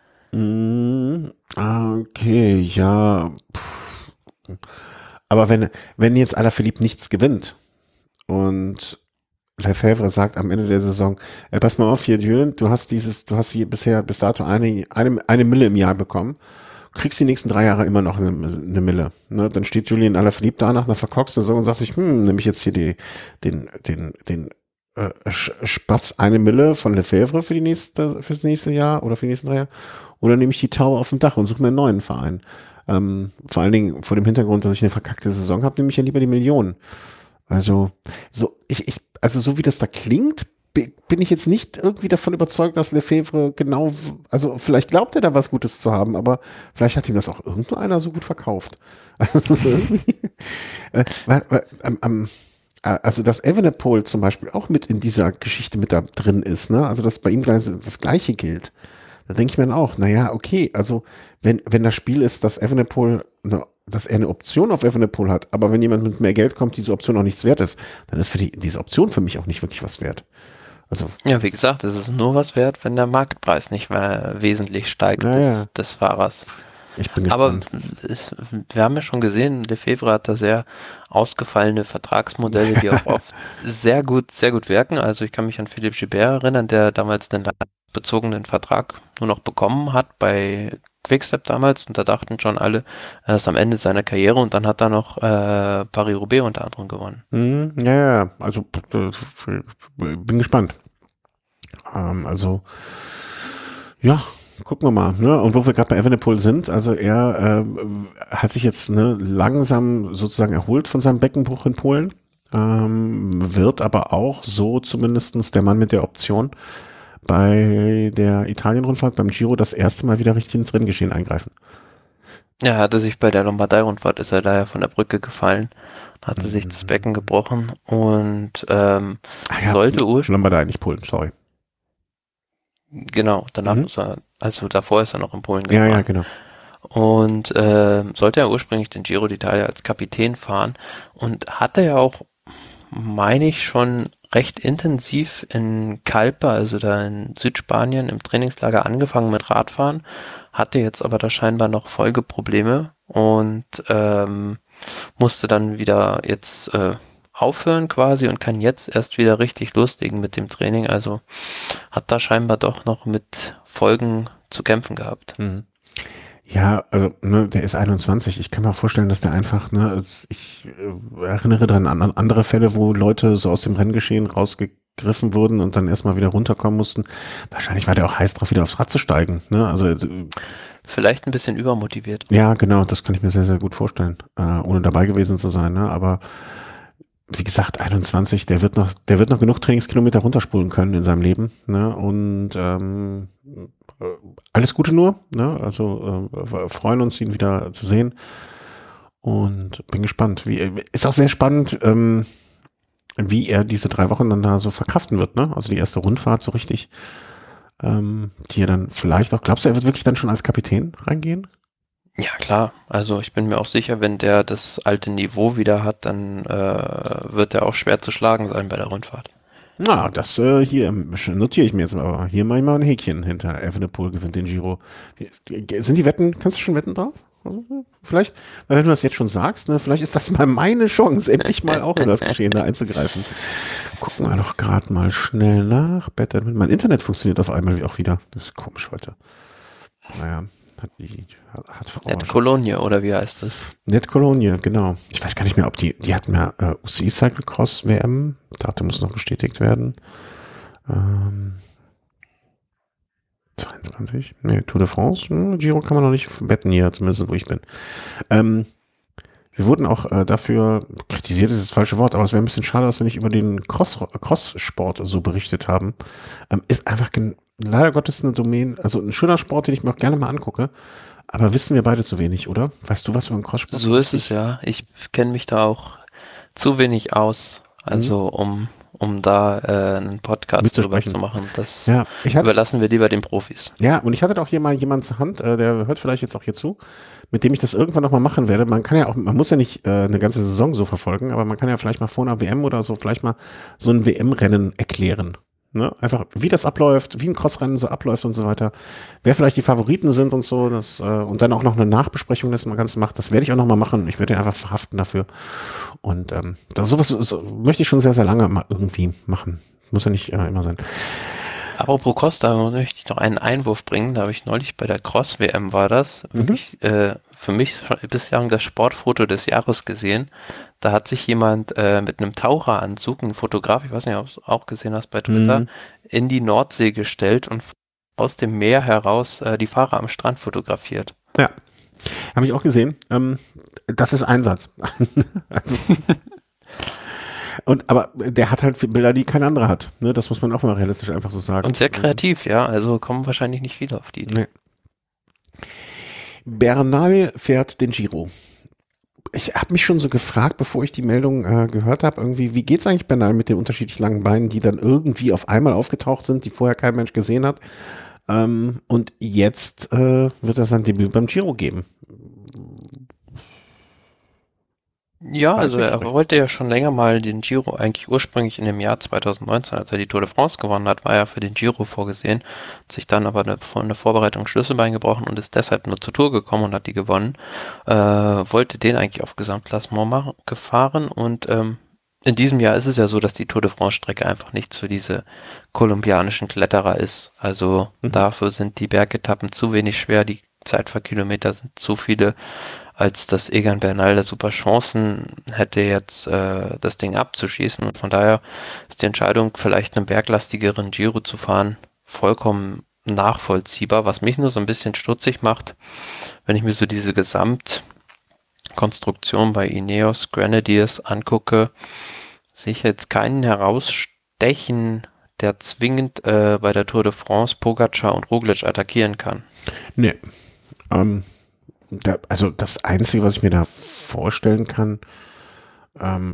Hm, okay, ja. Pff. Aber wenn, wenn jetzt Alaphilippe nichts gewinnt und Lefebvre sagt am Ende der Saison, ey, pass mal auf hier, Julian, du hast dieses, du hast hier bisher bis dato eine, eine, eine Mille im Jahr bekommen, kriegst die nächsten drei Jahre immer noch eine, eine Mille. Ne? Dann steht Julian Alaphilippe da nach einer verkorksten Saison und sagt sich, hm, nehme ich jetzt hier die, den, den, den äh, Spatz eine Mille von Lefebvre für die nächste, fürs nächste Jahr oder für die nächsten drei Jahre, oder nehme ich die Taube auf dem Dach und suche mir einen neuen Verein. Ähm, vor allen Dingen vor dem Hintergrund, dass ich eine verkackte Saison habe, nehme ich ja lieber die Millionen. Also, so, ich, ich, also so wie das da klingt, bin ich jetzt nicht irgendwie davon überzeugt, dass Lefebvre genau, also vielleicht glaubt er da was Gutes zu haben, aber vielleicht hat ihm das auch irgendwo einer so gut verkauft. Also, äh, ähm, also dass Evenepoel zum Beispiel auch mit in dieser Geschichte mit da drin ist, ne? Also dass bei ihm das Gleiche gilt. Da denke ich mir dann auch, naja, okay, also wenn, wenn das Spiel ist, dass Evenepoel, ne, dass er eine Option auf Evenepoel hat, aber wenn jemand mit mehr Geld kommt, diese Option auch nichts wert ist, dann ist für die, diese Option für mich auch nicht wirklich was wert. Also, ja, wie gesagt, es ist nur was wert, wenn der Marktpreis nicht mehr wesentlich steigt naja. des, des Fahrers. Ich bin Aber gespannt. es, wir haben ja schon gesehen, Lefebvre hat da sehr ausgefallene Vertragsmodelle, die auch oft sehr gut, sehr gut wirken. Also ich kann mich an Philippe Gilbert erinnern, der damals den bezogenen Vertrag nur noch bekommen hat bei Quickstep damals, und da dachten schon alle, er ist am Ende seiner Karriere, und dann hat er noch äh, Paris-Roubaix unter anderem gewonnen. Mhm, ja, ja, also bin gespannt. Ähm, also ja, gucken wir mal. Ne? Und wo wir gerade bei Evenepoel sind, also er äh, hat sich jetzt ne, langsam sozusagen erholt von seinem Beckenbruch in Polen, ähm, wird aber auch so zumindestens der Mann mit der Option bei der Italien-Rundfahrt, beim Giro, das erste Mal wieder richtig ins Renngeschehen eingreifen. Ja, er hatte sich bei der Lombardei-Rundfahrt, ist er daher von der Brücke gefallen, hatte sich das Becken gebrochen und ähm, Ach ja, sollte ursprünglich, Lombardei, nicht Polen, sorry. genau, danach Mhm. ist er, also davor ist er noch in Polen Ja, gefahren. ja, genau. Und äh, sollte er ursprünglich den Giro d'Italia als Kapitän fahren und hatte ja auch, meine ich, schon recht intensiv in Calpe, also da in Südspanien im Trainingslager angefangen mit Radfahren, hatte jetzt aber da scheinbar noch Folgeprobleme und ähm, musste dann wieder jetzt äh, aufhören quasi und kann jetzt erst wieder richtig loslegen mit dem Training. Also hat da scheinbar doch noch mit Folgen zu kämpfen gehabt. Mhm. Ja, also ne, der ist einundzwanzig. Ich kann mir auch vorstellen, dass der einfach, ne, es- ich äh, erinnere dran an an andere Fälle, wo Leute so aus dem Renngeschehen rausgegriffen wurden und dann erstmal wieder runterkommen mussten. Wahrscheinlich war der auch heiß drauf, wieder aufs Rad zu steigen. Ne? Also äh, Vielleicht ein bisschen übermotiviert. ja, genau, das kann ich mir sehr, sehr gut vorstellen, äh, ohne dabei gewesen zu sein. Ne? Aber wie gesagt, einundzwanzig, der wird noch, der wird noch genug Trainingskilometer runterspulen können in seinem Leben. Ne? Und ähm, äh, alles Gute nur. Ne? Also äh, wir freuen uns, ihn wieder zu sehen. Und bin gespannt. Wie, ist auch sehr spannend, ähm, wie er diese drei Wochen dann da so verkraften wird. Ne? Also die erste Rundfahrt so richtig. Ähm, die er dann vielleicht auch, glaubst du, er wird wirklich dann schon als Kapitän reingehen? Ja, klar. Also ich bin mir auch sicher, wenn der das alte Niveau wieder hat, dann äh, wird er auch schwer zu schlagen sein bei der Rundfahrt. Na, das äh, hier ähm, notiere ich mir jetzt aber. Hier mache ich mal ein Häkchen hinter. Evenepoel gewinnt den Giro. Sind die Wetten, kannst du schon wetten drauf? Also, vielleicht, weil wenn du das jetzt schon sagst, ne, vielleicht ist das mal meine Chance, endlich mal auch in das Geschehen da einzugreifen. Gucken wir doch gerade mal schnell nach. Better, mein Internet funktioniert auf einmal auch wieder. Das ist komisch heute. Naja, hat die, hat Net Cologne, oder wie heißt das? Net Cologne, genau. Ich weiß gar nicht mehr, ob die, die hatten ja äh, U C I Cyclocross W M. Datum muss noch bestätigt werden. Ähm, zweiundzwanzig? Nee, Tour de France. Hm, Giro kann man noch nicht wetten hier, zumindest wo ich bin. Ähm, wir wurden auch äh, dafür kritisiert, ist das falsche Wort, aber es wäre ein bisschen schade, dass wir nicht über den Cross, Cross-Sport so berichtet haben. Ähm, ist einfach, leider Gottes eine Domain, also ein schöner Sport, den ich mir auch gerne mal angucke. Aber wissen wir beide zu wenig, oder? Weißt du was über den Crosssport? So ist es ja. Ich kenne mich da auch zu wenig aus, also um, um da äh, einen Podcast drüber Mitzusprechen. zu machen. Das Ja, ich hatte, überlassen wir lieber den Profis. ja, und ich hatte doch hier mal jemanden zur Hand, äh, der hört vielleicht jetzt auch hier zu, mit dem ich das irgendwann nochmal machen werde. Man kann ja auch, man muss ja nicht äh, eine ganze Saison so verfolgen, aber man kann ja vielleicht mal vor einer W M oder so vielleicht mal so ein W M-Rennen erklären. Ne? Einfach, wie das abläuft, wie ein Crossrennen so abläuft und so weiter. Wer vielleicht die Favoriten sind und so. Das, äh, und dann auch noch eine Nachbesprechung des Ganzen macht. Das werde ich auch nochmal machen. Ich werde ihn einfach verhaften dafür. Und ähm, das, sowas so, möchte ich schon sehr, sehr lange mal irgendwie machen. Muss ja nicht äh, immer sein. Apropos Costa, möchte ich noch einen Einwurf bringen. Da habe ich neulich bei der Cross-W M war das, Mhm. wirklich äh, für mich schon bislang das Sportfoto des Jahres gesehen. Da hat sich jemand äh, mit einem Taucheranzug, ein Fotograf, ich weiß nicht, ob du es auch gesehen hast bei Twitter, Mhm. in die Nordsee gestellt und aus dem Meer heraus äh, die Fahrer am Strand fotografiert. Ja, habe ich auch gesehen. Ähm, das ist Einsatz. also, und aber der hat halt Bilder, die kein anderer hat. Ne? Das muss man auch mal realistisch einfach so sagen. Und sehr kreativ, ja. Also kommen wahrscheinlich nicht viele auf die Idee. Nee. Bernal fährt den Giro. Ich habe mich schon so gefragt, bevor ich die Meldung äh, gehört habe, irgendwie, wie geht's eigentlich Bernal mit den unterschiedlich langen Beinen, die dann irgendwie auf einmal aufgetaucht sind, die vorher kein Mensch gesehen hat. Ähm, und jetzt äh, wird er sein Debüt beim Giro geben. Ja, Weiß also ich er schlecht. wollte ja schon länger mal den Giro, eigentlich ursprünglich in dem Jahr zwanzig neunzehn, als er die Tour de France gewonnen hat, war er für den Giro vorgesehen, hat sich dann aber von der Vorbereitung Schlüsselbein gebrochen und ist deshalb nur zur Tour gekommen und hat die gewonnen. Äh, wollte den eigentlich auf Gesamtklassement machen, gefahren und ähm, in diesem Jahr ist es ja so, dass die Tour de France Strecke einfach nichts für diese kolumbianischen Kletterer ist. Also Mhm. dafür sind die Bergetappen zu wenig schwer, die Zeitfahrkilometer sind zu viele, als dass Egan Bernal da super Chancen hätte, jetzt äh, das Ding abzuschießen. Und von daher ist die Entscheidung, vielleicht einen berglastigeren Giro zu fahren, vollkommen nachvollziehbar. Was mich nur so ein bisschen stutzig macht, wenn ich mir so diese Gesamtkonstruktion bei Ineos Grenadiers angucke, sehe ich jetzt keinen herausstechen, der zwingend äh, bei der Tour de France Pogacar und Roglic attackieren kann. Nee. Ähm, da, also das Einzige, was ich mir da vorstellen kann, ähm,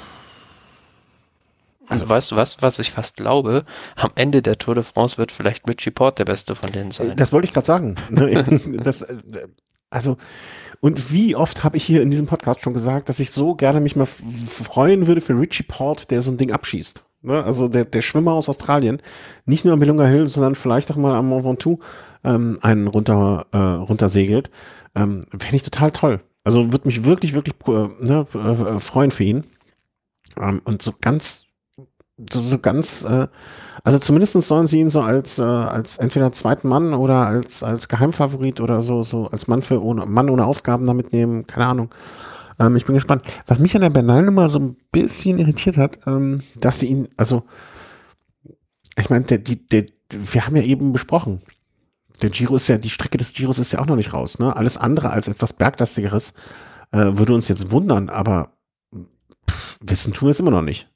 Also weißt du was, was ich fast glaube? Am Ende der Tour de France wird vielleicht Richie Porte der Beste von denen sein. das wollte ich gerade sagen. Ne? das, äh, also, und wie oft habe ich hier in diesem Podcast schon gesagt, dass ich so gerne mich mal f- freuen würde für Richie Port, der so ein Ding abschießt. Ne? Also der, der Schwimmer aus Australien, nicht nur am Millunga Hill, sondern vielleicht auch mal am Mont Ventoux ähm, einen runter, äh, runtersegelt. Ähm, Fände ich total toll. Also würde mich wirklich, wirklich äh, ne, äh, freuen für ihn. Ähm, und so ganz, so ganz, äh, also zumindest sollen sie ihn so als, äh, als entweder zweiten Mann oder als, als Geheimfavorit oder so, so als Mann für ohne, Mann ohne Aufgaben da mitnehmen, keine Ahnung. Ähm, ich bin gespannt. Was mich an der Bernal-Nummer so ein bisschen irritiert hat, ähm, dass sie ihn, also, ich meine, der, die, der, wir haben ja eben besprochen, der Giro ist ja, die Strecke des Giros ist ja auch noch nicht raus, ne? Alles andere als etwas Berglastigeres äh, würde uns jetzt wundern, aber pff, wissen tun wir es immer noch nicht.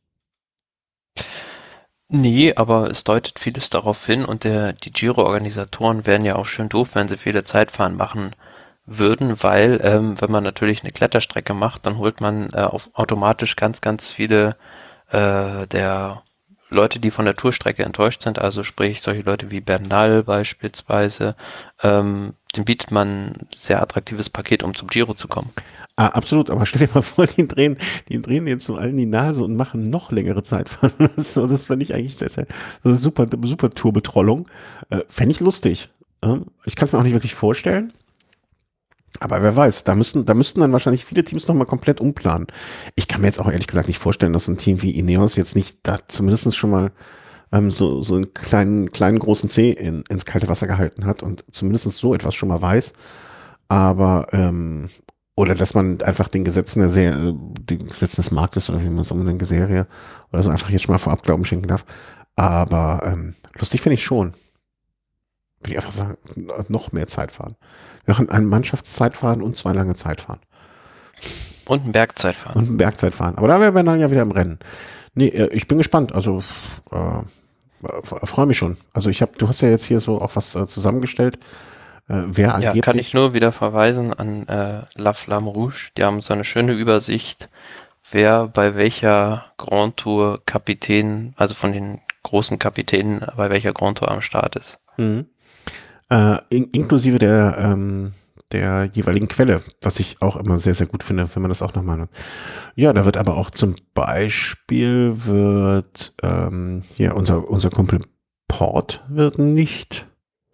Nee, aber es deutet vieles darauf hin und der, die Giro-Organisatoren wären ja auch schön doof, wenn sie viele Zeitfahren machen würden, weil ähm, wenn man natürlich eine Kletterstrecke macht, dann holt man äh, auf, automatisch ganz, ganz viele äh, der Leute, die von der Tourstrecke enttäuscht sind, also sprich solche Leute wie Bernal beispielsweise, ähm, dem bietet man ein sehr attraktives Paket, um zum Giro zu kommen. Ah, absolut, aber stell dir mal vor, die drehen, die drehen jetzt so allen die Nase und machen noch längere Zeitfahren. Das, so, das fände ich eigentlich sehr, sehr, so eine super, super Tourbetrollung. Äh, Fände ich lustig. Ähm, ich kann es mir auch nicht wirklich vorstellen. Aber wer weiß, da müssten, da müssten dann wahrscheinlich viele Teams nochmal komplett umplanen. Ich kann mir jetzt auch ehrlich gesagt nicht vorstellen, dass ein Team wie Ineos jetzt nicht da zumindest schon mal ähm, so, so einen kleinen, kleinen großen Zeh in, ins kalte Wasser gehalten hat und zumindest so etwas schon mal weiß. Aber, ähm, oder dass man einfach den Gesetzen der Serie, den Gesetzen des Marktes oder wie man es auch in der Serie oder so einfach jetzt schon mal vorab Glauben schenken darf. Aber ähm, lustig finde ich schon. Will ich einfach sagen, noch mehr Zeit fahren. Wir machen ein Mannschaftszeitfahren und zwei lange Zeitfahren. Und ein Bergzeitfahren. Und ein Bergzeitfahren. Aber da wäre Bernal ja wieder im Rennen. Nee, äh, ich bin gespannt. Also, äh, Äh, Freue mich schon. Also ich habe, du hast ja jetzt hier so auch was äh, zusammengestellt, äh, wer Ja, kann ich angeblich. nur wieder verweisen an äh, La Flamme Rouge. Die haben so eine schöne Übersicht, wer bei welcher Grand Tour Kapitän, also von den großen Kapitänen, bei welcher Grand Tour am Start ist. Mhm. Äh, in, inklusive der, ähm, der jeweiligen Quelle, was ich auch immer sehr, sehr gut finde, wenn man das auch nochmal. Ja, da wird aber auch zum Beispiel wird ähm, hier unser, unser Kumpel Port wird nicht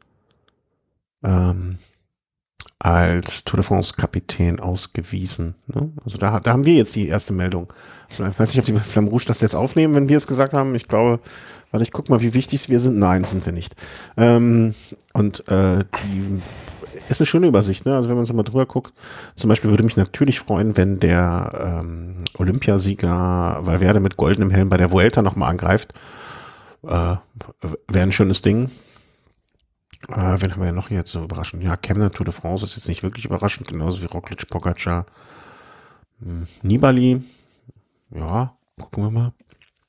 ähm, als Tour de France Kapitän ausgewiesen. Ne? Also da, da haben wir jetzt die erste Meldung. Ich weiß nicht, ob die Flamme Rouge das jetzt aufnehmen, wenn wir es gesagt haben. Ich glaube, warte, ich guck mal, wie wichtig wir sind. Nein, sind wir nicht. Ähm, und äh, die ist eine schöne Übersicht, ne? Also wenn man so mal drüber guckt, zum Beispiel würde mich natürlich freuen, wenn der ähm, Olympiasieger Valverde mit goldenem Helm bei der Vuelta nochmal angreift. Äh, Wäre ein schönes Ding. Äh, wen haben wir ja noch jetzt so überraschend? Ja, Kemner Tour de France ist jetzt nicht wirklich überraschend, genauso wie Roglic, Pogacar, hm, Nibali. Ja, gucken wir mal.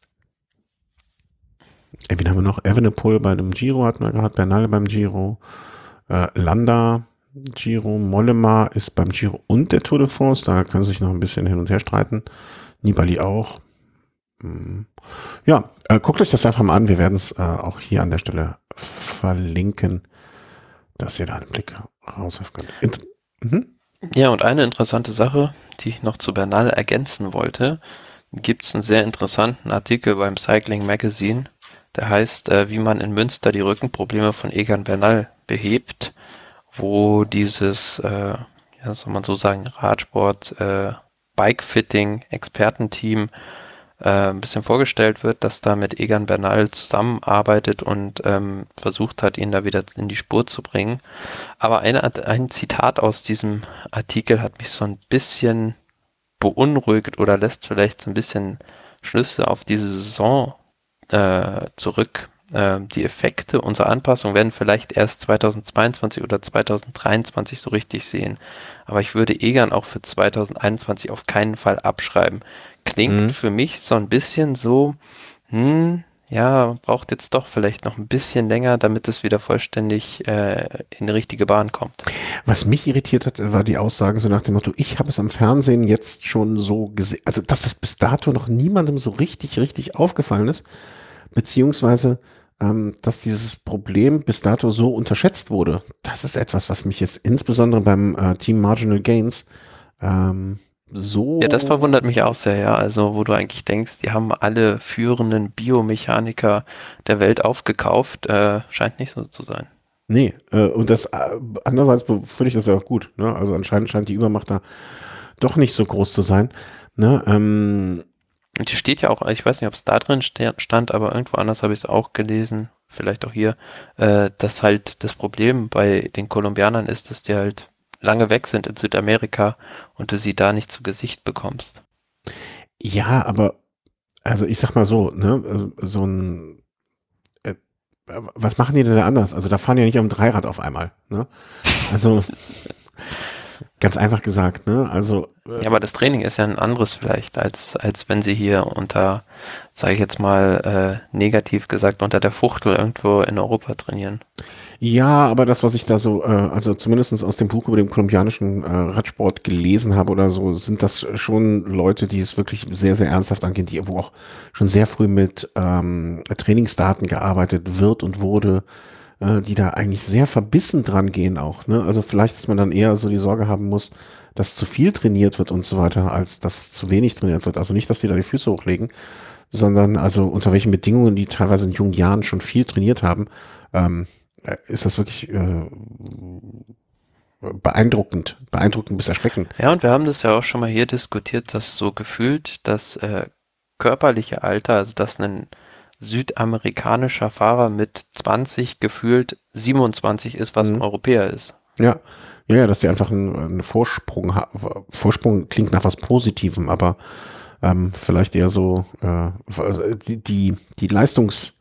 Äh, wen haben wir noch? Evenepoel bei dem Giro hatten wir gehabt, Bernal beim Giro, äh, Landa, Giro, Mollema ist beim Giro und der Tour de France, da können sie sich noch ein bisschen hin und her streiten. Nibali auch. Hm. Ja, äh, guckt euch das einfach mal an. Wir werden es äh, auch hier an der Stelle verlinken, dass ihr da einen Blick rauswerfen könnt. Int mhm. Ja, und eine interessante Sache, die ich noch zu Bernal ergänzen wollte, gibt es einen sehr interessanten Artikel beim Cycling Magazine, der heißt, äh, wie man in Münster die Rückenprobleme von Egan Bernal behebt, wo dieses, äh, ja, soll man so sagen, Radsport, äh, Bikefitting, Expertenteam äh, ein bisschen vorgestellt wird, dass da mit Egan Bernal zusammenarbeitet und ähm, versucht hat, ihn da wieder in die Spur zu bringen. Aber eine, ein Zitat aus diesem Artikel hat mich so ein bisschen beunruhigt oder lässt vielleicht so ein bisschen Schlüsse auf diese Saison äh, zurück. Äh, die Effekte unserer Anpassung werden vielleicht erst zweitausendzweiundzwanzig oder zweitausenddreiundzwanzig so richtig sehen. Aber ich würde Egan auch für zweitausendeinundzwanzig auf keinen Fall abschreiben. Klingt Mhm. für mich so ein bisschen so, hm, ja, braucht jetzt doch vielleicht noch ein bisschen länger, damit es wieder vollständig äh, in die richtige Bahn kommt. Was mich irritiert hat, war die Aussagen so nach dem Motto, ich habe es am Fernsehen jetzt schon so gesehen, also dass das bis dato noch niemandem so richtig, richtig aufgefallen ist, beziehungsweise ähm, dass dieses Problem bis dato so unterschätzt wurde. Das ist etwas, was mich jetzt insbesondere beim äh, Team Marginal Gains ähm, Ja, das so, verwundert mich auch sehr, ja. Also, wo du eigentlich denkst, die haben alle führenden Biomechaniker der Welt aufgekauft, äh, scheint nicht so zu sein. nee, äh, und das äh, andererseits finde ich das ja auch gut, ne? Also anscheinend scheint die Übermacht da doch nicht so groß zu sein, ne? Ähm, Und hier steht ja auch, ich weiß nicht, ob es da drin ste- stand, aber irgendwo anders habe ich es auch gelesen, vielleicht auch hier, äh, dass halt das Problem bei den Kolumbianern ist, dass die halt lange weg sind in Südamerika und du sie da nicht zu Gesicht bekommst. ja, aber also ich sag mal so, ne, also so ein, äh, was machen die denn da anders? Also da fahren die ja nicht am Dreirad auf einmal, ne? Also ganz einfach gesagt, ne? Also äh, Ja, aber das Training ist ja ein anderes vielleicht, als, als wenn sie hier unter, sage ich jetzt mal, äh, negativ gesagt, unter der Fuchtel irgendwo in Europa trainieren. ja, aber das, was ich da so, äh, also zumindest aus dem Buch über den kolumbianischen äh, Radsport gelesen habe oder so, sind das schon Leute, die es wirklich sehr, sehr ernsthaft angehen, die wo auch schon sehr früh mit ähm, Trainingsdaten gearbeitet wird und wurde, äh, die da eigentlich sehr verbissen dran gehen auch. Ne? Also vielleicht, dass man dann eher so die Sorge haben muss, dass zu viel trainiert wird und so weiter, als dass zu wenig trainiert wird. Also nicht, dass die da die Füße hochlegen, sondern also unter welchen Bedingungen die teilweise in jungen Jahren schon viel trainiert haben. Ähm, äh, ist das wirklich äh, beeindruckend, beeindruckend bis erschreckend. Ja, und wir haben das ja auch schon mal hier diskutiert, dass so gefühlt das äh, körperliche Alter, also dass ein südamerikanischer Fahrer mit zwanzig gefühlt siebenundzwanzig ist, was ein Mhm. Europäer ist. Ja. Ja, ja, dass die einfach einen, einen Vorsprung haben. Vorsprung klingt nach was Positivem, aber ähm, vielleicht eher so äh, also die, die, die Leistungs,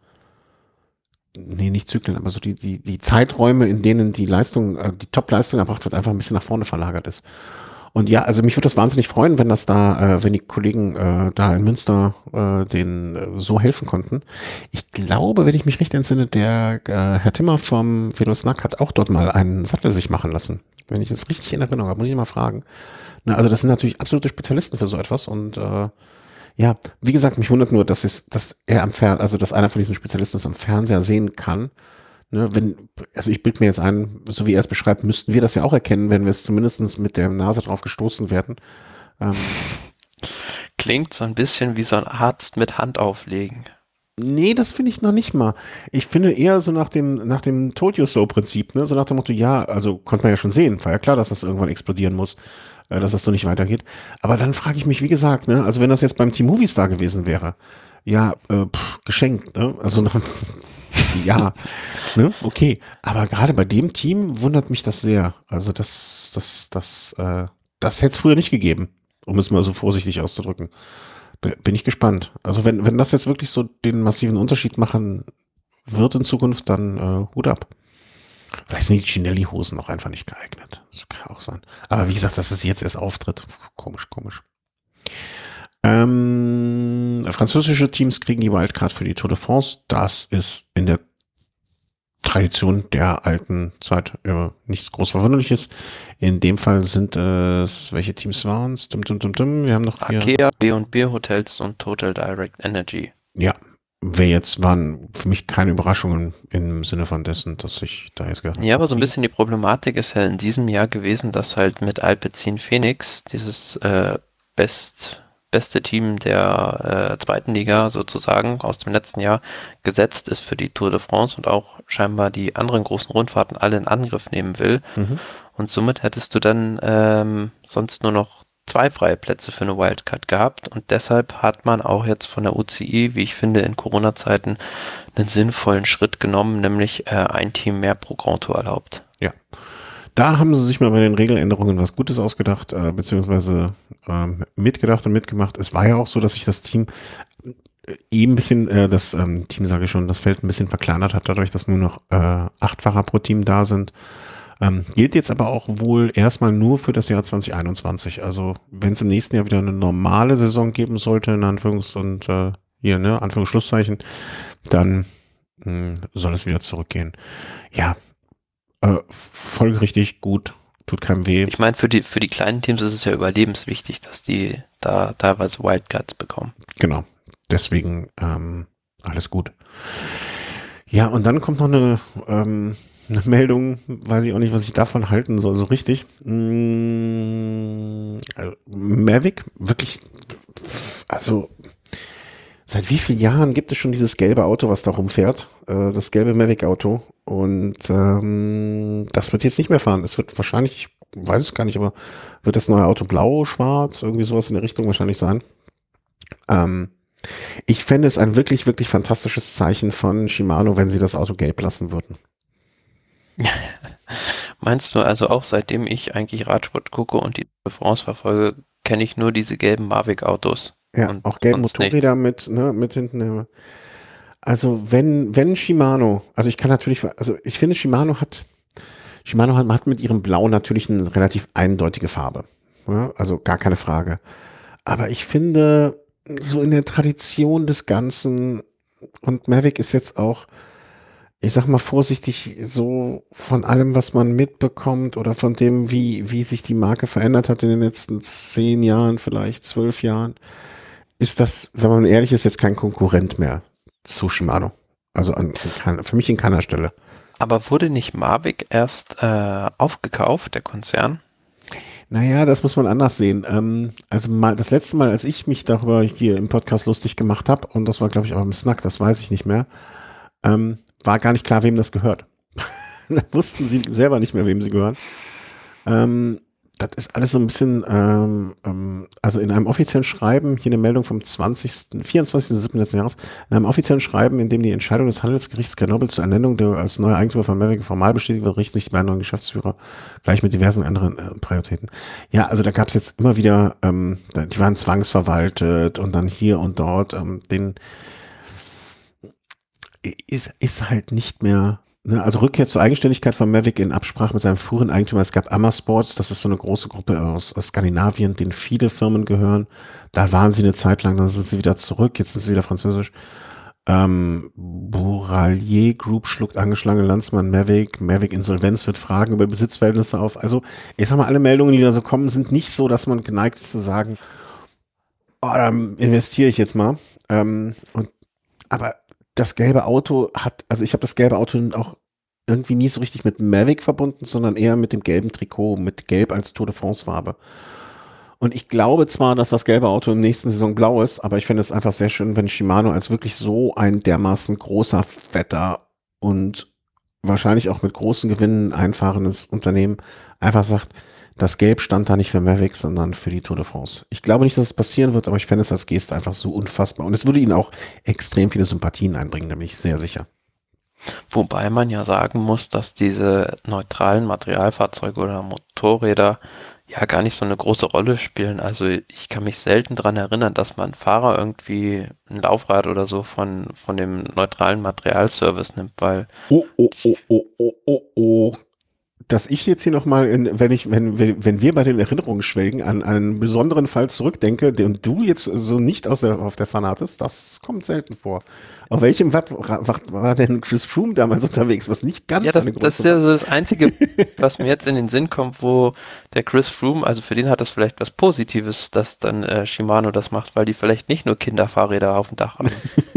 nee, nicht Zyklen, aber so die, die, die Zeiträume, in denen die Leistung, äh, die Top-Leistung erbracht wird, einfach ein bisschen nach vorne verlagert ist. Und ja, also mich würde das wahnsinnig freuen, wenn das da, äh, wenn die Kollegen äh, da in Münster äh, denen äh, so helfen konnten. Ich glaube, wenn ich mich recht entsinne, der äh, Herr Timmer vom Velosnack hat auch dort mal einen Sattel sich machen lassen. Wenn ich das richtig in Erinnerung habe, muss ich mal fragen. Na, also das sind natürlich absolute Spezialisten für so etwas und äh, ja, wie gesagt, mich wundert nur, dass es, dass er am Fer also dass einer von diesen Spezialisten es am Fernseher sehen kann. Ne, wenn, also ich bilde mir jetzt ein, so wie er es beschreibt, müssten wir das ja auch erkennen, wenn wir es zumindest mit der Nase drauf gestoßen werden. Ähm, Klingt so ein bisschen wie so ein Arzt mit Hand auflegen. nee, das finde ich noch nicht mal. Ich finde eher so nach dem, nach dem Told You So Prinzip, ne, so nach dem Motto, ja, also konnte man ja schon sehen, war ja klar, dass das irgendwann explodieren muss, äh, dass das so nicht weitergeht. Aber dann frage ich mich, wie gesagt, ne, also wenn das jetzt beim Team Movistar gewesen wäre, ja, äh, pff, geschenkt, ne, also nach, ja, ne, okay. Aber gerade bei dem Team wundert mich das sehr. Also das, das, das, äh, das hätte es früher nicht gegeben, um es mal so vorsichtig auszudrücken. B- Bin ich gespannt. Also wenn, wenn das jetzt wirklich so den massiven Unterschied machen wird in Zukunft, dann äh, Hut ab. Vielleicht sind die Chinelli-Hosen auch einfach nicht geeignet. Das kann auch sein. Aber wie gesagt, dass es jetzt erst auftritt. Komisch, komisch. Ähm, französische Teams kriegen die Wildcard für die Tour de France. Das ist in der Tradition der alten Zeit äh, nichts groß Verwunderliches. In dem Fall sind es, welche Teams waren es? Dim, dim, dim, dim. Wir haben noch hier, Arkea, B und B Hotels und Total Direct Energy. ja, wer jetzt waren für mich keine Überraschungen im Sinne von dessen, dass ich da jetzt gedacht Ja, aber so ein bisschen die Problematik ist ja in diesem Jahr gewesen, dass halt mit Alpecin Phoenix dieses äh, best, beste Team der äh, zweiten Liga sozusagen aus dem letzten Jahr gesetzt ist für die Tour de France und auch scheinbar die anderen großen Rundfahrten alle in Angriff nehmen will. Mhm. Und somit hättest du dann ähm, sonst nur noch zwei freie Plätze für eine Wildcard gehabt. Und deshalb hat man auch jetzt von der U C I, wie ich finde, in Corona-Zeiten einen sinnvollen Schritt genommen, nämlich äh, ein Team mehr pro Grand Tour erlaubt. Ja. Da haben sie sich mal bei den Regeländerungen was Gutes ausgedacht, äh, beziehungsweise ähm, mitgedacht und mitgemacht. Es war ja auch so, dass sich das Team äh, eben ein bisschen, äh, das ähm, Team sage ich schon, das Feld ein bisschen verkleinert hat, dadurch, dass nur noch äh, acht Fahrer pro Team da sind. Ähm, gilt jetzt aber auch wohl erstmal nur für das Jahr zwanzig einundzwanzig. Also wenn es im nächsten Jahr wieder eine normale Saison geben sollte, in Anführungs- und äh, hier, ne, Anführungsschlusszeichen, dann mh, soll es wieder zurückgehen. Ja, äh, folgerichtig, gut, tut keinem weh. Ich meine, für die, für die kleinen Teams ist es ja überlebenswichtig, dass die da teilweise Wildcards bekommen. Genau, deswegen ähm, alles gut. Ja, und dann kommt noch eine, ähm, eine Meldung, weiß ich auch nicht, was ich davon halten soll, so richtig. Mm, also Mavic, wirklich, also seit wie vielen Jahren gibt es schon dieses gelbe Auto, was da rumfährt? Äh, das gelbe Mavic-Auto. Und ähm, das wird jetzt nicht mehr fahren. Es wird wahrscheinlich, ich weiß es gar nicht, aber wird das neue Auto blau, schwarz, irgendwie sowas in der Richtung wahrscheinlich sein. Ähm, ich fände es ein wirklich, wirklich fantastisches Zeichen von Shimano, wenn sie das Auto gelb lassen würden. Meinst du also auch, seitdem ich eigentlich Radsport gucke und die Tour de France verfolge, kenne ich nur diese gelben Mavic-Autos? Ja, Und auch gelbe sonst Motorräder mit, ne, mit hinten. äh, Also wenn, wenn Shimano, also ich kann natürlich, also ich finde Shimano hat, Shimano hat, hat mit ihrem Blau natürlich eine relativ eindeutige Farbe. Ja, also gar keine Frage. Aber ich finde, so in der Tradition des Ganzen, und Mavic ist jetzt auch, ich sag mal vorsichtig, so von allem, was man mitbekommt oder von dem, wie, wie sich die Marke verändert hat in den letzten zehn Jahren, vielleicht zwölf Jahren, ist das, wenn man ehrlich ist, jetzt kein Konkurrent mehr zu Shimano. Also an, an, für mich in keiner Stelle. Aber wurde nicht Mavic erst äh, aufgekauft, der Konzern? Naja, das muss man anders sehen. Ähm, also mal, das letzte Mal, als ich mich darüber hier im Podcast lustig gemacht habe, und das war, glaube ich, auch im Snack, das weiß ich nicht mehr, ähm, war gar nicht klar, wem das gehört. Da wussten sie selber nicht mehr, wem sie gehören. Ähm, das ist alles so ein bisschen, ähm, ähm, also in einem offiziellen Schreiben, hier eine Meldung vom zwanzigsten, vierundzwanzigsten siebten letzten Jahres, in einem offiziellen Schreiben, in dem die Entscheidung des Handelsgerichts Grenoble zur Ernennung der als neuer Eigentümer von Mavic formal bestätigt wird, richten sich die beiden neuen Geschäftsführer gleich mit diversen anderen äh, Prioritäten. Ja, also da gab es jetzt immer wieder, ähm, die waren zwangsverwaltet und dann hier und dort, ähm, den ist, ist halt nicht mehr Ne, also Rückkehr zur Eigenständigkeit von Mavic in Absprache mit seinem früheren Eigentümer. Es gab Amasports, das ist so eine große Gruppe aus, aus Skandinavien, denen viele Firmen gehören. Da waren sie eine Zeit lang, dann sind sie wieder zurück, jetzt sind sie wieder französisch. Ähm, Bouralier Group schluckt angeschlagene Landsmann Mavic. Mavic Insolvenz wird Fragen über Besitzverhältnisse auf. Also ich sag mal, alle Meldungen, die da so kommen, sind nicht so, dass man geneigt ist zu sagen, oh, dann investiere ich jetzt mal. Ähm, und aber das gelbe Auto hat, also ich habe das gelbe Auto auch irgendwie nie so richtig mit Mavic verbunden, sondern eher mit dem gelben Trikot, mit Gelb als Tour de France Farbe. Und ich glaube zwar, dass das gelbe Auto im nächsten Saison blau ist, aber ich finde es einfach sehr schön, wenn Shimano als wirklich so ein dermaßen großer, fetter und wahrscheinlich auch mit großen Gewinnen einfahrendes Unternehmen einfach sagt, das Gelb stand da nicht für Mavic, sondern für die Tour de France. Ich glaube nicht, dass es passieren wird, aber ich fände es als Geste einfach so unfassbar. Und es würde ihnen auch extrem viele Sympathien einbringen, da bin ich sehr sicher. Wobei man ja sagen muss, dass diese neutralen Materialfahrzeuge oder Motorräder ja gar nicht so eine große Rolle spielen. Also ich kann mich selten daran erinnern, dass man Fahrer irgendwie ein Laufrad oder so von, von dem neutralen Materialservice nimmt, weil Oh, oh, oh, oh, oh, oh, oh. Dass ich jetzt hier nochmal, wenn ich, wenn, wenn, wenn wir bei den Erinnerungen schwelgen, an einen besonderen Fall zurückdenke, den du jetzt so nicht aus der, auf der Pfanne hattest, das kommt selten vor. Auf welchem Watt war denn Chris Froome damals unterwegs, was nicht ganz ja, das, eine das große ist ja so das Einzige, was mir jetzt in den Sinn kommt, wo der Chris Froome, also für den hat das vielleicht was Positives, dass dann äh, Shimano das macht, weil die vielleicht nicht nur Kinderfahrräder auf dem Dach haben.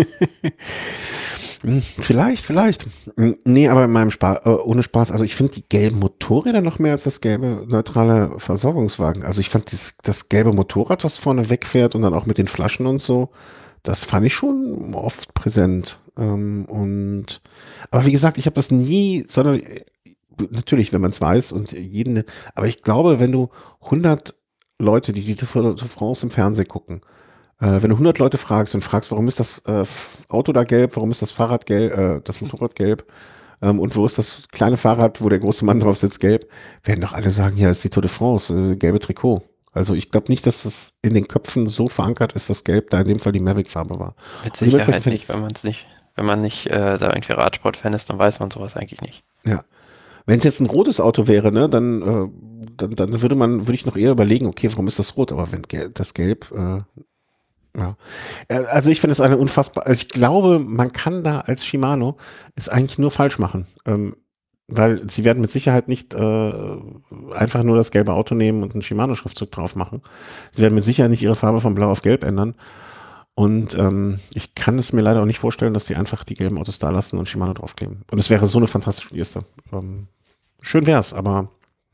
Vielleicht, vielleicht. Nee, aber in meinem Spaß, äh, ohne Spaß. Also ich finde die gelben Motorräder noch mehr als das gelbe neutrale Versorgungswagen. Also ich fand das, das gelbe Motorrad, was vorne wegfährt und dann auch mit den Flaschen und so, das fand ich schon oft präsent. Ähm, und aber wie gesagt, ich habe das nie, sondern äh, natürlich, wenn man es weiß und jeden, aber ich glaube, wenn du hundert Leute, die die Tour de France im Fernsehen gucken, äh, wenn du hundert Leute fragst und fragst, warum ist das äh, Auto da gelb, warum ist das Fahrrad gelb, äh, das Motorrad gelb ähm, und wo ist das kleine Fahrrad, wo der große Mann drauf sitzt, gelb, werden doch alle sagen, ja, das ist die Tour de France, äh, gelbe Trikot. Also ich glaube nicht, dass das in den Köpfen so verankert ist, dass gelb da in dem Fall die Mavic-Farbe war. Mit Und Sicherheit dementsprechend nicht, wenn man es nicht, wenn man nicht äh, da irgendwie Radsport-Fan ist, dann weiß man sowas eigentlich nicht. Ja. Wenn es jetzt ein rotes Auto wäre, ne, dann, äh, dann, dann würde man, würde ich noch eher überlegen, okay, warum ist das rot? Aber wenn gel das Gelb, äh, ja. Äh, Also ich finde es eine unfassbar, also ich glaube, man kann da als Shimano es eigentlich nur falsch machen. Ähm, weil sie werden mit Sicherheit nicht äh, einfach nur das gelbe Auto nehmen und einen Shimano-Schriftzug drauf machen. Sie werden mit Sicherheit nicht ihre Farbe von blau auf gelb ändern. Und ähm, ich kann es mir leider auch nicht vorstellen, dass sie einfach die gelben Autos da lassen und Shimano draufkleben. Und es wäre so eine fantastische Geste. Ähm, schön wär's, aber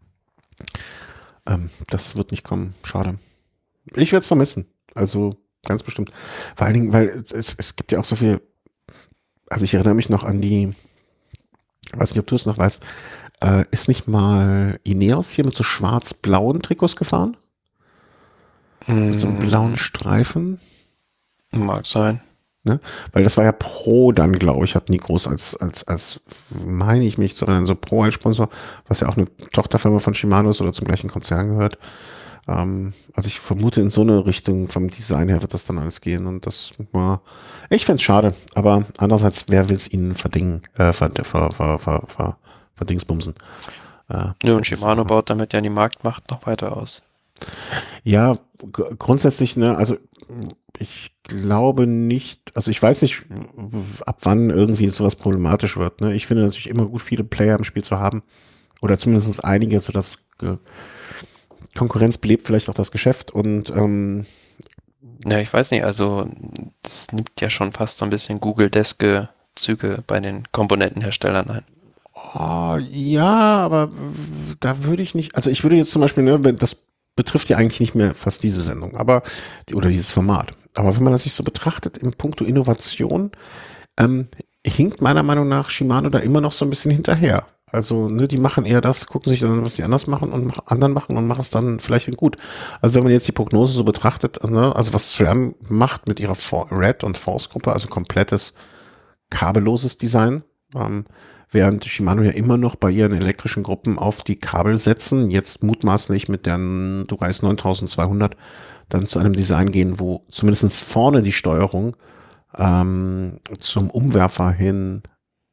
ähm, das wird nicht kommen. Schade. Ich werde es vermissen. Also ganz bestimmt. Vor allen Dingen, weil es, es gibt ja auch so viel. Also ich erinnere mich noch an die, weiß nicht, ob du es noch weißt, äh, ist nicht mal Ineos hier mit so schwarz-blauen Trikots gefahren? Mit so einem blauen Streifen? Mag sein. Ne? Weil das war ja Pro dann, glaube ich, hat nie groß als, als, als, meine ich mich zu erinnern, so Pro als Sponsor, was ja auch eine Tochterfirma von Shimano ist oder zum gleichen Konzern gehört. Ähm, also ich vermute, in so eine Richtung vom Design her wird das dann alles gehen und das war, ich fände es schade, aber andererseits, wer will es ihnen verdingen, äh, ver, ver, ver, ver, ver, verdingsbumsen. Äh, Nö, und Shimano baut damit ja die Marktmacht noch weiter aus. Ja, g- grundsätzlich, ne, also ich glaube nicht, also ich weiß nicht, w- ab wann irgendwie sowas problematisch wird. Ne? Ich finde natürlich immer gut, viele Player im Spiel zu haben. Oder zumindest einige, sodass äh, Konkurrenz belebt vielleicht auch das Geschäft. Und ähm, Ja, ich weiß nicht, also das nimmt ja schon fast so ein bisschen Google-Deske-Züge bei den Komponentenherstellern ein. oh, ja, aber w- da würde ich nicht, also ich würde jetzt zum Beispiel, ne, wenn- das betrifft ja eigentlich nicht mehr fast diese Sendung, aber die, oder dieses Format. Aber wenn man das sich so betrachtet im Punkto Innovation, ähm, hinkt meiner Meinung nach Shimano da immer noch so ein bisschen hinterher. Also, ne, die machen eher das, gucken sich dann, was die anders machen und mach, anderen machen und machen es dann vielleicht in gut. Also, wenn man jetzt die Prognose so betrachtet, ne, also was SRAM macht mit ihrer For- Red- und Force-Gruppe, also komplettes kabelloses Design, ähm, während Shimano ja immer noch bei ihren elektrischen Gruppen auf die Kabel setzen, jetzt mutmaßlich mit der Durais neuntausendzweihundert dann zu einem Design gehen, wo zumindest vorne die Steuerung ähm, zum Umwerfer hin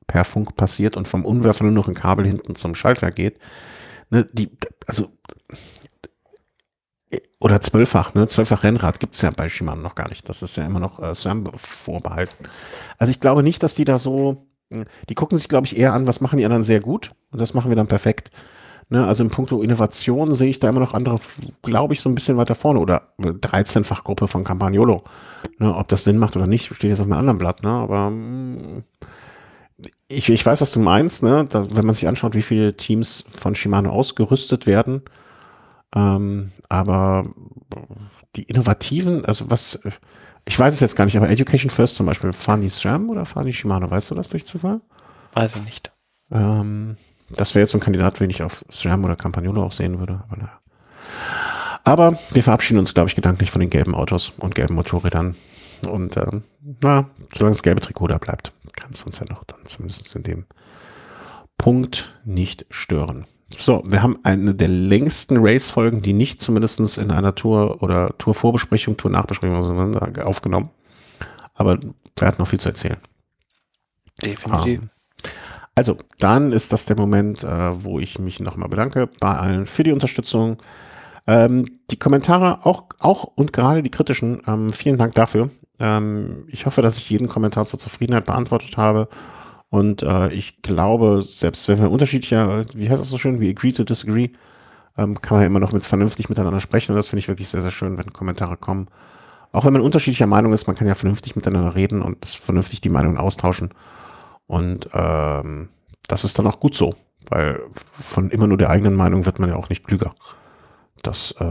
per Funk passiert und vom Unwerfer nur noch ein Kabel hinten zum Schaltwerk geht. Ne, die, also oder zwölffach, ne? Zwölffach Rennrad gibt's ja bei Shimano noch gar nicht. Das ist ja immer noch äh, SRAM vorbehalten. Also ich glaube nicht, dass die da so, die gucken sich, glaube ich, eher an, was machen die anderen sehr gut und das machen wir dann perfekt. Ne? Also in puncto Innovation sehe ich da immer noch andere, glaube ich, so ein bisschen weiter vorne oder dreizehnfach Gruppe von Campagnolo. Ne? Ob das Sinn macht oder nicht, steht jetzt auf einem anderen Blatt, ne? Aber mh, ich, ich weiß, was du meinst, ne? Da, wenn man sich anschaut, wie viele Teams von Shimano ausgerüstet werden, ähm, aber die innovativen, also was, ich weiß es jetzt gar nicht, aber Education First zum Beispiel, fahren die SRAM oder fahren die Shimano? Weißt du das durch Zufall? Weiß ich nicht. Ähm, das wäre jetzt so ein Kandidat, den ich auf SRAM oder Campagnolo auch sehen würde. Aber, naja. Aber wir verabschieden uns, glaube ich, gedanklich von den gelben Autos und gelben Motorrädern. Und ähm, na, solange das gelbe Trikot da bleibt, kann es uns ja noch dann zumindest in dem Punkt nicht stören. So, wir haben eine der längsten Race-Folgen, die nicht zumindest in einer Tour- oder Tour-Vorbesprechung, Tour-Nachbesprechung aufgenommen. Aber wir hatten noch viel zu erzählen. Definitiv. Um, also, dann ist das der Moment, äh, wo ich mich nochmal bedanke bei allen für die Unterstützung. Ähm, die Kommentare, auch, auch und gerade die kritischen, ähm, vielen Dank dafür. Ähm, ich hoffe, dass ich jeden Kommentar zur Zufriedenheit beantwortet habe. Und äh, ich glaube, selbst wenn wir unterschiedlicher, wie heißt das so schön, wie agree to disagree, ähm, kann man ja immer noch mit vernünftig miteinander sprechen. Und das finde ich wirklich sehr, sehr schön, wenn Kommentare kommen. Auch wenn man unterschiedlicher Meinung ist, man kann ja vernünftig miteinander reden und vernünftig die Meinungen austauschen. Und ähm, das ist dann auch gut so, weil von immer nur der eigenen Meinung wird man ja auch nicht klüger. Das äh,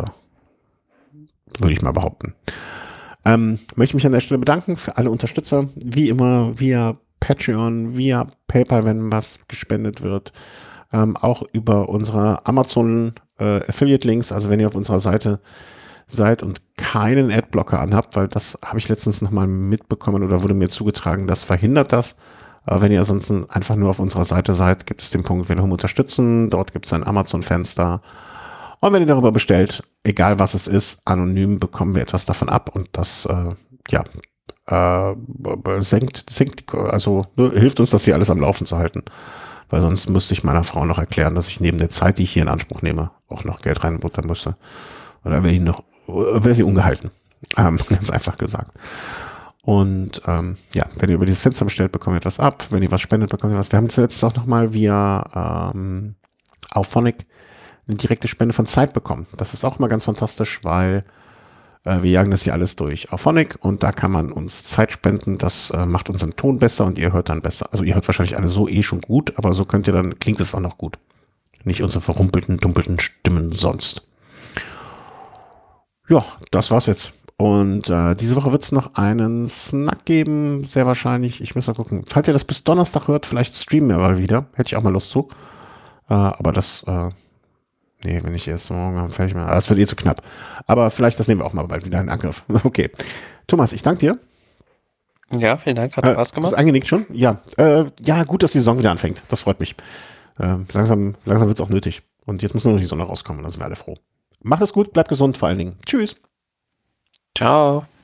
würde ich mal behaupten. Ähm, möchte mich an der Stelle bedanken für alle Unterstützer, wie immer via Patreon, via PayPal, wenn was gespendet wird, ähm, auch über unsere Amazon äh, Affiliate-Links, also wenn ihr auf unserer Seite seid und keinen Adblocker anhabt, weil das habe ich letztens nochmal mitbekommen oder wurde mir zugetragen, das verhindert das. Aber wenn ihr ansonsten einfach nur auf unserer Seite seid, gibt es den Punkt Willkommen unterstützen, dort gibt es ein Amazon-Fenster und wenn ihr darüber bestellt, egal was es ist, anonym bekommen wir etwas davon ab und das, äh, ja, Äh, senkt, senkt, also ne, hilft uns, das hier alles am Laufen zu halten. Weil sonst müsste ich meiner Frau noch erklären, dass ich neben der Zeit, die ich hier in Anspruch nehme, auch noch Geld reinbuttern müsste. Oder wäre ich noch, wäre sie ungehalten. Ähm, ganz einfach gesagt. Und ähm, ja, wenn ihr über dieses Fenster bestellt, bekommt ihr etwas ab. Wenn ihr was spendet, bekommt ihr was. Wir haben zuletzt auch nochmal via ähm, Auphonic eine direkte Spende von Zeit bekommen. Das ist auch immer ganz fantastisch, weil wir jagen das hier alles durch Auphonic und da kann man uns Zeit spenden. Das äh, macht unseren Ton besser und ihr hört dann besser. Also ihr hört wahrscheinlich alle so eh schon gut, aber so könnt ihr dann, klingt es auch noch gut. Nicht unsere verrumpelten, dumpelten Stimmen sonst. Ja, das war's jetzt. Und äh, diese Woche wird es noch einen Snack geben, sehr wahrscheinlich. Ich muss mal gucken. Falls ihr das bis Donnerstag hört, vielleicht streamen wir mal wieder. Hätte ich auch mal Lust zu. Äh, aber das... Äh, Nee, wenn ich erst morgen am fertig mache. Das wird eh zu knapp. Aber vielleicht, das nehmen wir auch mal bald wieder in Angriff. Okay. Thomas, ich danke dir. Ja, vielen Dank. Hat äh, Spaß gemacht. Eingenickt schon? Ja. Äh, ja, gut, dass die Saison wieder anfängt. Das freut mich. Äh, langsam langsam wird es auch nötig. Und jetzt muss nur noch die Sonne rauskommen. Dann sind wir alle froh. Macht es gut, bleibt gesund vor allen Dingen. Tschüss. Ciao.